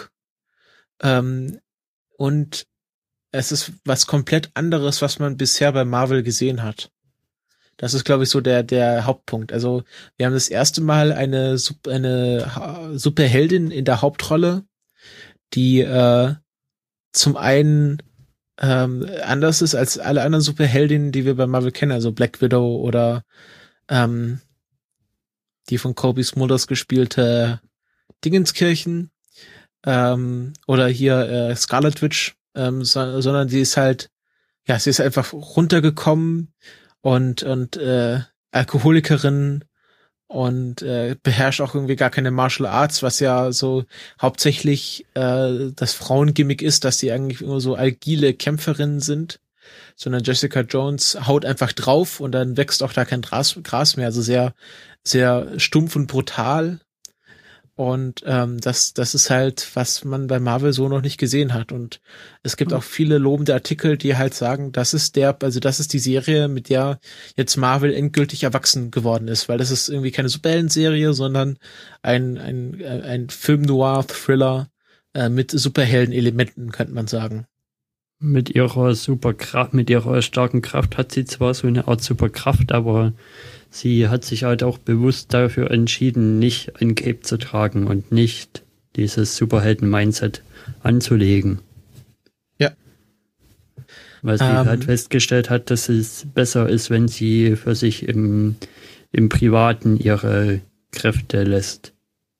Ähm, und es ist was komplett anderes, was man bisher bei Marvel gesehen hat. Das ist, glaube ich, so der der Hauptpunkt. Also wir haben das erste Mal eine Sup- eine Ha- Superheldin in der Hauptrolle, die äh, zum einen ähm, anders ist als alle anderen Superheldinnen, die wir bei Marvel kennen, also Black Widow oder ähm, die von Kobe Smulders gespielte Dingenskirchen, ähm, oder hier äh, Scarlet Witch, ähm, so, sondern sie ist halt, ja, sie ist einfach runtergekommen und und äh, Alkoholikerin und äh, beherrscht auch irgendwie gar keine Martial Arts, was ja so hauptsächlich äh, das Frauengimmick ist, dass die eigentlich immer so agile Kämpferinnen sind, sondern Jessica Jones haut einfach drauf und dann wächst auch da kein Gras, Gras mehr, also sehr, sehr stumpf und brutal. Und ähm, das, das ist halt, was man bei Marvel so noch nicht gesehen hat. Und es gibt auch viele lobende Artikel, die halt sagen, das ist der, also das ist die Serie, mit der jetzt Marvel endgültig erwachsen geworden ist, weil das ist irgendwie keine Superhelden-Serie, sondern ein ein ein Film-Noir-Thriller äh, mit Superhelden-Elementen, könnte man sagen. Mit ihrer Superkraft, mit ihrer starken Kraft hat sie zwar so eine Art Superkraft, aber sie hat sich halt auch bewusst dafür entschieden, nicht ein Cape zu tragen und nicht dieses Superhelden-Mindset anzulegen. Ja. Weil sie ähm, halt festgestellt hat, dass es besser ist, wenn sie für sich im, im Privaten ihre Kräfte lässt.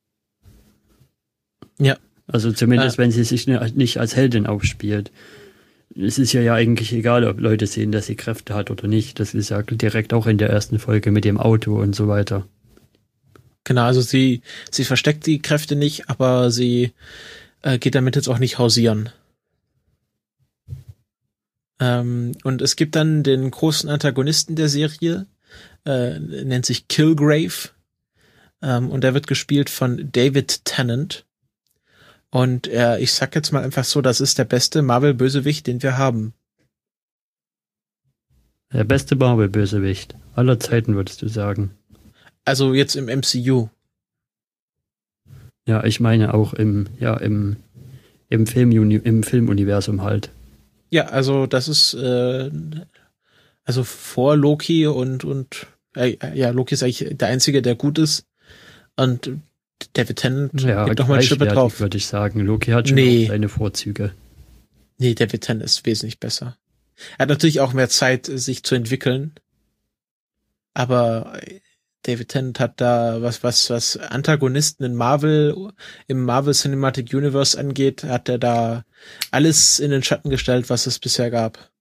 Ja. Also zumindest, äh, wenn sie sich nicht als Heldin aufspielt. Es ist ja, ja eigentlich egal, ob Leute sehen, dass sie Kräfte hat oder nicht. Das ist ja direkt auch in der ersten Folge mit dem Auto und so weiter. Genau, also sie sie versteckt die Kräfte nicht, aber sie äh, geht damit jetzt auch nicht hausieren. Ähm, und es gibt dann den großen Antagonisten der Serie, äh, nennt sich Kilgrave, ähm, und der wird gespielt von David Tennant. Und äh, ich sag jetzt mal einfach so, das ist der beste Marvel-Bösewicht, den wir haben. Der beste Marvel-Bösewicht aller Zeiten, würdest du sagen. Also jetzt im M C U. Ja, ich meine auch im, ja, im, im, Film, im Filmuniversum halt. Ja, also das ist äh, also vor Loki und und äh, ja, Loki ist eigentlich der Einzige, der gut ist. Und David Tennant ja, gibt noch mal eine Schippe drauf. Würde ich sagen. Loki hat schon nee. auch seine Vorzüge. Nee, David Tennant ist wesentlich besser. Er hat natürlich auch mehr Zeit, sich zu entwickeln. Aber David Tennant hat da was, was, was Antagonisten in Marvel, im Marvel Cinematic Universe angeht, hat er da alles in den Schatten gestellt, was es bisher gab.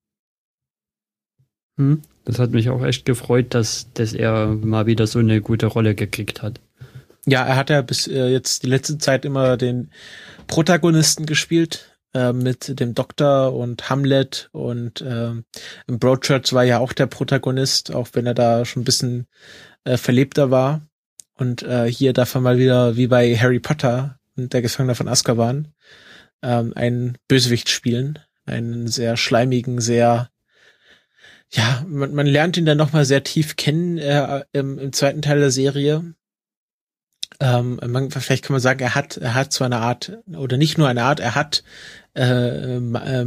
Hm, das hat mich auch echt gefreut, dass, dass er mal wieder so eine gute Rolle gekriegt hat. Ja, er hat ja bis äh, jetzt die letzte Zeit immer den Protagonisten gespielt, äh, mit dem Doktor und Hamlet und äh, im Broadchurch war ja auch der Protagonist, auch wenn er da schon ein bisschen äh, verlebter war. Und äh, hier darf er mal wieder, wie bei Harry Potter und der Gefangene von Azkaban, ähm, einen Bösewicht spielen. Einen sehr schleimigen, sehr, ja, man, man lernt ihn dann nochmal sehr tief kennen äh, im, im zweiten Teil der Serie. Ähm, man, vielleicht kann man sagen, er hat, er hat so eine Art, oder nicht nur eine Art, er hat äh,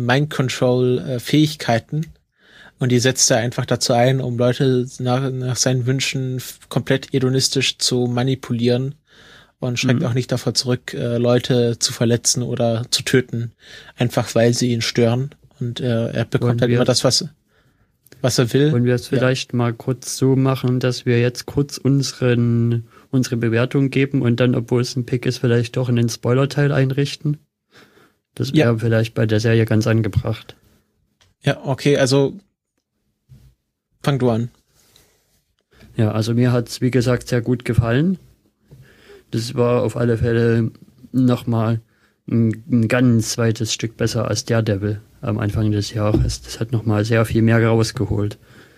Mind-Control-Fähigkeiten und die setzt er einfach dazu ein, um Leute nach, nach seinen Wünschen komplett hedonistisch zu manipulieren und schreckt mhm. auch nicht davor zurück, äh, Leute zu verletzen oder zu töten, einfach weil sie ihn stören und äh, er bekommt halt immer das, was was er will. Wollen wir es vielleicht ja. mal kurz so machen, dass wir jetzt kurz unseren unsere Bewertung geben und dann, obwohl es ein Pick ist, vielleicht doch in den Spoiler-Teil einrichten? Das wäre ja. vielleicht bei der Serie ganz angebracht. Ja, okay, also fang du an. Ja, also mir hat's wie gesagt, sehr gut gefallen. Das war auf alle Fälle nochmal ein, ein ganz weites Stück besser als Daredevil am Anfang des Jahres. Das hat nochmal sehr viel mehr rausgeholt.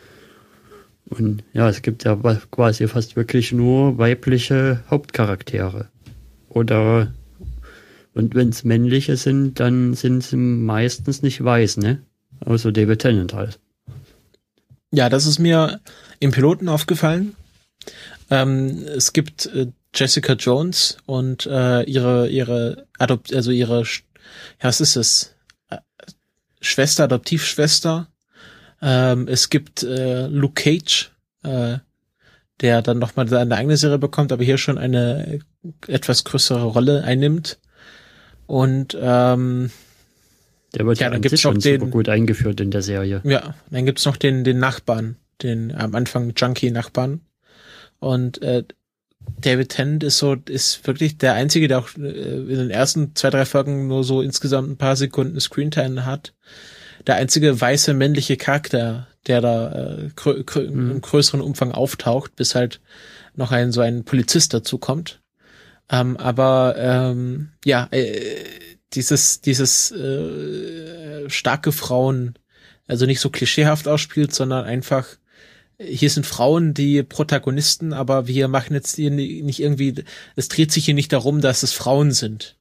Und ja, es gibt ja quasi fast wirklich nur weibliche Hauptcharaktere. Oder, und wenn es männliche sind, dann sind sie meistens nicht weiß, ne? Außer David Tennant halt. Ja, das ist mir im Piloten aufgefallen. Ähm, es gibt äh, Jessica Jones und äh, ihre, ihre Adopt, also ihre, ja, was ist es? Äh, Schwester, Adoptivschwester. Ähm, es gibt äh, Luke Cage, äh, der dann nochmal seine eigene Serie bekommt, aber hier schon eine etwas größere Rolle einnimmt. Und ähm, der wird ja, ja dann gibt's schon den, super gut eingeführt in der Serie. Ja, dann gibt's noch den den Nachbarn, den am Anfang Junkie-Nachbarn. Und äh, David Tennant ist so, ist wirklich der Einzige, der auch äh, in den ersten zwei, drei Folgen nur so insgesamt ein paar Sekunden Screentime hat. Der einzige weiße männliche Charakter, der da äh, grö- grö- Mhm. im größeren Umfang auftaucht, bis halt noch ein so ein Polizist dazu kommt. Ähm, aber ähm, ja, äh, dieses dieses äh, starke Frauen, also nicht so klischeehaft ausspielt, sondern einfach, hier sind Frauen die Protagonisten, aber wir machen jetzt hier nicht irgendwie, es dreht sich hier nicht darum, dass es Frauen sind.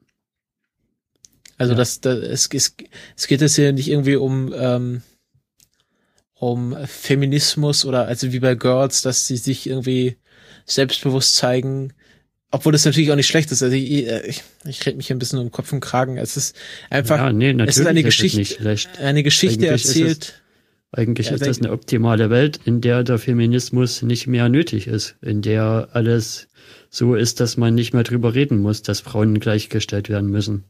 Also Ja. das, das es, es, es geht jetzt hier nicht irgendwie um ähm, um Feminismus oder also wie bei Girls, dass sie sich irgendwie selbstbewusst zeigen, obwohl das natürlich auch nicht schlecht ist. Also ich, ich, ich rede mich hier ein bisschen um Kopf und Kragen. Es ist einfach, Ja, nee, es ist eine natürlich ist es Geschichte, nicht schlecht. eine Geschichte Eigentlich ist es- erzählt. Eigentlich Ja, ist das denk- eine optimale Welt, in der der Feminismus nicht mehr nötig ist, in der alles so ist, dass man nicht mehr drüber reden muss, dass Frauen gleichgestellt werden müssen.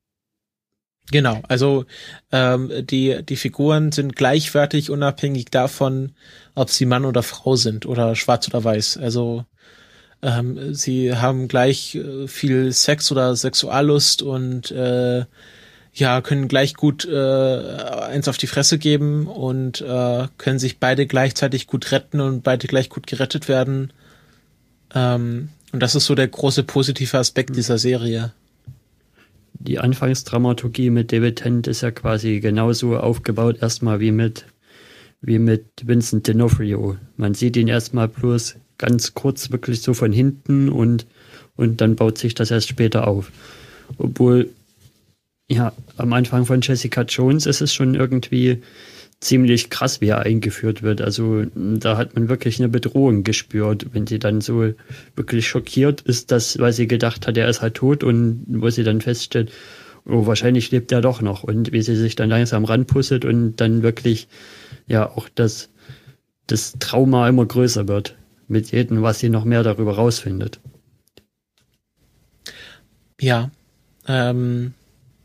Genau, also ähm, die die Figuren sind gleichwertig, unabhängig davon, ob sie Mann oder Frau sind oder schwarz oder weiß. Also ähm, sie haben gleich äh, viel Sex oder Sexuallust und äh, ja können gleich gut äh, eins auf die Fresse geben und äh, können sich beide gleichzeitig gut retten und beide gleich gut gerettet werden. Ähm, und das ist so der große positive Aspekt dieser Serie. Die Anfangsdramaturgie mit David Tennant ist ja quasi genauso aufgebaut, erstmal wie mit, wie mit Vincent D'Onofrio. Man sieht ihn erstmal bloß ganz kurz wirklich so von hinten und, und dann baut sich das erst später auf. Obwohl, ja, am Anfang von Jessica Jones ist es schon irgendwie ziemlich krass, wie er eingeführt wird. Also da hat man wirklich eine Bedrohung gespürt, wenn sie dann so wirklich schockiert ist, dass, weil sie gedacht hat, er ist halt tot und wo sie dann feststellt, oh, wahrscheinlich lebt er doch noch und wie sie sich dann langsam ranpustet und dann wirklich ja auch das, das Trauma immer größer wird mit jedem, was sie noch mehr darüber rausfindet. Ja, ähm,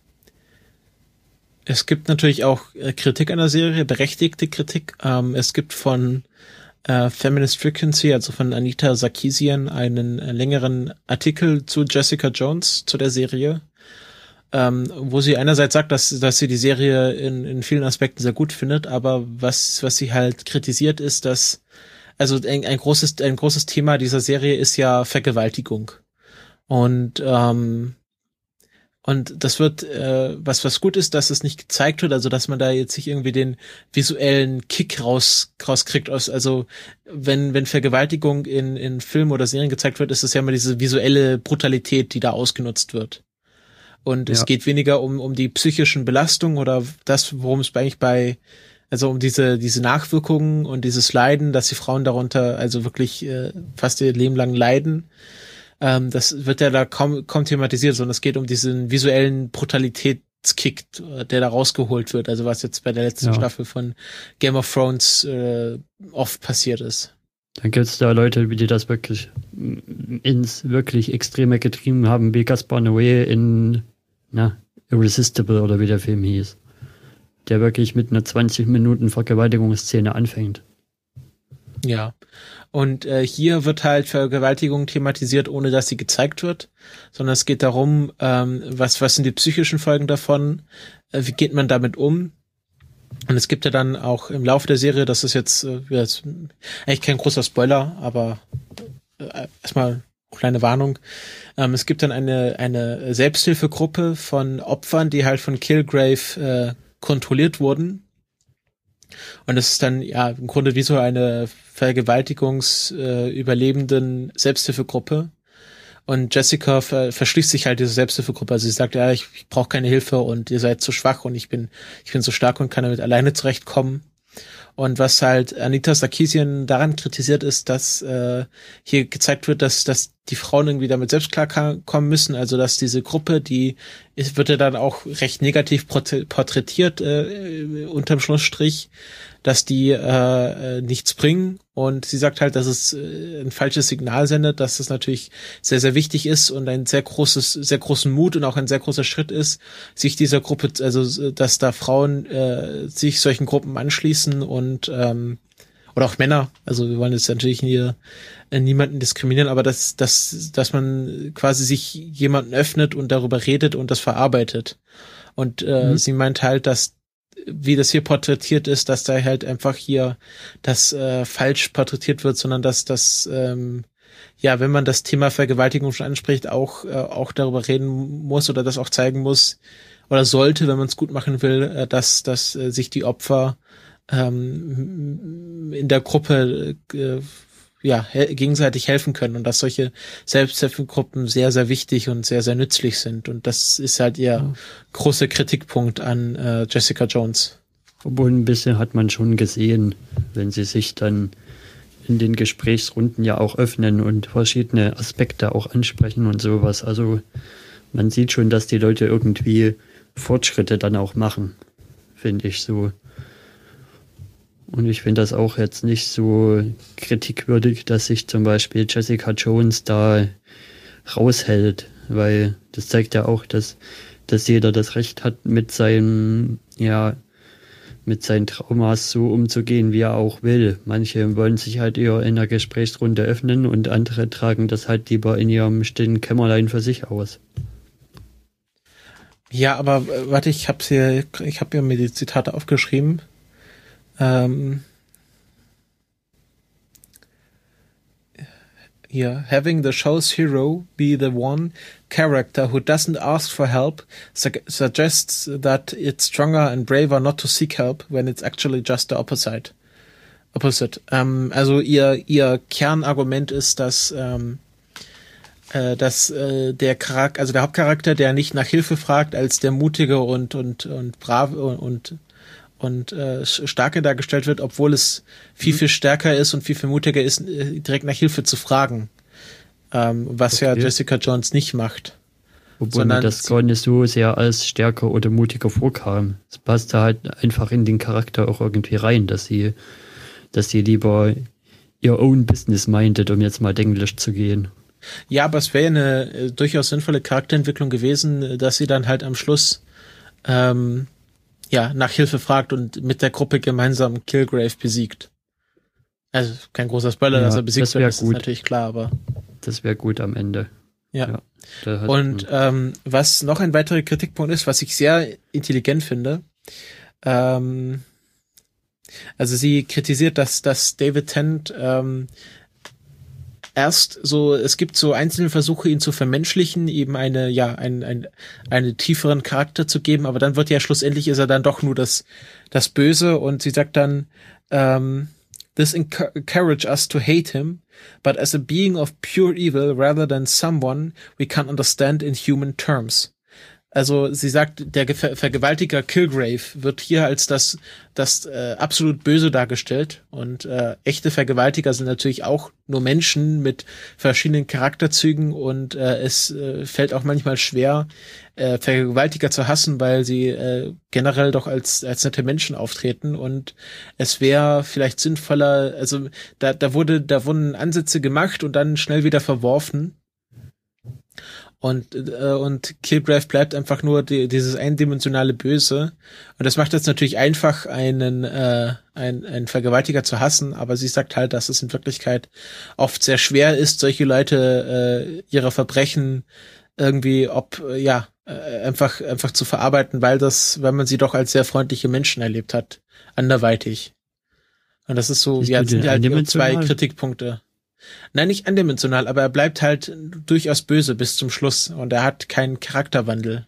es gibt natürlich auch äh, Kritik an der Serie, berechtigte Kritik. Ähm, es gibt von äh, Feminist Frequency, also von Anita Sarkeesian, einen äh, längeren Artikel zu Jessica Jones, zu der Serie, ähm, wo sie einerseits sagt, dass, dass sie die Serie in, in vielen Aspekten sehr gut findet, aber was, was sie halt kritisiert ist, dass, also ein, ein großes, ein großes Thema dieser Serie ist ja Vergewaltigung. Und, ähm, Und das wird, äh, was was gut ist, dass es nicht gezeigt wird, also dass man da jetzt nicht irgendwie den visuellen Kick raus rauskriegt. Aus, also wenn wenn Vergewaltigung in in Filmen oder Serien gezeigt wird, ist es ja immer diese visuelle Brutalität, die da ausgenutzt wird. Und Ja. es geht weniger um um die psychischen Belastungen oder das, worum es eigentlich bei, also um diese diese Nachwirkungen und dieses Leiden, dass die Frauen darunter also wirklich äh, fast ihr Leben lang leiden. Ähm, das wird ja da kaum, kaum thematisiert, sondern es geht um diesen visuellen Brutalitätskick, der da rausgeholt wird, also was jetzt bei der letzten Ja. Staffel von Game of Thrones äh, oft passiert ist. Dann gibt es da Leute, die das wirklich ins wirklich Extreme getrieben haben, wie Gaspar Noé in na, Irresistible oder wie der Film hieß. Der wirklich mit einer zwanzig Minuten Vergewaltigungsszene anfängt. Ja. Und äh, hier wird halt Vergewaltigung thematisiert, ohne dass sie gezeigt wird, sondern es geht darum, ähm, was was sind die psychischen Folgen davon, äh, wie geht man damit um? Und es gibt ja dann auch im Laufe der Serie, das ist jetzt, äh, jetzt eigentlich kein großer Spoiler, aber äh, erstmal kleine Warnung. Ähm, es gibt dann eine eine Selbsthilfegruppe von Opfern, die halt von Kilgrave äh, kontrolliert wurden. Und es ist dann ja im Grunde wie so eine Vergewaltigungs-Überlebenden äh, Selbsthilfegruppe. Und Jessica ver verschließt sich halt diese Selbsthilfegruppe. Also sie sagt, ja, ich, ich brauche keine Hilfe und ihr seid zu schwach und ich bin ich bin so stark und kann damit alleine zurechtkommen. Und was halt Anita Sarkeesian daran kritisiert, ist, dass äh, hier gezeigt wird, dass dass die Frauen irgendwie damit selbst klarkommen müssen. Also dass diese Gruppe, die ist, wird ja dann auch recht negativ porträtiert äh, unterm Schlussstrich, dass die äh, nichts bringen. Und sie sagt halt, dass es äh, ein falsches Signal sendet, dass es natürlich sehr, sehr wichtig ist und ein sehr großes, sehr großen Mut und auch ein sehr großer Schritt ist, sich dieser Gruppe, also dass da Frauen äh, sich solchen Gruppen anschließen und ähm, oder auch Männer. Also wir wollen jetzt natürlich hier äh, niemanden diskriminieren, aber dass, dass, dass man quasi sich jemanden öffnet und darüber redet und das verarbeitet. Und äh, mhm. sie meint halt, dass wie das hier porträtiert ist, dass da halt einfach hier das äh, falsch porträtiert wird, sondern dass das ähm, ja, wenn man das Thema Vergewaltigung schon anspricht, auch äh, auch darüber reden muss oder das auch zeigen muss oder sollte, wenn man es gut machen will, äh, dass dass äh, sich die Opfer ähm, in der Gruppe äh, ja he- gegenseitig helfen können und dass solche Selbsthilfegruppen sehr sehr wichtig und sehr sehr nützlich sind und das ist halt ihr ja. großer Kritikpunkt an äh, Jessica Jones. Obwohl ein bisschen hat man schon gesehen, wenn sie sich dann in den Gesprächsrunden ja auch öffnen und verschiedene Aspekte auch ansprechen und sowas. Also man sieht schon, dass die Leute irgendwie Fortschritte dann auch machen, finde ich so. Und ich finde das auch jetzt nicht so kritikwürdig, dass sich zum Beispiel Jessica Jones da raushält, weil das zeigt ja auch, dass, dass jeder das Recht hat, mit seinem, ja, mit seinen Traumas so umzugehen, wie er auch will. Manche wollen sich halt eher in einer Gesprächsrunde öffnen und andere tragen das halt lieber in ihrem stillen Kämmerlein für sich aus. Ja, aber äh, warte, ich hab's hier, ich habe hier mir die Zitate aufgeschrieben. Ähm, hier, having the show's hero be the one character who doesn't ask for help su- suggests that it's stronger and braver not to seek help when it's actually just the opposite. Opposite. Ähm, also ihr ihr Kernargument ist, dass ähm, äh, dass äh, der Charakter, also der Hauptcharakter, der nicht nach Hilfe fragt, als der mutige und und und brave und und, und äh, starke dargestellt wird, obwohl es viel viel stärker ist und viel viel mutiger ist, äh, direkt nach Hilfe zu fragen, ähm, was okay. ja Jessica Jones nicht macht. Obwohl mir das gar nicht so sehr als stärker oder mutiger vorkam. Es passt da halt einfach in den Charakter auch irgendwie rein, dass sie, dass sie lieber ihr own business minded, um jetzt mal Englisch zu gehen. Ja, aber es wäre eine äh, durchaus sinnvolle Charakterentwicklung gewesen, dass sie dann halt am Schluss ähm, ja nach Hilfe fragt und mit der Gruppe gemeinsam Kilgrave besiegt. Also kein großer Spoiler, ja, dass er besiegt wird, das ist natürlich klar, aber das wäre gut am Ende. Ja. ja und ähm, was noch ein weiterer Kritikpunkt ist, was ich sehr intelligent finde, ähm, also sie kritisiert, dass, dass David Tennant ähm, erst so, es gibt so einzelne Versuche, ihn zu vermenschlichen, eben eine, ja, ein, ein, einen tieferen Charakter zu geben, aber dann wird ja schlussendlich ist er dann doch nur das, das Böse und sie sagt dann, ähm, this encourage us to hate him, but as a being of pure evil rather than someone we can understand in human terms. Also sie sagt, der Ver- Vergewaltiger Kilgrave wird hier als das das äh, absolut Böse dargestellt und äh, echte Vergewaltiger sind natürlich auch nur Menschen mit verschiedenen Charakterzügen und äh, es äh, fällt auch manchmal schwer, äh, Vergewaltiger zu hassen, weil sie äh, generell doch als als nette Menschen auftreten und es wäre vielleicht sinnvoller, also da da wurde da wurden Ansätze gemacht und dann schnell wieder verworfen. Und äh, und Kilgrave bleibt einfach nur die, dieses eindimensionale Böse. Und das macht es natürlich einfach, einen äh, ein, ein Vergewaltiger zu hassen. Aber sie sagt halt, dass es in Wirklichkeit oft sehr schwer ist, solche Leute äh, ihre Verbrechen irgendwie ob äh, ja äh, einfach einfach zu verarbeiten, weil das, weil man sie doch als sehr freundliche Menschen erlebt hat, anderweitig. Und das ist so, ja, sind halt nur zwei Kritikpunkte. Nein, nicht eindimensional, aber er bleibt halt durchaus böse bis zum Schluss und er hat keinen Charakterwandel.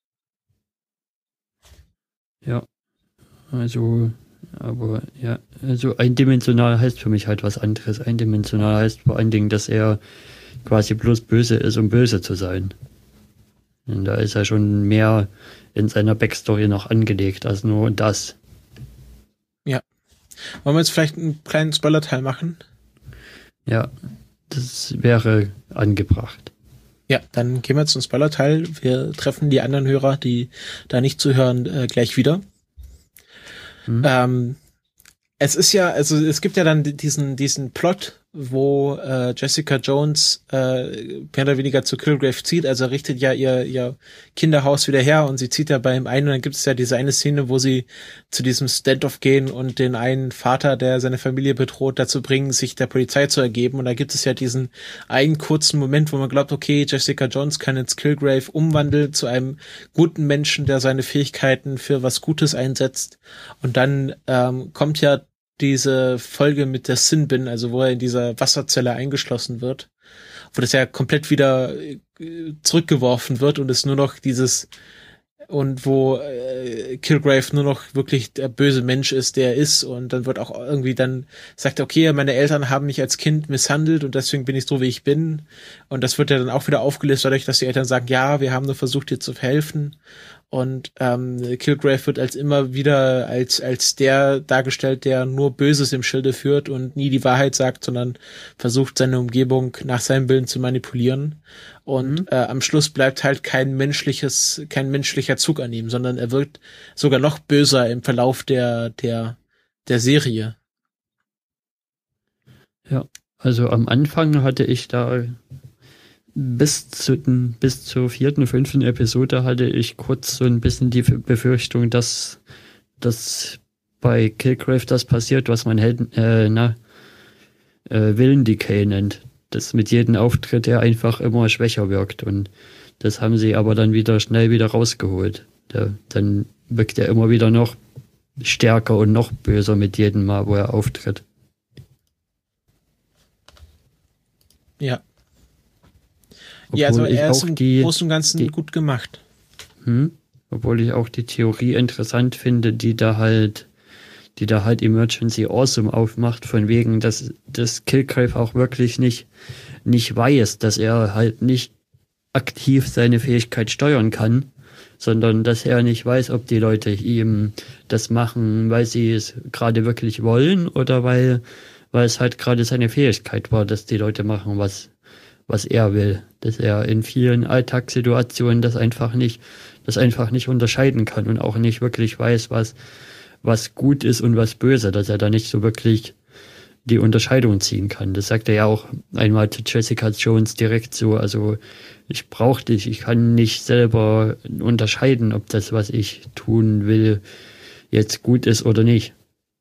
Ja, also, aber ja, also eindimensional heißt für mich halt was anderes. Eindimensional heißt vor allen Dingen, dass er quasi bloß böse ist, um böse zu sein. Und da ist er schon mehr in seiner Backstory noch angelegt als nur das. Ja. Wollen wir jetzt vielleicht einen kleinen Spoiler-Teil machen? Ja, das wäre angebracht. Ja, dann gehen wir zum Spoiler-Teil. Wir treffen die anderen Hörer, die da nicht zuhören, äh, gleich wieder. Mhm. Ähm, es ist ja, also es gibt ja dann diesen diesen Plot, wo äh, Jessica Jones äh, mehr oder weniger zu Kilgrave zieht. Also richtet ja ihr ihr Kinderhaus wieder her und sie zieht ja bei ihm ein und dann gibt es ja diese eine Szene, wo sie zu diesem Standoff gehen und den einen Vater, der seine Familie bedroht, dazu bringen, sich der Polizei zu ergeben. Und da gibt es ja diesen einen kurzen Moment, wo man glaubt, okay, Jessica Jones kann jetzt Kilgrave umwandeln zu einem guten Menschen, der seine Fähigkeiten für was Gutes einsetzt. Und dann ähm, kommt ja diese Folge mit der Sin Bin, also wo er in dieser Wasserzelle eingeschlossen wird, wo das ja komplett wieder äh, zurückgeworfen wird und es nur noch dieses und wo äh, Kilgrave nur noch wirklich der böse Mensch ist, der er ist und dann wird auch irgendwie dann sagt, okay, meine Eltern haben mich als Kind misshandelt und deswegen bin ich so, wie ich bin und das wird ja dann auch wieder aufgelöst dadurch, dass die Eltern sagen, ja, wir haben nur versucht, dir zu helfen. Und ähm, Kilgrave wird als immer wieder als als der dargestellt, der nur Böses im Schilde führt und nie die Wahrheit sagt, sondern versucht, seine Umgebung nach seinem Willen zu manipulieren. Und mhm. äh, am Schluss bleibt halt kein menschliches, kein menschlicher Zug an ihm, sondern er wird sogar noch böser im Verlauf der der der Serie. Ja, also am Anfang hatte ich da Bis zu den, bis zur vierten, fünften Episode hatte ich kurz so ein bisschen die Befürchtung, dass, dass bei Kilgrave das passiert, was man Helden, äh, na, äh, Willendecay nennt. Dass mit jedem Auftritt er einfach immer schwächer wirkt und das haben sie aber dann wieder schnell wieder rausgeholt. Der, dann wirkt er immer wieder noch stärker und noch böser mit jedem Mal, wo er auftritt. Ja. Obwohl ja, also er ich ist auch im die, Großen und Ganzen die, gut gemacht. Hm, obwohl ich auch die Theorie interessant finde, die da halt, die da halt Emergency Awesome aufmacht, von wegen, dass das Kilgrave auch wirklich nicht, nicht weiß, dass er halt nicht aktiv seine Fähigkeit steuern kann, sondern dass er nicht weiß, ob die Leute ihm das machen, weil sie es gerade wirklich wollen oder weil, weil es halt gerade seine Fähigkeit war, dass die Leute machen, was was er will, dass er in vielen Alltagssituationen das einfach nicht, das einfach nicht unterscheiden kann und auch nicht wirklich weiß, was, was gut ist und was böse, dass er da nicht so wirklich die Unterscheidung ziehen kann. Das sagt er ja auch einmal zu Jessica Jones direkt so, also ich brauche dich, ich kann nicht selber unterscheiden, ob das, was ich tun will, jetzt gut ist oder nicht.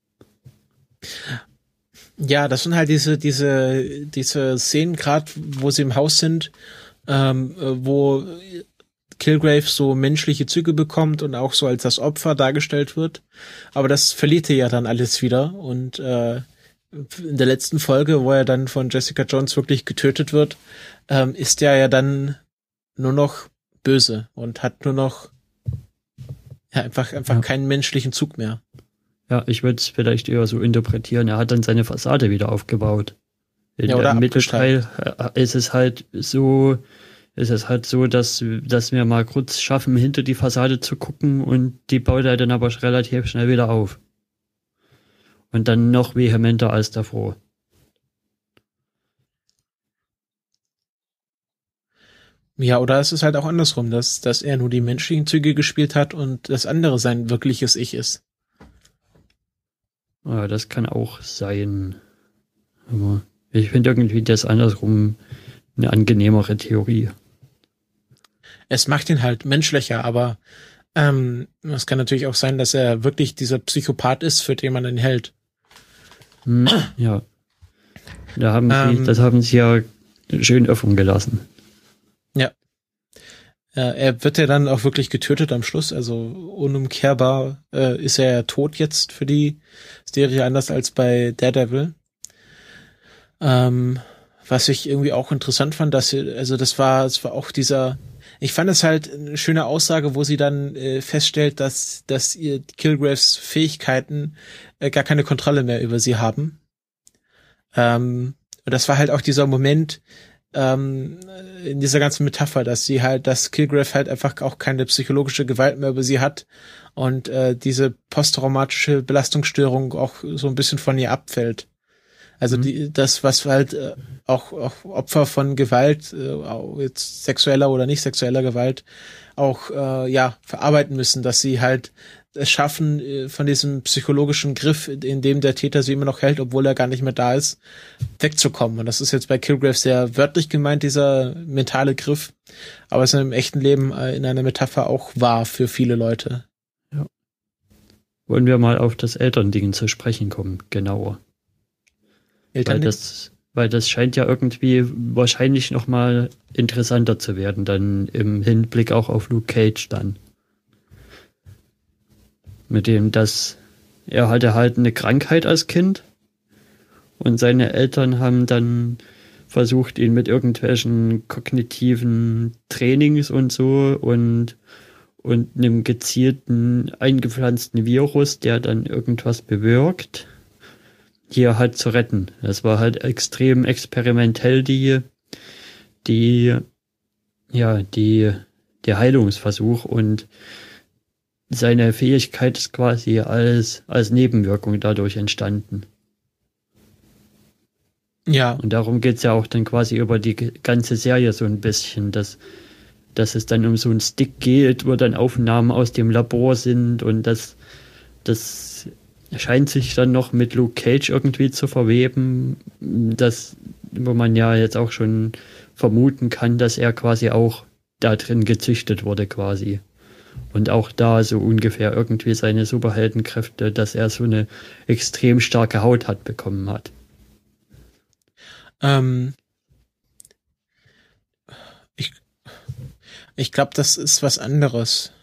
Ja, das sind halt diese diese diese Szenen, gerade wo sie im Haus sind, ähm, wo Kilgrave so menschliche Züge bekommt und auch so als das Opfer dargestellt wird. Aber das verliert er ja dann alles wieder. Und äh, in der letzten Folge, wo er dann von Jessica Jones wirklich getötet wird, ähm, ist er ja dann nur noch böse und hat nur noch ja, einfach einfach ja. keinen menschlichen Zug mehr. Ja, ich würde es vielleicht eher so interpretieren, er hat dann seine Fassade wieder aufgebaut. In ja, oder Im Mittelteil ist es halt so, ist es halt so, dass, dass wir mal kurz schaffen, hinter die Fassade zu gucken und die baut er dann aber relativ schnell wieder auf. Und dann noch vehementer als davor. Ja, oder es ist halt auch andersrum, dass, dass er nur die menschlichen Züge gespielt hat und das andere sein wirkliches Ich ist. Ja, das kann auch sein. Aber ich finde irgendwie das andersrum eine angenehmere Theorie. Es macht ihn halt menschlicher, aber ähm, es kann natürlich auch sein, dass er wirklich dieser Psychopath ist, für den man ihn hält. Hm, ja. Da haben ähm, sie, das haben sie ja schön offen gelassen. Ja. Äh, er wird ja dann auch wirklich getötet am Schluss, also unumkehrbar äh, ist er ja tot jetzt für die Serie, anders als bei Daredevil. Ähm, was ich irgendwie auch interessant fand, dass sie, also das war, es war auch dieser, ich fand es halt eine schöne Aussage, wo sie dann äh, feststellt, dass, dass ihr Kilgraves Fähigkeiten äh, gar keine Kontrolle mehr über sie haben. Ähm, und das war halt auch dieser Moment, ähm, in dieser ganzen Metapher, dass sie halt, dass Kilgrave halt einfach auch keine psychologische Gewalt mehr über sie hat und äh, diese posttraumatische Belastungsstörung auch so ein bisschen von ihr abfällt. Also Mhm. die, das, was halt äh, auch, auch Opfer von Gewalt, äh, auch jetzt sexueller oder nicht sexueller Gewalt, auch äh, ja verarbeiten müssen, dass sie halt es schaffen, äh, von diesem psychologischen Griff, in dem der Täter sie immer noch hält, obwohl er gar nicht mehr da ist, wegzukommen. Und das ist jetzt bei Kilgrave sehr wörtlich gemeint, dieser mentale Griff, aber es ist im echten Leben äh, in einer Metapher auch wahr für viele Leute. Wollen wir mal auf das Elternding zu sprechen kommen, genauer. Eltern Weil das, weil das scheint ja irgendwie wahrscheinlich nochmal interessanter zu werden, dann im Hinblick auch auf Luke Cage dann. Mit dem, dass er hatte halt eine Krankheit als Kind und seine Eltern haben dann versucht, ihn mit irgendwelchen kognitiven Trainings und so und, und einem gezielten eingepflanzten Virus, der dann irgendwas bewirkt, hier halt zu retten. Das war halt extrem experimentell die, die, ja, die, der Heilungsversuch und seine Fähigkeit ist quasi als, als Nebenwirkung dadurch entstanden. Ja, Und darum geht's ja auch dann quasi über die ganze Serie so ein bisschen, dass, dass es dann um so einen Stick geht, wo dann Aufnahmen aus dem Labor sind und das, das scheint sich dann noch mit Luke Cage irgendwie zu verweben, das, wo man ja jetzt auch schon vermuten kann, dass er quasi auch da drin gezüchtet wurde quasi. Und auch da so ungefähr irgendwie seine Superheldenkräfte, dass er so eine extrem starke Haut hat bekommen hat. ähm, ich, ich glaube, das ist was anderes.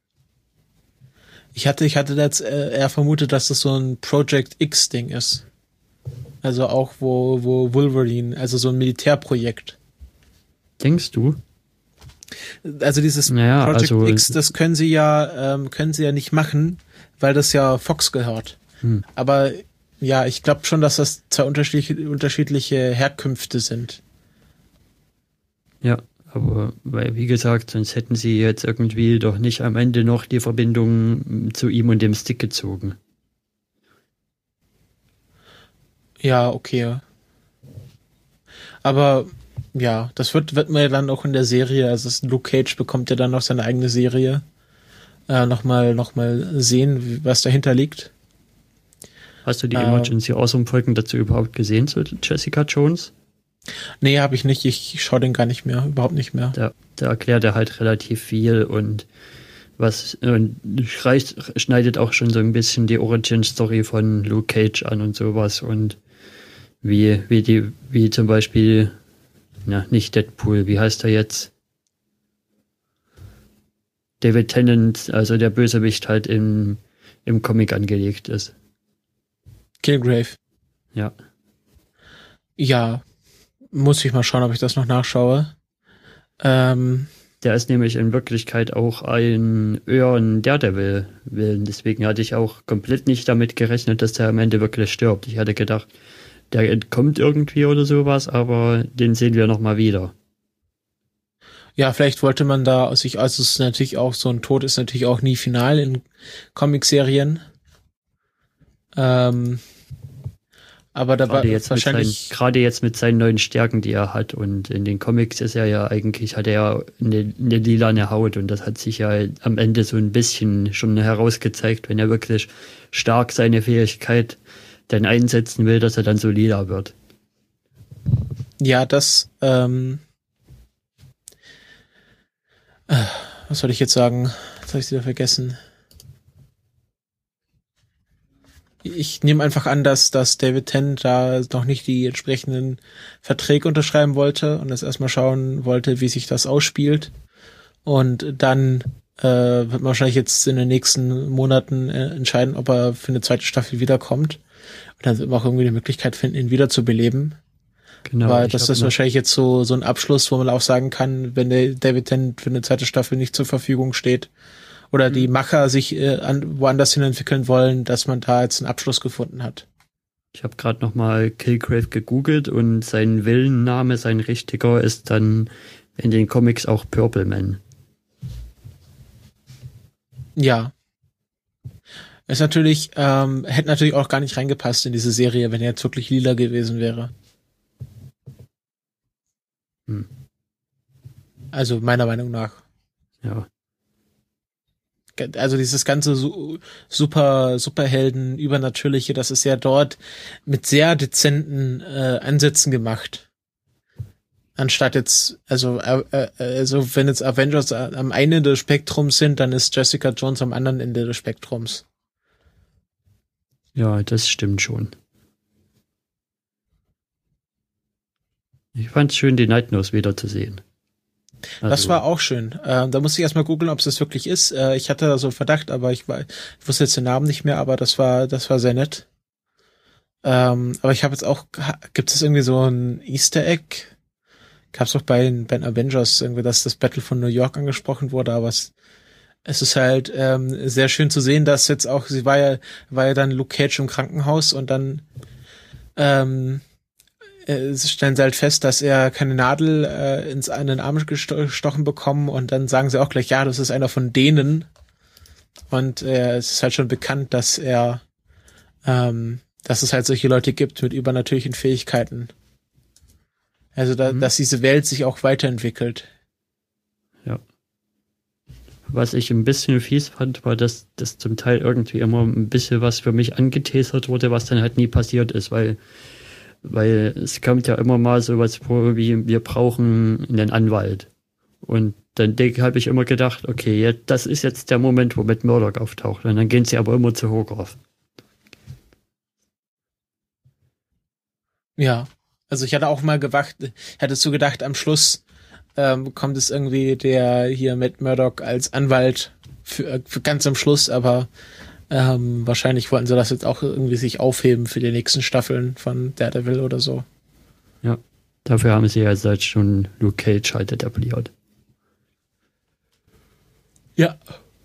Ich hatte, ich hatte jetzt äh, eher vermutet, dass das so ein Project X-Ding ist. Also auch wo, wo Wolverine, also so ein Militärprojekt. Denkst du? Also dieses Naja, Project also- X, das können sie ja, ähm, können sie ja nicht machen, weil das ja Fox gehört. Hm. Aber ja, ich glaube schon, dass das zwei unterschiedliche, unterschiedliche Herkünfte sind. Ja, aber weil, wie gesagt, sonst hätten sie jetzt irgendwie doch nicht am Ende noch die Verbindung zu ihm und dem Stick gezogen. Ja, okay. Aber ja, das wird, wird man ja dann auch in der Serie, also das Luke Cage bekommt ja dann noch seine eigene Serie, äh, nochmal, noch mal sehen, wie- was dahinter liegt. Hast du die Ähm. Emergency Awesome Folgen dazu überhaupt gesehen zu Jessica Jones? Nee, habe ich nicht, ich, ich schaue den gar nicht mehr, überhaupt nicht mehr. Da, da erklärt er halt relativ viel und was und schreicht, schneidet auch schon so ein bisschen die Origin-Story von Luke Cage an und sowas und wie, wie die, wie zum Beispiel, na, nicht Deadpool, wie heißt er jetzt? David Tennant, also der Bösewicht halt im, im Comic angelegt ist. Kilgrave. Ja. Ja, muss ich mal schauen, ob ich das noch nachschaue. Ähm, Der ist nämlich in Wirklichkeit auch ein Ehren Daredevil-Willen. Deswegen hatte ich auch komplett nicht damit gerechnet, dass der am Ende wirklich stirbt. Ich hatte gedacht, der entkommt irgendwie oder sowas, aber den sehen wir nochmal wieder. ja, vielleicht wollte man da sich, also es ist natürlich auch, so ein Tod ist natürlich auch nie final in Comicserien. Ähm, aber da war Gerade jetzt, mit seinen, wahrscheinlich, gerade jetzt mit seinen neuen Stärken, die er hat. Und in den Comics ist er ja eigentlich, hat er ja eine, eine lilane Haut und das hat sich ja am Ende so ein bisschen schon herausgezeigt, wenn er wirklich stark seine Fähigkeit dann einsetzen will, dass er dann so lila wird. ja, das, ähm, äh, was soll ich jetzt sagen? Jetzt habe ich es wieder vergessen. Ich nehme einfach an, dass, dass David Tennant da noch nicht die entsprechenden Verträge unterschreiben wollte und das erstmal schauen wollte, wie sich das ausspielt. Und dann äh, wird man wahrscheinlich jetzt in den nächsten Monaten äh, entscheiden, ob er für eine zweite Staffel wiederkommt. Und dann wird man auch irgendwie die Möglichkeit finden, ihn wiederzubeleben. Genau. Weil ich das hab ist noch- wahrscheinlich jetzt so, so ein Abschluss, wo man auch sagen kann, wenn der David Tennant für eine zweite Staffel nicht zur Verfügung steht oder die Macher sich äh, an, woanders hin entwickeln wollen, dass man da jetzt einen Abschluss gefunden hat. Ich habe gerade nochmal Kilgrave gegoogelt und sein Villenname, sein richtiger, ist dann in den Comics auch Purple Man. Ja. Ist natürlich, ähm, hätte natürlich auch gar nicht reingepasst in diese Serie, wenn er jetzt wirklich lila gewesen wäre. Hm. Also meiner Meinung nach. Ja. Also dieses ganze su- super Superhelden, Übernatürliche, das ist ja dort mit sehr dezenten äh, Ansätzen gemacht. Anstatt jetzt, also äh, äh, also wenn jetzt Avengers am einen Ende des Spektrums sind, dann ist Jessica Jones am anderen Ende des Spektrums. Ja, das stimmt schon. Ich fand es schön, die Night Nurse wiederzusehen. Also, das war auch schön. Äh, da musste ich erstmal googeln, ob es das wirklich ist. Äh, ich hatte da so einen Verdacht, aber ich, war, ich wusste jetzt den Namen nicht mehr, aber das war, das war sehr nett. Ähm, aber ich habe jetzt auch, gibt es irgendwie so ein Easter Egg? Gab es auch bei den, bei den Avengers irgendwie, dass das Battle von New York angesprochen wurde, aber es, es ist halt ähm, sehr schön zu sehen, dass jetzt auch, sie war ja, war ja dann Luke Cage im Krankenhaus und dann ähm, äh, stellen sie halt fest, dass er keine Nadel äh, ins in den Arm gesto- gestochen bekommen und dann sagen sie auch gleich, ja, das ist einer von denen. Und äh, es ist halt schon bekannt, dass er, ähm, dass es halt solche Leute gibt mit übernatürlichen Fähigkeiten. Also da, mhm. dass diese Welt sich auch weiterentwickelt. Ja. Was ich ein bisschen fies fand, war, dass das zum Teil irgendwie immer ein bisschen was für mich angeteasert wurde, was dann halt nie passiert ist, weil Weil es kommt ja immer mal sowas vor, wie wir brauchen einen Anwalt. Und dann habe ich immer gedacht, okay, ja, das ist jetzt der Moment, wo mit Murdoch auftaucht. Und dann gehen sie aber immer zu Hogarth. Ja, also ich hatte auch mal gewacht, hättest du gedacht, am Schluss ähm, kommt es irgendwie der hier Matt Murdock als Anwalt für, für ganz am Schluss, aber Ähm, wahrscheinlich wollten sie das jetzt auch irgendwie sich aufheben für die nächsten Staffeln von Daredevil oder so. Ja, dafür haben sie ja jetzt schon Luke Cage halt etabliert. Ja.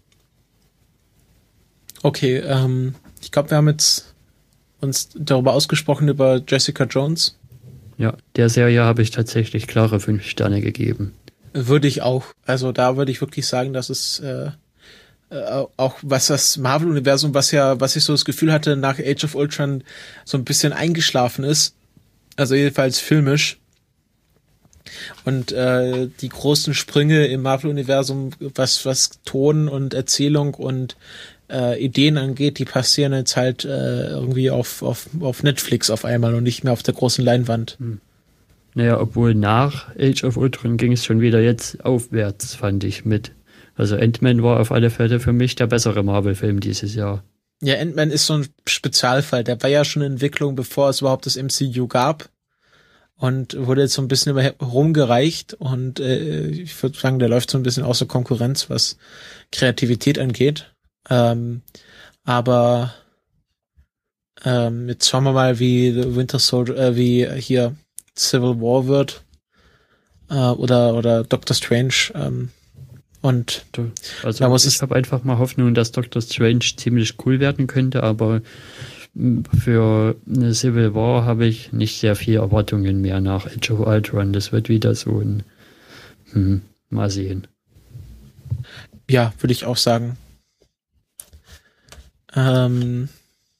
Okay, ähm, ich glaube, wir haben jetzt uns darüber ausgesprochen, über Jessica Jones. Ja, der Serie habe ich tatsächlich klare fünf Sterne gegeben. Würde ich auch. Also da würde ich wirklich sagen, dass es äh, Äh, auch was das Marvel-Universum, was ja, was ich so das Gefühl hatte, nach Age of Ultron so ein bisschen eingeschlafen ist. Also jedenfalls filmisch. Und äh, die großen Sprünge im Marvel-Universum, was was Ton und Erzählung und äh, Ideen angeht, die passieren jetzt halt äh, irgendwie auf, auf, auf Netflix auf einmal und nicht mehr auf der großen Leinwand. Hm. Naja, obwohl nach Age of Ultron ging es schon wieder jetzt aufwärts, fand ich mit. Also Ant-Man war auf alle Fälle für mich der bessere Marvel-Film dieses Jahr. Ja, Ant-Man ist so ein Spezialfall. Der war ja schon in Entwicklung, bevor es überhaupt das M C U gab. Und wurde jetzt so ein bisschen rumgereicht. Und äh, ich würde sagen, der läuft so ein bisschen außer Konkurrenz, was Kreativität angeht. Ähm, aber ähm, jetzt schauen wir mal, wie The Winter Soldier, äh, wie hier Civil War wird. Äh, oder, oder Doctor Strange. Ähm, Und also da muss ich habe einfach mal Hoffnung, dass Doctor Strange ziemlich cool werden könnte, aber für eine Civil War habe ich nicht sehr viel Erwartungen mehr nach Age of Ultron. Das wird wieder so ein hm, mal sehen. Ja, würde ich auch sagen. Ähm,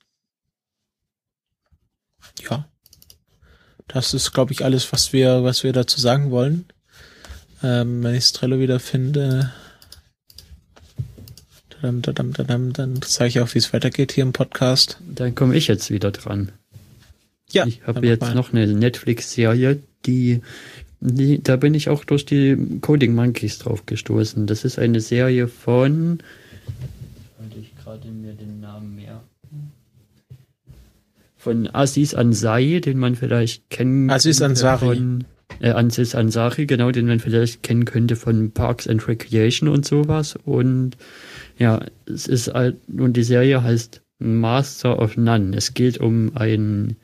ja. Das ist, glaube ich, alles, was wir, was wir dazu sagen wollen. Ähm, wenn ich das Trello wieder finde, dann, dann, dann, dann zeige ich auch, wie es weitergeht hier im Podcast. Dann komme ich jetzt wieder dran. Ja. Ich habe jetzt mal. noch eine Netflix-Serie, die, die, da bin ich auch durch die Coding Monkeys drauf gestoßen. Das ist eine Serie von, wollte ich gerade mir den Namen mehr, von Aziz Ansari, den man vielleicht kennen Aziz Ansari. Von, Äh, Aziz Ansari, genau, den man vielleicht kennen könnte von Parks and Recreation und sowas. Und ja, es ist halt, und die Serie heißt Master of None. Es geht um einen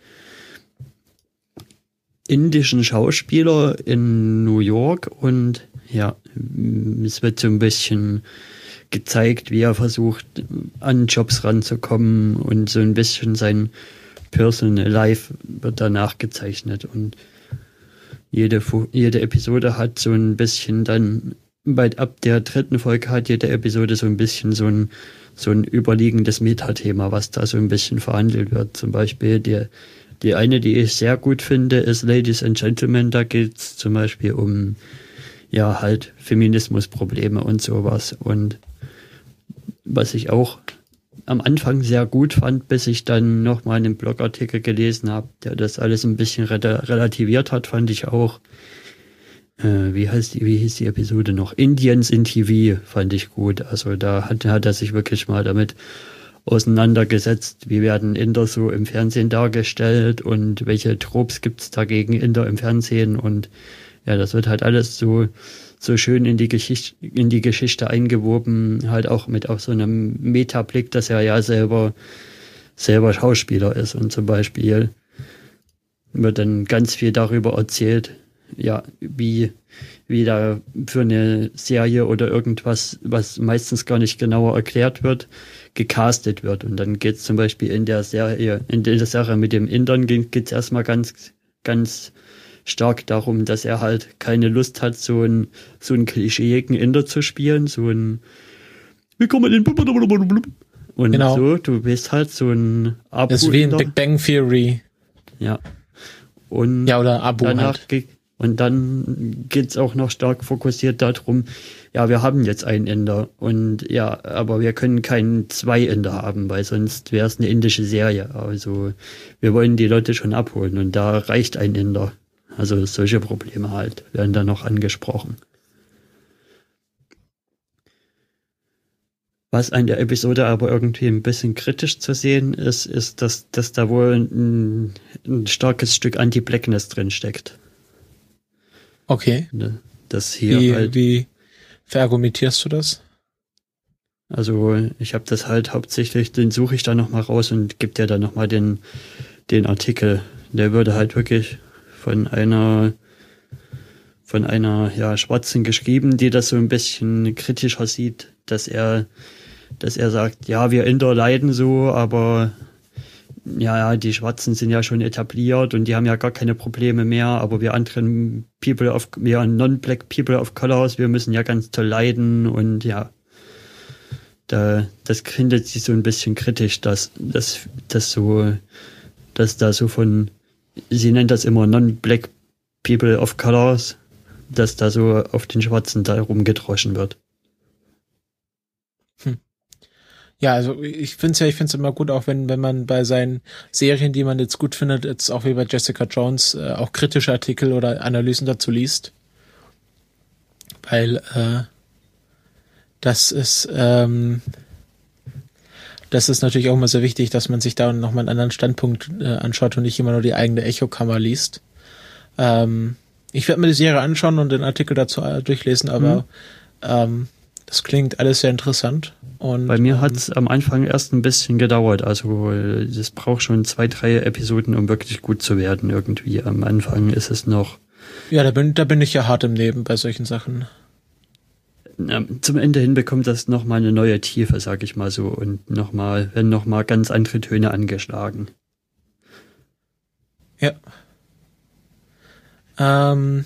indischen Schauspieler in New York und ja, es wird so ein bisschen gezeigt, wie er versucht, an Jobs ranzukommen und so ein bisschen sein Personal Life wird danach gezeichnet und Jede, jede Episode hat so ein bisschen dann bei, ab der dritten Folge hat jede Episode so ein bisschen so ein, so ein überliegendes Metathema, was da so ein bisschen verhandelt wird. Zum Beispiel die, die eine, die ich sehr gut finde, ist Ladies and Gentlemen. Da geht's zum Beispiel um, ja, halt Feminismusprobleme und sowas. Und was ich auch am Anfang sehr gut fand, bis ich dann nochmal einen Blogartikel gelesen habe, der das alles ein bisschen re- relativiert hat, fand ich auch, äh, wie heißt die, wie hieß die Episode noch? Indians in T V fand ich gut. Also da hat, hat er sich wirklich mal damit auseinandergesetzt, wie werden Inder so im Fernsehen dargestellt und welche Tropes gibt's dagegen Inder im Fernsehen, und ja, das wird halt alles so so schön in die Geschichte in die Geschichte eingewoben, halt auch mit auf so einem Metablick, dass er ja selber selber Schauspieler ist, und zum Beispiel wird dann ganz viel darüber erzählt, ja, wie wie da für eine Serie oder irgendwas, was meistens gar nicht genauer erklärt wird, gecastet wird. Und dann geht's zum Beispiel in der Serie, in der Sache mit dem Indern geht's erstmal ganz, ganz stark darum, dass er halt keine Lust hat, so ein so einen klischeeigen Inder zu spielen, so ein wie kommt man in und genau. So, du bist halt so ein Abu. Das ist wie in Big Bang Theory. Ja. Und ja, oder Abu danach halt. Ge- und dann geht's auch noch stark fokussiert darum, ja, wir haben jetzt einen Inder und ja, aber wir können keinen zwei Inder haben, weil sonst wäre es eine indische Serie. Also wir wollen die Leute schon abholen und da reicht ein Inder. Also solche Probleme halt werden da noch angesprochen. Was an der Episode aber irgendwie ein bisschen kritisch zu sehen ist, ist, dass, dass da wohl ein, ein starkes Stück Anti-Blackness drin steckt. Okay. Das hier wie, halt, wie verargumentierst du das? Also ich habe das halt hauptsächlich, den suche ich da nochmal raus und gebe dir dann nochmal den, den Artikel. Der würde halt wirklich von einer von einer ja Schwarzen geschrieben, die das so ein bisschen kritischer sieht, dass er dass er sagt, ja, wir Inder leiden so, aber ja, ja, die Schwarzen sind ja schon etabliert und die haben ja gar keine Probleme mehr, aber wir anderen People of, wir non-black People of Colors, wir müssen ja ganz toll leiden, und ja, da, das findet sie so ein bisschen kritisch, dass, dass, dass so, dass da so von, sie nennt das immer non-black People of Colors, dass da so auf den Schwarzen da rumgedroschen wird. Hm. Ja, also ich finde es ja, ich finde es immer gut, auch wenn wenn man bei seinen Serien, die man jetzt gut findet, jetzt auch wie bei Jessica Jones, äh, auch kritische Artikel oder Analysen dazu liest. Weil äh, das ist ähm, das ist natürlich auch immer sehr wichtig, dass man sich da nochmal einen anderen Standpunkt äh, anschaut und nicht immer nur die eigene Echokammer liest. Ähm, ich werde mir die Serie anschauen und den Artikel dazu äh, durchlesen, aber mhm. ähm, das klingt alles sehr interessant. Und, bei mir ähm, hat es am Anfang erst ein bisschen gedauert. Also es braucht schon zwei, drei Episoden, um wirklich gut zu werden irgendwie. Am Anfang ist es noch... Ja, da bin, da bin ich ja hart im Leben bei solchen Sachen. Na, zum Ende hin bekommt das nochmal eine neue Tiefe, sag ich mal so. Und nochmal, werden nochmal ganz andere Töne angeschlagen. Ja. Ähm...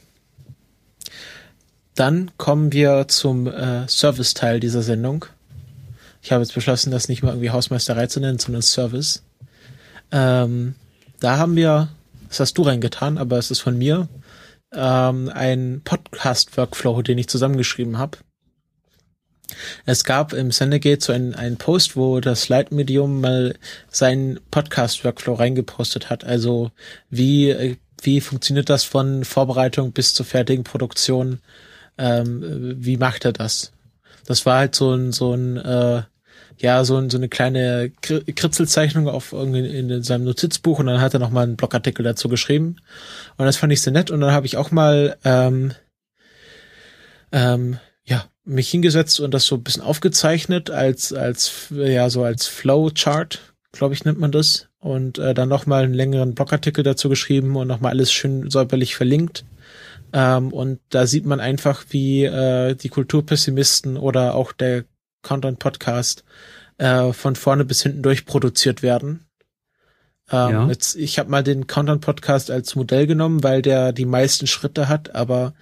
Dann kommen wir zum äh, Service-Teil dieser Sendung. Ich habe jetzt beschlossen, das nicht mal irgendwie Hausmeisterei zu nennen, sondern Service. Ähm, da haben wir, das hast du reingetan, aber es ist von mir, ähm, ein Podcast-Workflow, den ich zusammengeschrieben habe. Es gab im Sendegate so einen, einen Post, wo das Light-Medium mal seinen Podcast-Workflow reingepostet hat. Also wie, wie funktioniert das von Vorbereitung bis zur fertigen Produktion? Ähm, wie macht er das? Das war halt so ein, so ein, äh, ja, so, ein, so eine kleine Kritzelzeichnung auf irgendwie in, in seinem Notizbuch, und dann hat er nochmal einen Blogartikel dazu geschrieben. Und das fand ich sehr nett. Und dann habe ich auch mal, ähm, ähm, ja, mich hingesetzt und das so ein bisschen aufgezeichnet als, als, ja, so als Flowchart, glaube ich, nennt man das. Und äh, dann nochmal einen längeren Blogartikel dazu geschrieben und nochmal alles schön säuberlich verlinkt. Ähm, und da sieht man einfach, wie äh, die Kulturpessimisten oder auch der Content-Podcast äh, von vorne bis hinten durchproduziert werden. Ähm, ja. jetzt, ich habe mal den Content-Podcast als Modell genommen, weil der die meisten Schritte hat, aber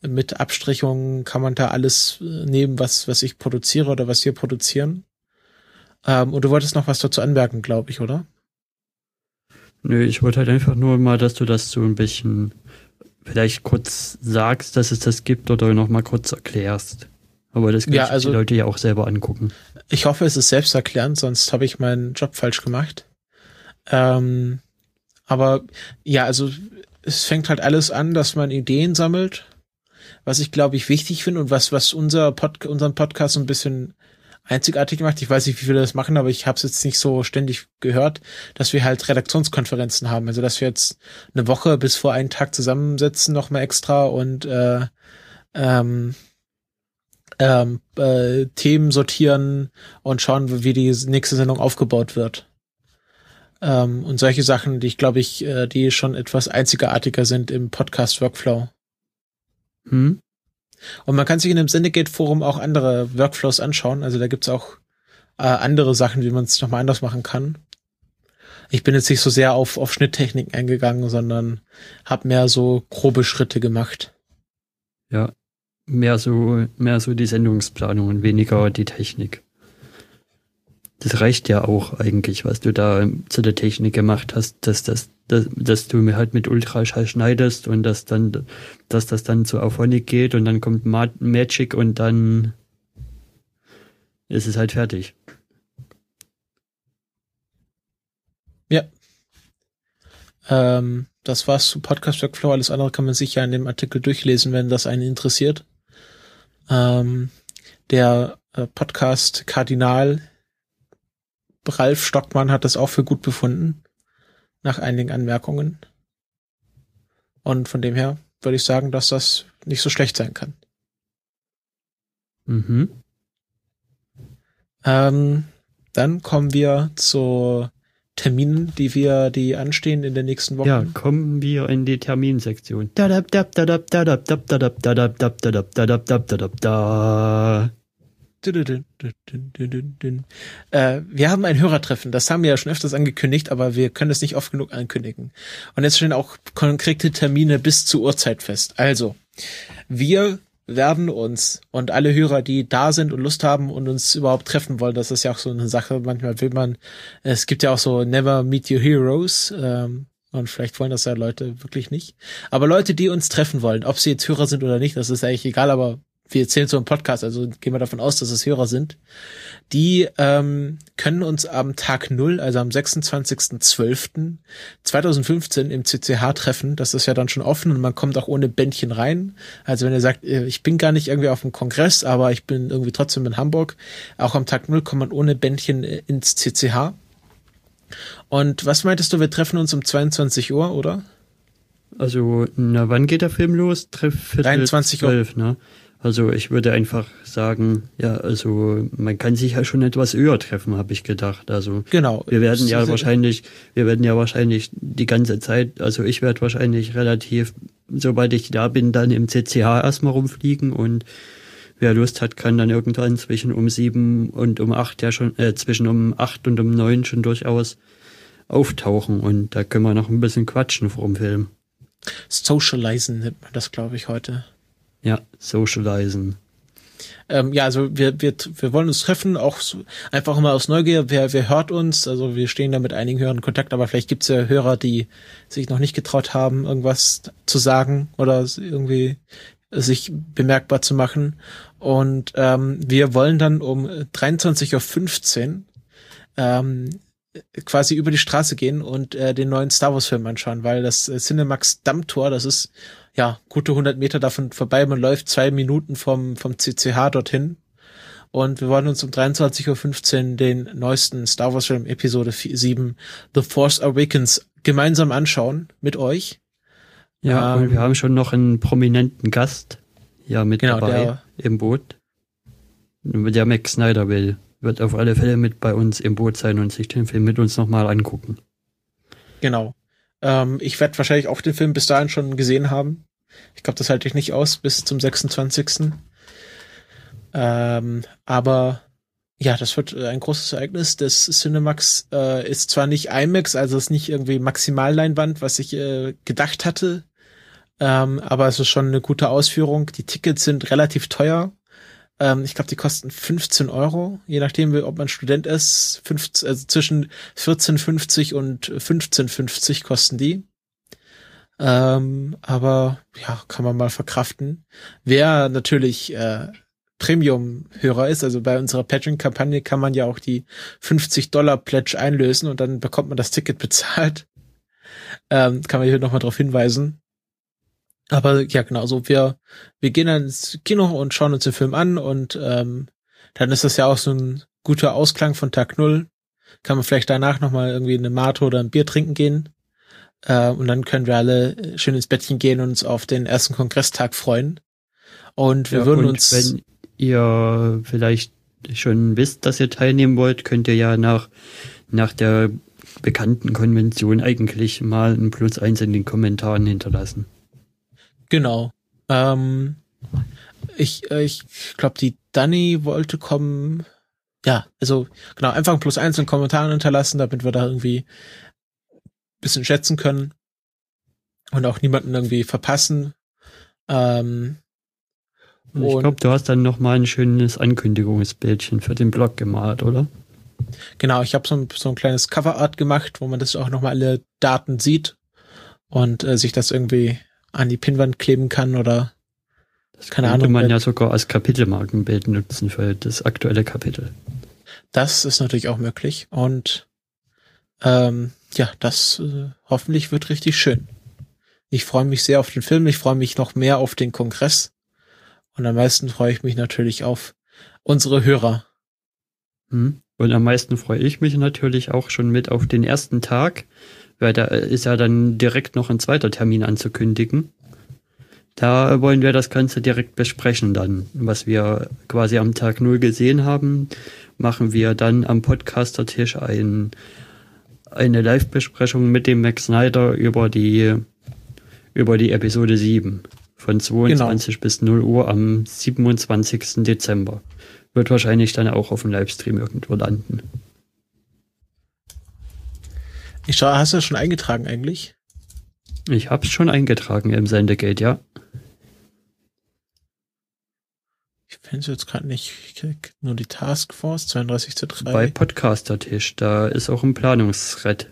mit Abstrichungen kann man da alles nehmen, was was ich produziere oder was wir produzieren. Ähm, und du wolltest noch was dazu anmerken, glaube ich, oder? Nö, ich wollte halt einfach nur mal, dass du das so ein bisschen vielleicht kurz sagst, dass es das gibt oder noch mal kurz erklärst. Aber das können Ja, sich also- die Leute ja auch selber angucken. Ich hoffe, es ist selbsterklärend, sonst habe ich meinen Job falsch gemacht. Ähm, aber ja, also es fängt halt alles an, dass man Ideen sammelt, was ich glaube ich wichtig finde und was was unser Pod, unseren Podcast so ein bisschen einzigartig macht. Ich weiß nicht, wie viele das machen, aber ich habe es jetzt nicht so ständig gehört, dass wir halt Redaktionskonferenzen haben. Also dass wir jetzt eine Woche bis vor einen Tag zusammensetzen, noch mal extra und äh, ähm, ähm, äh, Themen sortieren und schauen, wie die nächste Sendung aufgebaut wird. Ähm, und solche Sachen, die ich glaube ich, äh, die schon etwas einzigartiger sind im Podcast-Workflow. Hm? Und man kann sich in dem Syndicate-Forum auch andere Workflows anschauen. Also da gibt's auch äh, andere Sachen, wie man es nochmal anders machen kann. Ich bin jetzt nicht so sehr auf, auf Schnitttechniken eingegangen, sondern habe mehr so grobe Schritte gemacht. Ja, mehr so, mehr so die Sendungsplanung und weniger die Technik. Das reicht ja auch eigentlich, was du da zu der Technik gemacht hast, dass das, dass, dass du mir halt mit Ultraschall schneidest und dass dann, dass das dann zu Auphonic geht und dann kommt Ma- Magic und dann ist es halt fertig. Ja. Ähm, das war's zu Podcast Workflow. Alles andere kann man sich ja in dem Artikel durchlesen, wenn das einen interessiert. Ähm, der äh, Podcast Kardinal Ralf Stockmann hat das auch für gut befunden, nach einigen Anmerkungen. Und von dem her würde ich sagen, dass das nicht so schlecht sein kann. Mhm. Ähm, dann kommen wir zu Terminen, die wir, die anstehen in den nächsten Wochen. Ja, kommen wir in die Terminsektion. Da da da da da da da da da da da da da da da da da da da. Äh, wir haben ein Hörertreffen, das haben wir ja schon öfters angekündigt, aber wir können es nicht oft genug ankündigen. Und jetzt stehen auch konkrete Termine bis zur Uhrzeit fest. Also, wir werden uns und alle Hörer, die da sind und Lust haben und uns überhaupt treffen wollen, das ist ja auch so eine Sache, manchmal will man, es gibt ja auch so Never Meet Your Heroes, ähm, und vielleicht wollen das ja Leute wirklich nicht. Aber Leute, die uns treffen wollen, ob sie jetzt Hörer sind oder nicht, das ist eigentlich egal, aber wir erzählen so einen Podcast, also gehen wir davon aus, dass es Hörer sind, die ähm, können uns am Tag Null, also am sechsundzwanzigsten zwölften zweitausendfünfzehn im C C H treffen. Das ist ja dann schon offen und man kommt auch ohne Bändchen rein. Also wenn ihr sagt, ich bin gar nicht irgendwie auf dem Kongress, aber ich bin irgendwie trotzdem in Hamburg, auch am Tag Null kommt man ohne Bändchen ins C C H. Und was meintest du, wir treffen uns um zweiundzwanzig Uhr, oder? Also, na, wann geht der Film los? Viertel dreiundzwanzig Uhr. zwölf, ne? Also ich würde einfach sagen, ja, also man kann sich ja schon etwas eher treffen, habe ich gedacht. Also genau. Wir werden ja wahrscheinlich, wir werden ja wahrscheinlich die ganze Zeit, also ich werde wahrscheinlich relativ, sobald ich da bin, dann im C C H erstmal rumfliegen und wer Lust hat, kann dann irgendwann zwischen um sieben und um acht ja schon, äh, zwischen um acht und um neun schon durchaus auftauchen und da können wir noch ein bisschen quatschen vor dem Film. Socializen nennt man das, glaube ich, heute. Ja, socialisen. Ähm, ja, also wir, wir, wir wollen uns treffen, auch so, einfach mal aus Neugier, wer, wer hört uns, also wir stehen da mit einigen Hörern in Kontakt, aber vielleicht gibt's ja Hörer, die sich noch nicht getraut haben, irgendwas zu sagen oder irgendwie sich bemerkbar zu machen. Und ähm, wir wollen dann um dreiundzwanzig Uhr fünfzehn ähm, quasi über die Straße gehen und äh, den neuen Star Wars Film anschauen, weil das äh, Cinemax Dammtor, das ist ja gute hundert Meter davon vorbei, man läuft zwei Minuten vom vom C C H dorthin und wir wollen uns um dreiundzwanzig Uhr fünfzehn den neuesten Star Wars Film Episode sieben The Force Awakens gemeinsam anschauen mit euch. Ja, ähm, und wir haben schon noch einen prominenten Gast ja mit genau, dabei der, im Boot. Der Max Snyder will, wird auf alle Fälle mit bei uns im Boot sein und sich den Film mit uns nochmal angucken. Genau. Ähm, ich werde wahrscheinlich auch den Film bis dahin schon gesehen haben. Ich glaube, das halte ich nicht aus bis zum sechsundzwanzigsten Ähm, aber ja, das wird ein großes Ereignis. Das Cinemax äh, ist zwar nicht IMAX, also ist nicht irgendwie Maximalleinwand, was ich äh, gedacht hatte, Ähm, aber es ist schon eine gute Ausführung. Die Tickets sind relativ teuer. Ähm, ich glaube, die kosten fünfzehn Euro, je nachdem, ob man Student ist. fünfzehn, also zwischen vierzehn fünfzig und fünfzehn fünfzig kosten die. Ähm, aber ja, kann man mal verkraften. Wer natürlich äh, Premium-Hörer ist, also bei unserer Patreon-Kampagne kann man ja auch die fünfzig Dollar Pledge einlösen und dann bekommt man das Ticket bezahlt. Ähm, kann man hier nochmal drauf hinweisen. Aber ja, genau, so wir wir gehen dann ins Kino und schauen uns den Film an und ähm, dann ist das ja auch so ein guter Ausklang von Tag Null. Kann man vielleicht danach nochmal irgendwie eine Mate oder ein Bier trinken gehen. Äh, und dann können wir alle schön ins Bettchen gehen und uns auf den ersten Kongresstag freuen. Und wir ja, würden und uns... wenn ihr vielleicht schon wisst, dass ihr teilnehmen wollt, könnt ihr ja nach, nach der bekannten Konvention eigentlich mal ein Plus eins in den Kommentaren hinterlassen. Genau. Ähm, ich äh, ich glaube, die Dani wollte kommen... Ja, also genau, einfach ein Plus eins in den Kommentaren hinterlassen, damit wir da irgendwie ein bisschen schätzen können und auch niemanden irgendwie verpassen. Ähm, Und ich glaube, du hast dann noch mal ein schönes Ankündigungsbildchen für den Blog gemalt, oder? Genau, ich habe so ein, so ein kleines Coverart gemacht, wo man das auch nochmal alle Daten sieht und äh, sich das irgendwie an die Pinnwand kleben kann oder das keine könnte Ahnung. man ja sogar als Kapitelmarkenbild nutzen für das aktuelle Kapitel. Das ist natürlich auch möglich und ähm, ja, das äh, hoffentlich wird richtig schön. Ich freue mich sehr auf den Film, ich freue mich noch mehr auf den Kongress und am meisten freue ich mich natürlich auf unsere Hörer. Hm. Und am meisten freue ich mich natürlich auch schon mit auf den ersten Tag, weil da ist ja dann direkt noch ein zweiter Termin anzukündigen. Da wollen wir das Ganze direkt besprechen dann. Was wir quasi am Tag null gesehen haben, machen wir dann am Podcaster-Tisch ein, eine Live-Besprechung mit dem Max Snyder über die, über die Episode sieben von zweiundzwanzig genau. bis null Uhr am siebenundzwanzigsten Dezember. Wird wahrscheinlich dann auch auf dem Livestream irgendwo landen. Ich schaue, hast du das schon eingetragen eigentlich? Ich habe es schon eingetragen im Sendegate, ja. Ich finde es jetzt gerade nicht. Ich krieg nur die Taskforce zweiunddreißig zu drei. Bei Podcaster-Tisch, da ist auch ein Planungsthread.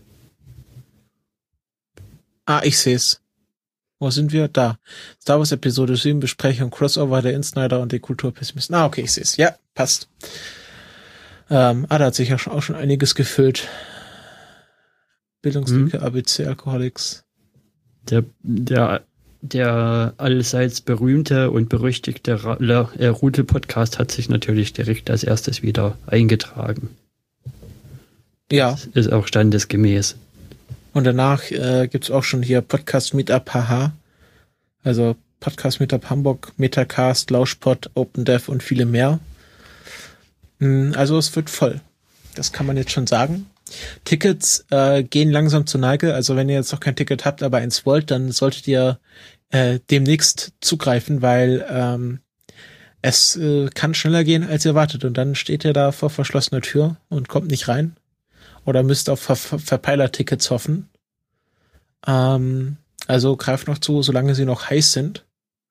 Ah, ich sehe es. Wo sind wir? Da. Star Wars Episode sieben, Besprechung, Crossover, der Insider und die Kulturpessimisten. Ah, okay, ich sehe es. Ja, passt. Ähm, ah, da hat sich ja auch schon einiges gefüllt. Bildungslücke, mhm. A B C, Alkoholics. Der, der, der allseits berühmte und berüchtigte Ra- äh, Rute-Podcast hat sich natürlich direkt als erstes wieder eingetragen. Ja. Das ist auch standesgemäß. Und danach äh, gibt's auch schon hier Podcast Meetup H H. Also Podcast Meetup Hamburg, Metacast, Lauschpod, OpenDev und viele mehr. Also es wird voll. Das kann man jetzt schon sagen. Tickets äh, gehen langsam zur Neige. Also wenn ihr jetzt noch kein Ticket habt, aber eins wollt, dann solltet ihr äh, demnächst zugreifen, weil ähm, es äh, kann schneller gehen, als ihr erwartet. Und dann steht ihr da vor verschlossener Tür und kommt nicht rein. Oder müsst auf Ver- Ver- Verpeiler-Tickets hoffen. Ähm, also greift noch zu, solange sie noch heiß sind.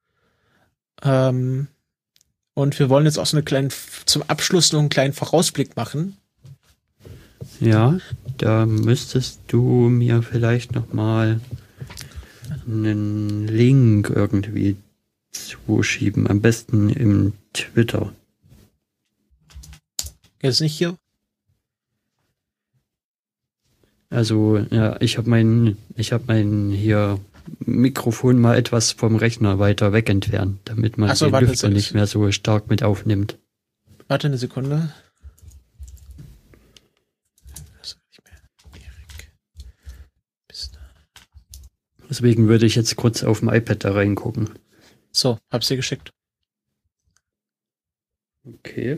Ähm, und wir wollen jetzt auch so eine kleine, zum Abschluss noch einen kleinen Vorausblick machen. Ja, da müsstest du mir vielleicht noch mal einen Link irgendwie zuschieben. Am besten im Twitter. Jetzt nicht hier? Also, ja, ich habe mein, ich habe mein hier Mikrofon mal etwas vom Rechner weiter weg entfernt, damit man so, den warte, Lüfter nicht mehr so stark mit aufnimmt. Warte eine Sekunde. Deswegen würde ich jetzt kurz auf dem iPad da reingucken. So, hab's dir geschickt. Okay.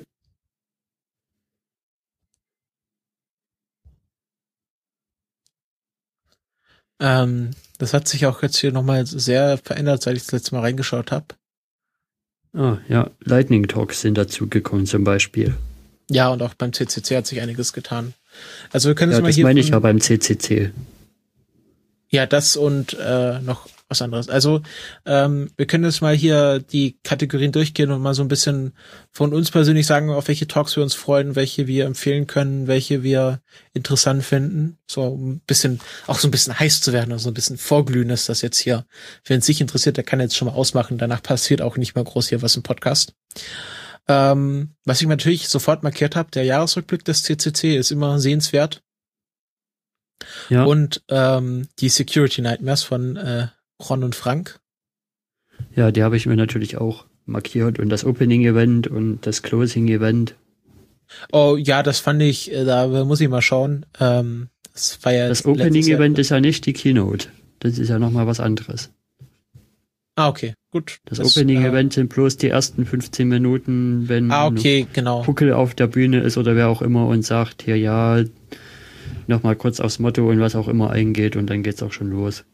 Ähm, das hat sich auch jetzt hier nochmal sehr verändert, seit ich das letzte Mal reingeschaut habe. Ah, ja, Lightning Talks sind dazu gekommen zum Beispiel. Ja, und auch beim C C C hat sich einiges getan. Also wir können ja, jetzt mal das hier... meine ich ja beim C C C. Ja, das und äh, noch was anderes. Also ähm, wir können jetzt mal hier die Kategorien durchgehen und mal so ein bisschen von uns persönlich sagen, auf welche Talks wir uns freuen, welche wir empfehlen können, welche wir interessant finden. So ein bisschen, auch so ein bisschen heiß zu werden, also ein bisschen vorglühen ist das jetzt hier. Wenn es sich interessiert, der kann jetzt schon mal ausmachen. Danach passiert auch nicht mehr groß hier was im Podcast. Ähm, was ich natürlich sofort markiert habe, der Jahresrückblick des C C C ist immer sehenswert. Ja. Und ähm, die Security Nightmares von äh, Ron und Frank. Ja, die habe ich mir natürlich auch markiert und das Opening-Event und das Closing-Event. Oh ja, das fand ich, äh, da muss ich mal schauen. Ähm, das war ja das Opening-Event ist ja nicht die Keynote. Das ist ja nochmal was anderes. Ah, okay, gut. Das, das Opening-Event äh, sind bloß die ersten fünfzehn Minuten, wenn ah, okay, genau. Puckel auf der Bühne ist oder wer auch immer und sagt, hier ja, nochmal kurz aufs Motto und was auch immer eingeht und dann geht's auch schon los.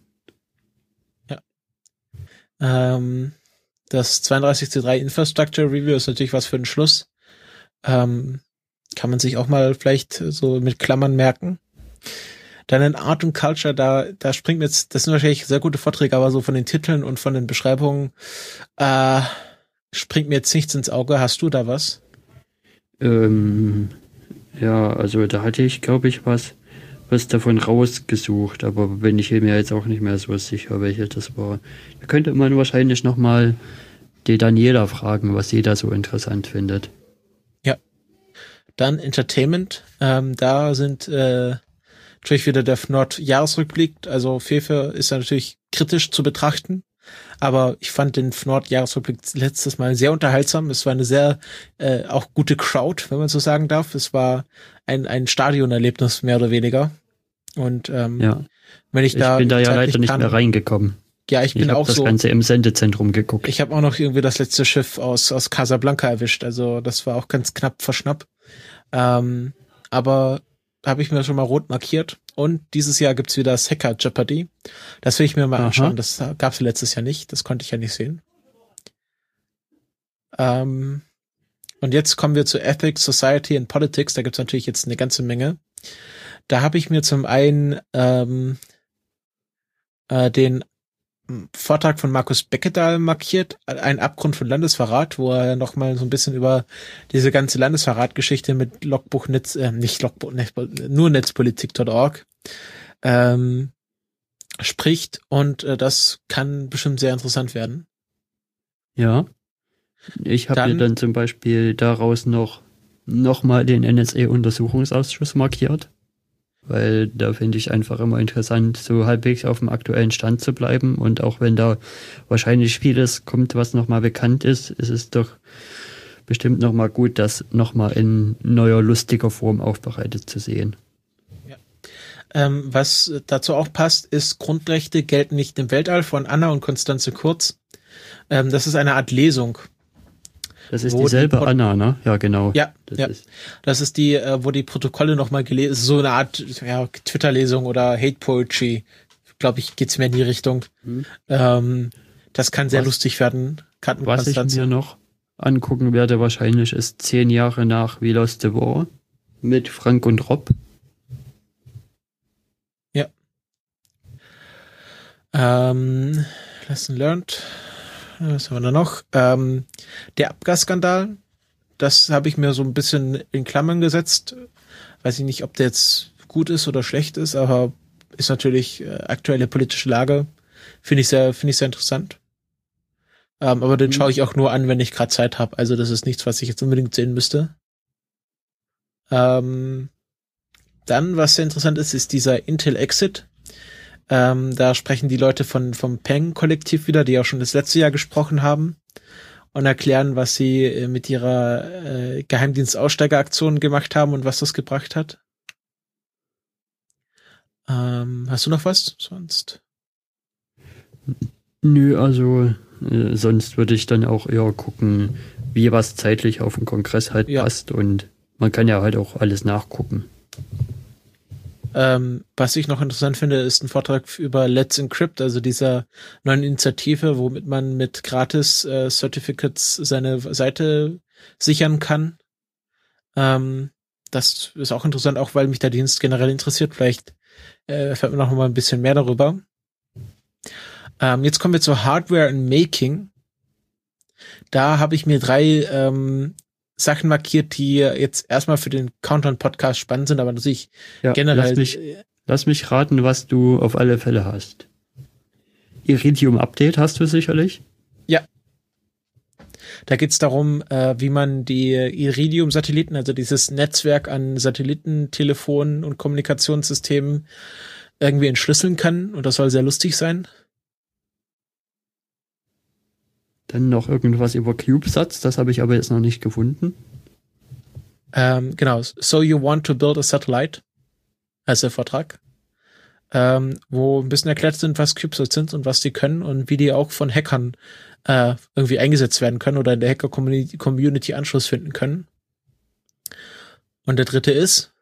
Ähm, das zweiunddreißig C drei Infrastructure Review ist natürlich was für den Schluss. Ähm, kann man sich auch mal vielleicht so mit Klammern merken. Dann in Art und Culture, da, da springt mir jetzt, das sind wahrscheinlich sehr gute Vorträge, aber so von den Titeln und von den Beschreibungen, äh, springt mir jetzt nichts ins Auge. Hast du da was? Ähm, ja, also da hatte ich, glaube ich, was, was davon rausgesucht, aber bin ich mir jetzt auch nicht mehr so sicher, welche das war. Da könnte man wahrscheinlich nochmal die Daniela fragen, was sie da so interessant findet. Ja. Dann Entertainment. Ähm, da sind äh, natürlich wieder der F N O R-Jahresrückblick. Also Fefe ist ja natürlich kritisch zu betrachten. Aber ich fand den F N O R-Jahresrückblick letztes Mal sehr unterhaltsam. Es war eine sehr äh, auch gute Crowd, wenn man so sagen darf. Es war ein, ein Stadionerlebnis, mehr oder weniger. Und ähm, ja. wenn ich, ich da bin da ja leider nicht kann, mehr reingekommen. Ja, ich bin ich auch das so. das Ganze im Sendezentrum geguckt. Ich habe auch noch irgendwie das letzte Schiff aus aus Casablanca erwischt. Also das war auch ganz knapp verschnapp. Ähm, aber habe ich mir schon mal rot markiert. Und dieses Jahr gibt's wieder das Hacker Jeopardy. Das will ich mir mal Aha. anschauen. Das gab's letztes Jahr nicht. Das konnte ich ja nicht sehen. Ähm, und jetzt kommen wir zu Ethics, Society and Politics. Da gibt's natürlich jetzt eine ganze Menge. Da habe ich mir zum einen ähm, äh, den Vortrag von Markus Beckedahl markiert, ein Abgrund von Landesverrat, wo er nochmal so ein bisschen über diese ganze Landesverrat-Geschichte mit Logbuch Netz, äh, nicht Logbuch, Netz, nur Netzpolitik Punkt org ähm, spricht und äh, das kann bestimmt sehr interessant werden. Ja, ich habe mir dann zum Beispiel daraus noch noch mal den N S A-Untersuchungsausschuss markiert. Weil da finde ich einfach immer interessant, so halbwegs auf dem aktuellen Stand zu bleiben. Und auch wenn da wahrscheinlich vieles kommt, was nochmal bekannt ist, ist es doch bestimmt nochmal gut, das nochmal in neuer, lustiger Form aufbereitet zu sehen. Ja. Ähm, was dazu auch passt, ist Grundrechte gelten nicht im Weltall von Anna und Konstanze Kurz. Ähm, das ist eine Art Lesung. Das ist dieselbe die Anna, ne? Ja, genau. Ja, das ja. ist Das ist die, äh, wo die Protokolle nochmal gelesen, so eine Art ja, Twitter-Lesung oder Hate Poetry. Glaube ich, geht's mehr in die Richtung. Hm. Ähm, das kann sehr was, lustig werden. Karten was ich mir noch angucken werde, wahrscheinlich ist zehn Jahre nach We Lost the War mit Frank und Rob. Ja. Ähm, Lesson learned. Was haben wir da noch? Ähm, der Abgasskandal, das habe ich mir so ein bisschen in Klammern gesetzt. Weiß ich nicht, ob der jetzt gut ist oder schlecht ist, aber ist natürlich äh, aktuelle politische Lage. Finde ich sehr, finde ich sehr interessant. Ähm, aber den mhm. schaue ich auch nur an, wenn ich gerade Zeit habe. Also das ist nichts, was ich jetzt unbedingt sehen müsste. Ähm, dann, was sehr interessant ist, ist dieser Intel Exit. Ähm, da sprechen die Leute von vom Peng-Kollektiv wieder, die auch schon das letzte Jahr gesprochen haben und erklären, was sie äh, mit ihrer äh, Geheimdienst-Aussteigeraktion gemacht haben und was das gebracht hat. Ähm, hast du noch was sonst? Nö, also äh, sonst würde ich dann auch eher gucken, wie was zeitlich auf den Kongress halt ja. passt und man kann ja halt auch alles nachgucken. Ähm, was ich noch interessant finde, ist ein Vortrag über Let's Encrypt, also dieser neuen Initiative, womit man mit gratis äh, Certificates seine Seite sichern kann. Ähm, das ist auch interessant, auch weil mich der Dienst generell interessiert. Vielleicht äh, erfährt man noch mal ein bisschen mehr darüber. Ähm, jetzt kommen wir zur Hardware and Making. Da habe ich mir drei ähm, Sachen markiert, die jetzt erstmal für den Countdown-Podcast spannend sind, aber natürlich ja, generell... Lass mich, lass mich raten, was du auf alle Fälle hast. Iridium Update hast du sicherlich? Ja. Da geht's darum, äh, wie man die Iridium-Satelliten, also dieses Netzwerk an Satellitentelefonen und Kommunikationssystemen irgendwie entschlüsseln kann. Und das soll sehr lustig sein. Dann noch irgendwas über CubeSats, das habe ich aber jetzt noch nicht gefunden. Ähm, genau. So you want to build a satellite? Heißt der Vortrag. Ähm, wo ein bisschen erklärt sind, was CubeSats sind und was die können und wie die auch von Hackern äh, irgendwie eingesetzt werden können oder in der Hacker-Community Anschluss finden können. Und der dritte ist?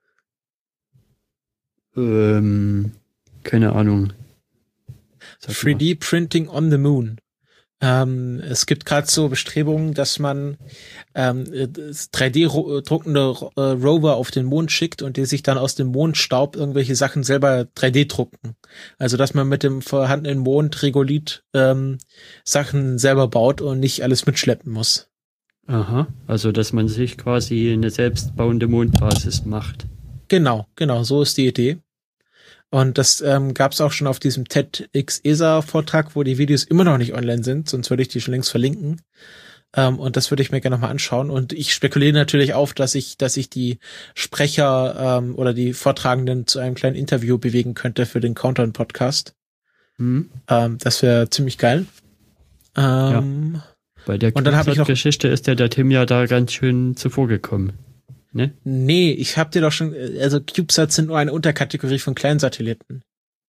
Ähm, keine Ahnung. drei D Printing on the Moon. Ähm, es gibt gerade so Bestrebungen, dass man ähm, drei D-druckende äh, Rover auf den Mond schickt und die sich dann aus dem Mondstaub irgendwelche Sachen selber drei D drucken. Also dass man mit dem vorhandenen Mondregolith ähm, Sachen selber baut und nicht alles mitschleppen muss. Aha, also dass man sich quasi eine selbstbauende Mondbasis macht. Genau, genau, so ist die Idee. Und das ähm, gab es auch schon auf diesem TEDx-E S A-Vortrag, wo die Videos immer noch nicht online sind, sonst würde ich die schon längst verlinken. Ähm, und das würde ich mir gerne nochmal anschauen. Und ich spekuliere natürlich auf, dass ich, dass ich die Sprecher ähm, oder die Vortragenden zu einem kleinen Interview bewegen könnte für den Countdown-Podcast. Hm. Ähm, das wäre ziemlich geil. Ähm, ja. Bei der und dann habe ich noch Geschichte ist ja der Tim ja da ganz schön zuvorgekommen. Ne? Nee, ich hab dir doch schon, also CubeSats sind nur eine Unterkategorie von Kleinsatelliten.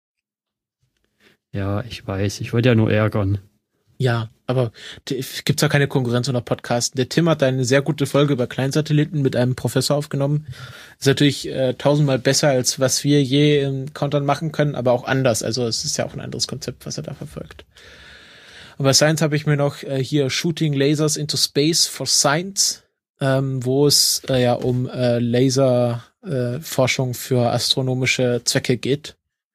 Ja, ich weiß, ich wollte ja nur ärgern. Ja, aber gibt's ja keine Konkurrenz unter Podcasten. Der Tim hat eine sehr gute Folge über Kleinsatelliten mit einem Professor aufgenommen. Ist natürlich äh, tausendmal besser, als was wir je im Countdown machen können, aber auch anders. Also es ist ja auch ein anderes Konzept, was er da verfolgt. Und bei Science habe ich mir noch äh, hier Shooting Lasers into Space for Science, ähm, wo es äh, ja um äh, Laserforschung äh, für astronomische Zwecke geht.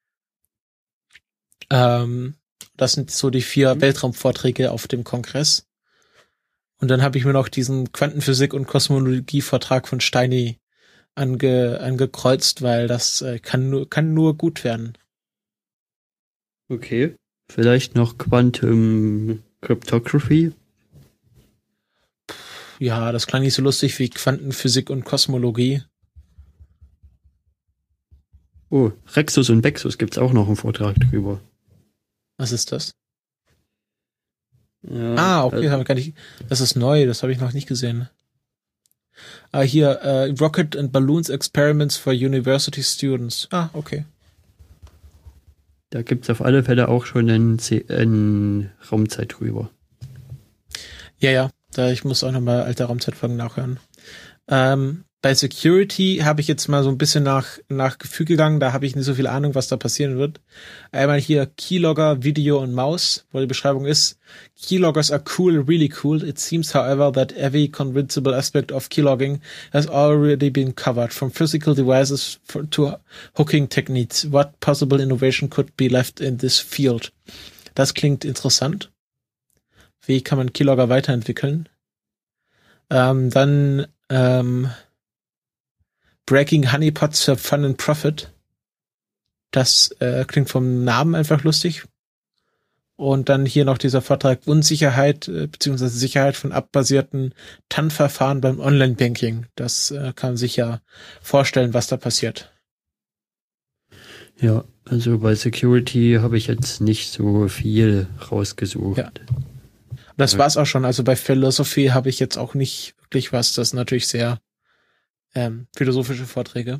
Ähm, das sind so die vier mhm. Weltraumvorträge auf dem Kongress. Und dann habe ich mir noch diesen Quantenphysik- und Kosmologie-Vortrag von Steini ange, angekreuzt, weil das äh, kann nur, kann nur gut werden. Okay. Vielleicht noch Quantum Cryptography? Ja, das klang nicht so lustig wie Quantenphysik und Kosmologie. Oh, Rexus und Bexus gibt's auch noch einen Vortrag drüber. Was ist das? Ja, ah, okay, also, das, hab ich gar nicht, das ist neu, das habe ich noch nicht gesehen. Ah, hier, äh, Rocket and Balloons Experiments for University Students. Ah, okay. Da gibt's auf alle Fälle auch schon einen, einen Raumzeit drüber. Ja, ja, da ich muss auch nochmal alte Raumzeitfolgen nachhören. Ähm, bei Security habe ich jetzt mal so ein bisschen nach, nach Gefühl gegangen, da habe ich nicht so viel Ahnung, was da passieren wird. Einmal hier Keylogger, Video und Maus, wo die Beschreibung ist: Keyloggers are cool, really cool. It seems, however, that every convincible aspect of keylogging has already been covered, from physical devices for, to hooking techniques. What possible innovation could be left in this field? Das klingt interessant. Wie kann man Keylogger weiterentwickeln? Ähm, dann ähm, Breaking Honeypots for Fun and Profit. Das äh, klingt vom Namen einfach lustig. Und dann hier noch dieser Vortrag Unsicherheit äh, bzw. Sicherheit von abbasierten T A N-Verfahren beim Online-Banking. Das äh, kann man sich ja vorstellen, was da passiert. Ja, also bei Security habe ich jetzt nicht so viel rausgesucht. Ja. Das ja. war's auch schon. Also bei Philosophy habe ich jetzt auch nicht wirklich was. Das sind natürlich sehr ähm, philosophische Vorträge.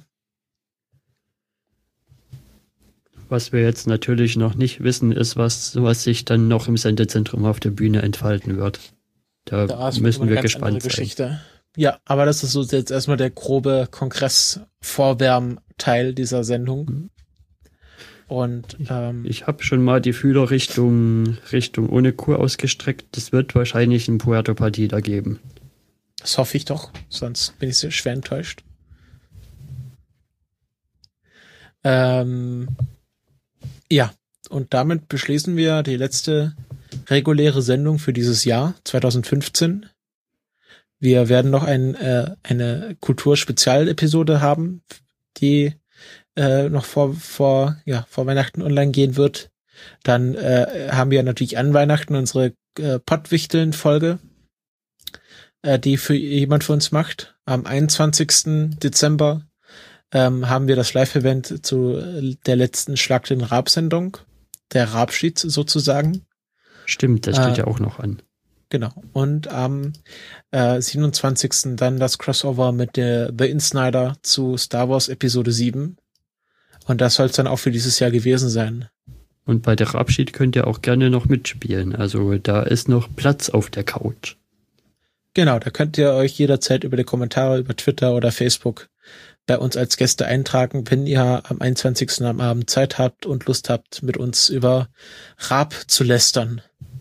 Was wir jetzt natürlich noch nicht wissen, ist, was, was sich dann noch im Sendezentrum auf der Bühne entfalten wird. Da, da müssen wir gespannt sein. Geschichte. Ja, aber das ist so jetzt erstmal der grobe Kongress-Vorwärmteil dieser Sendung. Mhm. Und ähm, ich, ich habe schon mal die Fühler Richtung Richtung ohne Kur ausgestreckt. Das wird wahrscheinlich ein Puerto Partida geben. Das hoffe ich doch, sonst bin ich sehr schwer enttäuscht. Ähm, ja, und damit beschließen wir die letzte reguläre Sendung für dieses Jahr zwanzig fünfzehn. Wir werden noch ein, äh, eine Kulturspezialepisode haben, die äh, noch vor vor ja vor Weihnachten online gehen wird. Dann äh, haben wir natürlich an Weihnachten unsere äh, Pottwichteln-Folge, äh, die für jemand für uns macht. Am einundzwanzigsten Dezember ähm, haben wir das Live-Event zu der letzten Schlag den Raab-Sendung, der Raab-Sheet sozusagen. Stimmt, das steht äh, ja auch noch an. Genau. Und am äh, siebenundzwanzigsten dann das Crossover mit der The Insnider zu Star Wars Episode sieben. Und das soll es dann auch für dieses Jahr gewesen sein. Und bei der Abschied könnt ihr auch gerne noch mitspielen. Also da ist noch Platz auf der Couch. Genau, da könnt ihr euch jederzeit über die Kommentare über Twitter oder Facebook bei uns als Gäste eintragen, wenn ihr am einundzwanzigsten am Abend Zeit habt und Lust habt, mit uns über Raab zu lästern.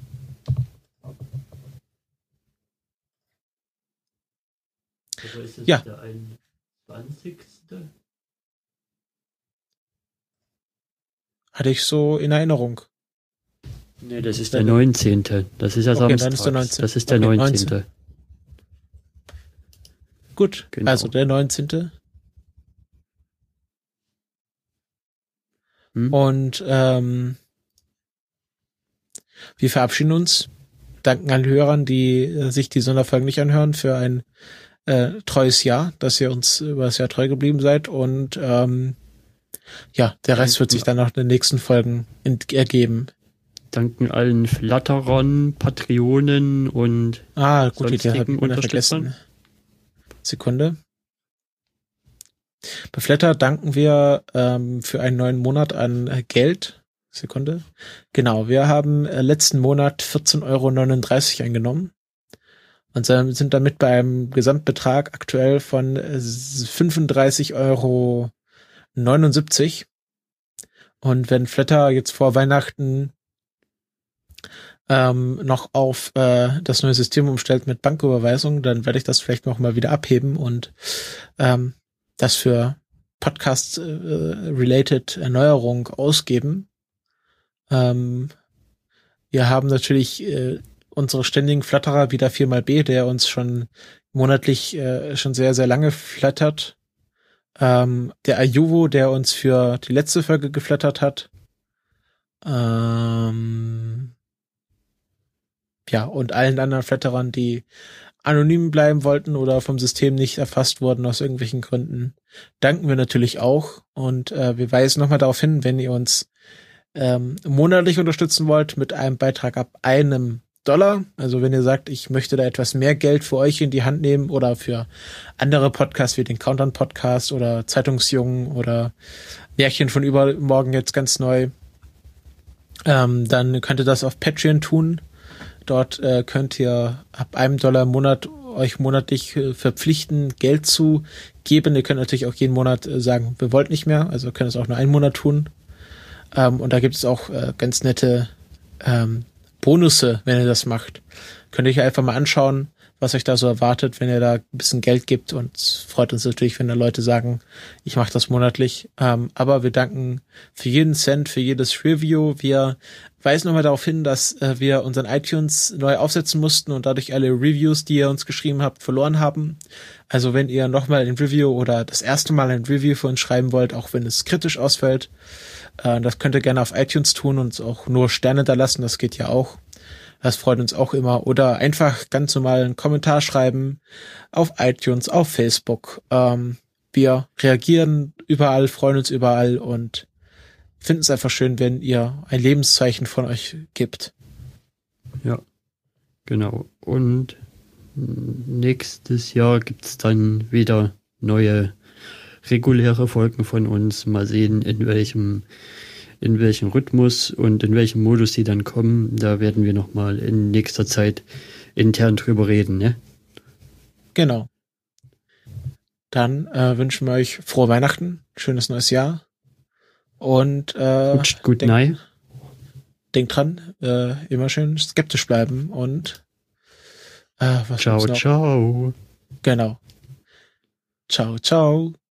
Also ist es ja. der einundzwanzigste? Hatte ich so in Erinnerung. Nee, das ist der neunzehnte. Das ist ja okay, Samstag. Dann ist der neunzehnte. Das ist der okay, neunzehnte. neunzehn. Gut, Genau. Also der neunzehnte. Hm? Und ähm, wir verabschieden uns. Danken allen Hörern, die äh, sich die Sonderfolgen nicht anhören, für ein äh, treues Jahr, dass ihr uns über das Jahr treu geblieben seid. Und ähm, ja, der Rest wird sich dann noch in den nächsten Folgen ent- ergeben. Danken allen Flatterern, Patreonen und Ah, gut, die sonstigen habe ich wieder vergessen. Unterstützern. Sekunde. Bei Flatter danken wir ähm, für einen neuen Monat an äh, Geld. Sekunde. Genau, wir haben äh, letzten Monat vierzehn Euro neununddreißig eingenommen und äh, sind damit bei einem Gesamtbetrag aktuell von äh, fünfunddreißig Euro neunundsiebzig. Und wenn Flatter jetzt vor Weihnachten ähm, noch auf äh, das neue System umstellt mit Banküberweisung, dann werde ich das vielleicht noch mal wieder abheben und ähm, das für Podcast-related äh, Erneuerung ausgeben. Ähm, wir haben natürlich äh, unsere ständigen Flatterer wie der vier mal B, der uns schon monatlich äh, schon sehr, sehr lange flattert. Ähm, der Ayuvo, der uns für die letzte Folge geflattert hat. Ähm, ja, und allen anderen Flatterern, die anonym bleiben wollten oder vom System nicht erfasst wurden aus irgendwelchen Gründen, danken wir natürlich auch. Und äh, wir weisen nochmal darauf hin, wenn ihr uns ähm, monatlich unterstützen wollt mit einem Beitrag ab einem Dollar, also wenn ihr sagt, ich möchte da etwas mehr Geld für euch in die Hand nehmen oder für andere Podcasts wie den Countdown Podcast oder Zeitungsjungen oder Märchen von übermorgen jetzt ganz neu, ähm, dann könnt ihr das auf Patreon tun. Dort äh, könnt ihr ab einem Dollar im Monat euch monatlich äh, verpflichten, Geld zu geben. Ihr könnt natürlich auch jeden Monat äh, sagen, wir wollten nicht mehr, also könnt es auch nur einen Monat tun. Ähm, und da gibt es auch äh, ganz nette ähm, Bonusse, wenn ihr das macht. Könnt ihr euch einfach mal anschauen, was euch da so erwartet, wenn ihr da ein bisschen Geld gibt. Und es freut uns natürlich, wenn da Leute sagen, ich mache das monatlich. Ähm, aber wir danken für jeden Cent, für jedes Review. Wir weisen nochmal darauf hin, dass äh, wir unseren iTunes neu aufsetzen mussten und dadurch alle Reviews, die ihr uns geschrieben habt, verloren haben. Also wenn ihr nochmal ein Review oder das erste Mal ein Review für uns schreiben wollt, auch wenn es kritisch ausfällt, äh, das könnt ihr gerne auf iTunes tun und auch nur Sterne da lassen, das geht ja auch. Das freut uns auch immer. Oder einfach ganz normal einen Kommentar schreiben auf iTunes, auf Facebook. Ähm, wir reagieren überall, freuen uns überall und finden es einfach schön, wenn ihr ein Lebenszeichen von euch gibt. Ja, genau. Und nächstes Jahr gibt's dann wieder neue reguläre Folgen von uns. Mal sehen, in welchem in welchem Rhythmus und in welchem Modus die dann kommen. Da werden wir nochmal in nächster Zeit intern drüber reden, ne? Genau. Dann äh, wünschen wir euch frohe Weihnachten, schönes neues Jahr und äh, Gut, gut denk, nein. denkt dran, äh, immer schön skeptisch bleiben und äh, was Ciao, gibt's noch? ciao. Genau. Ciao, ciao.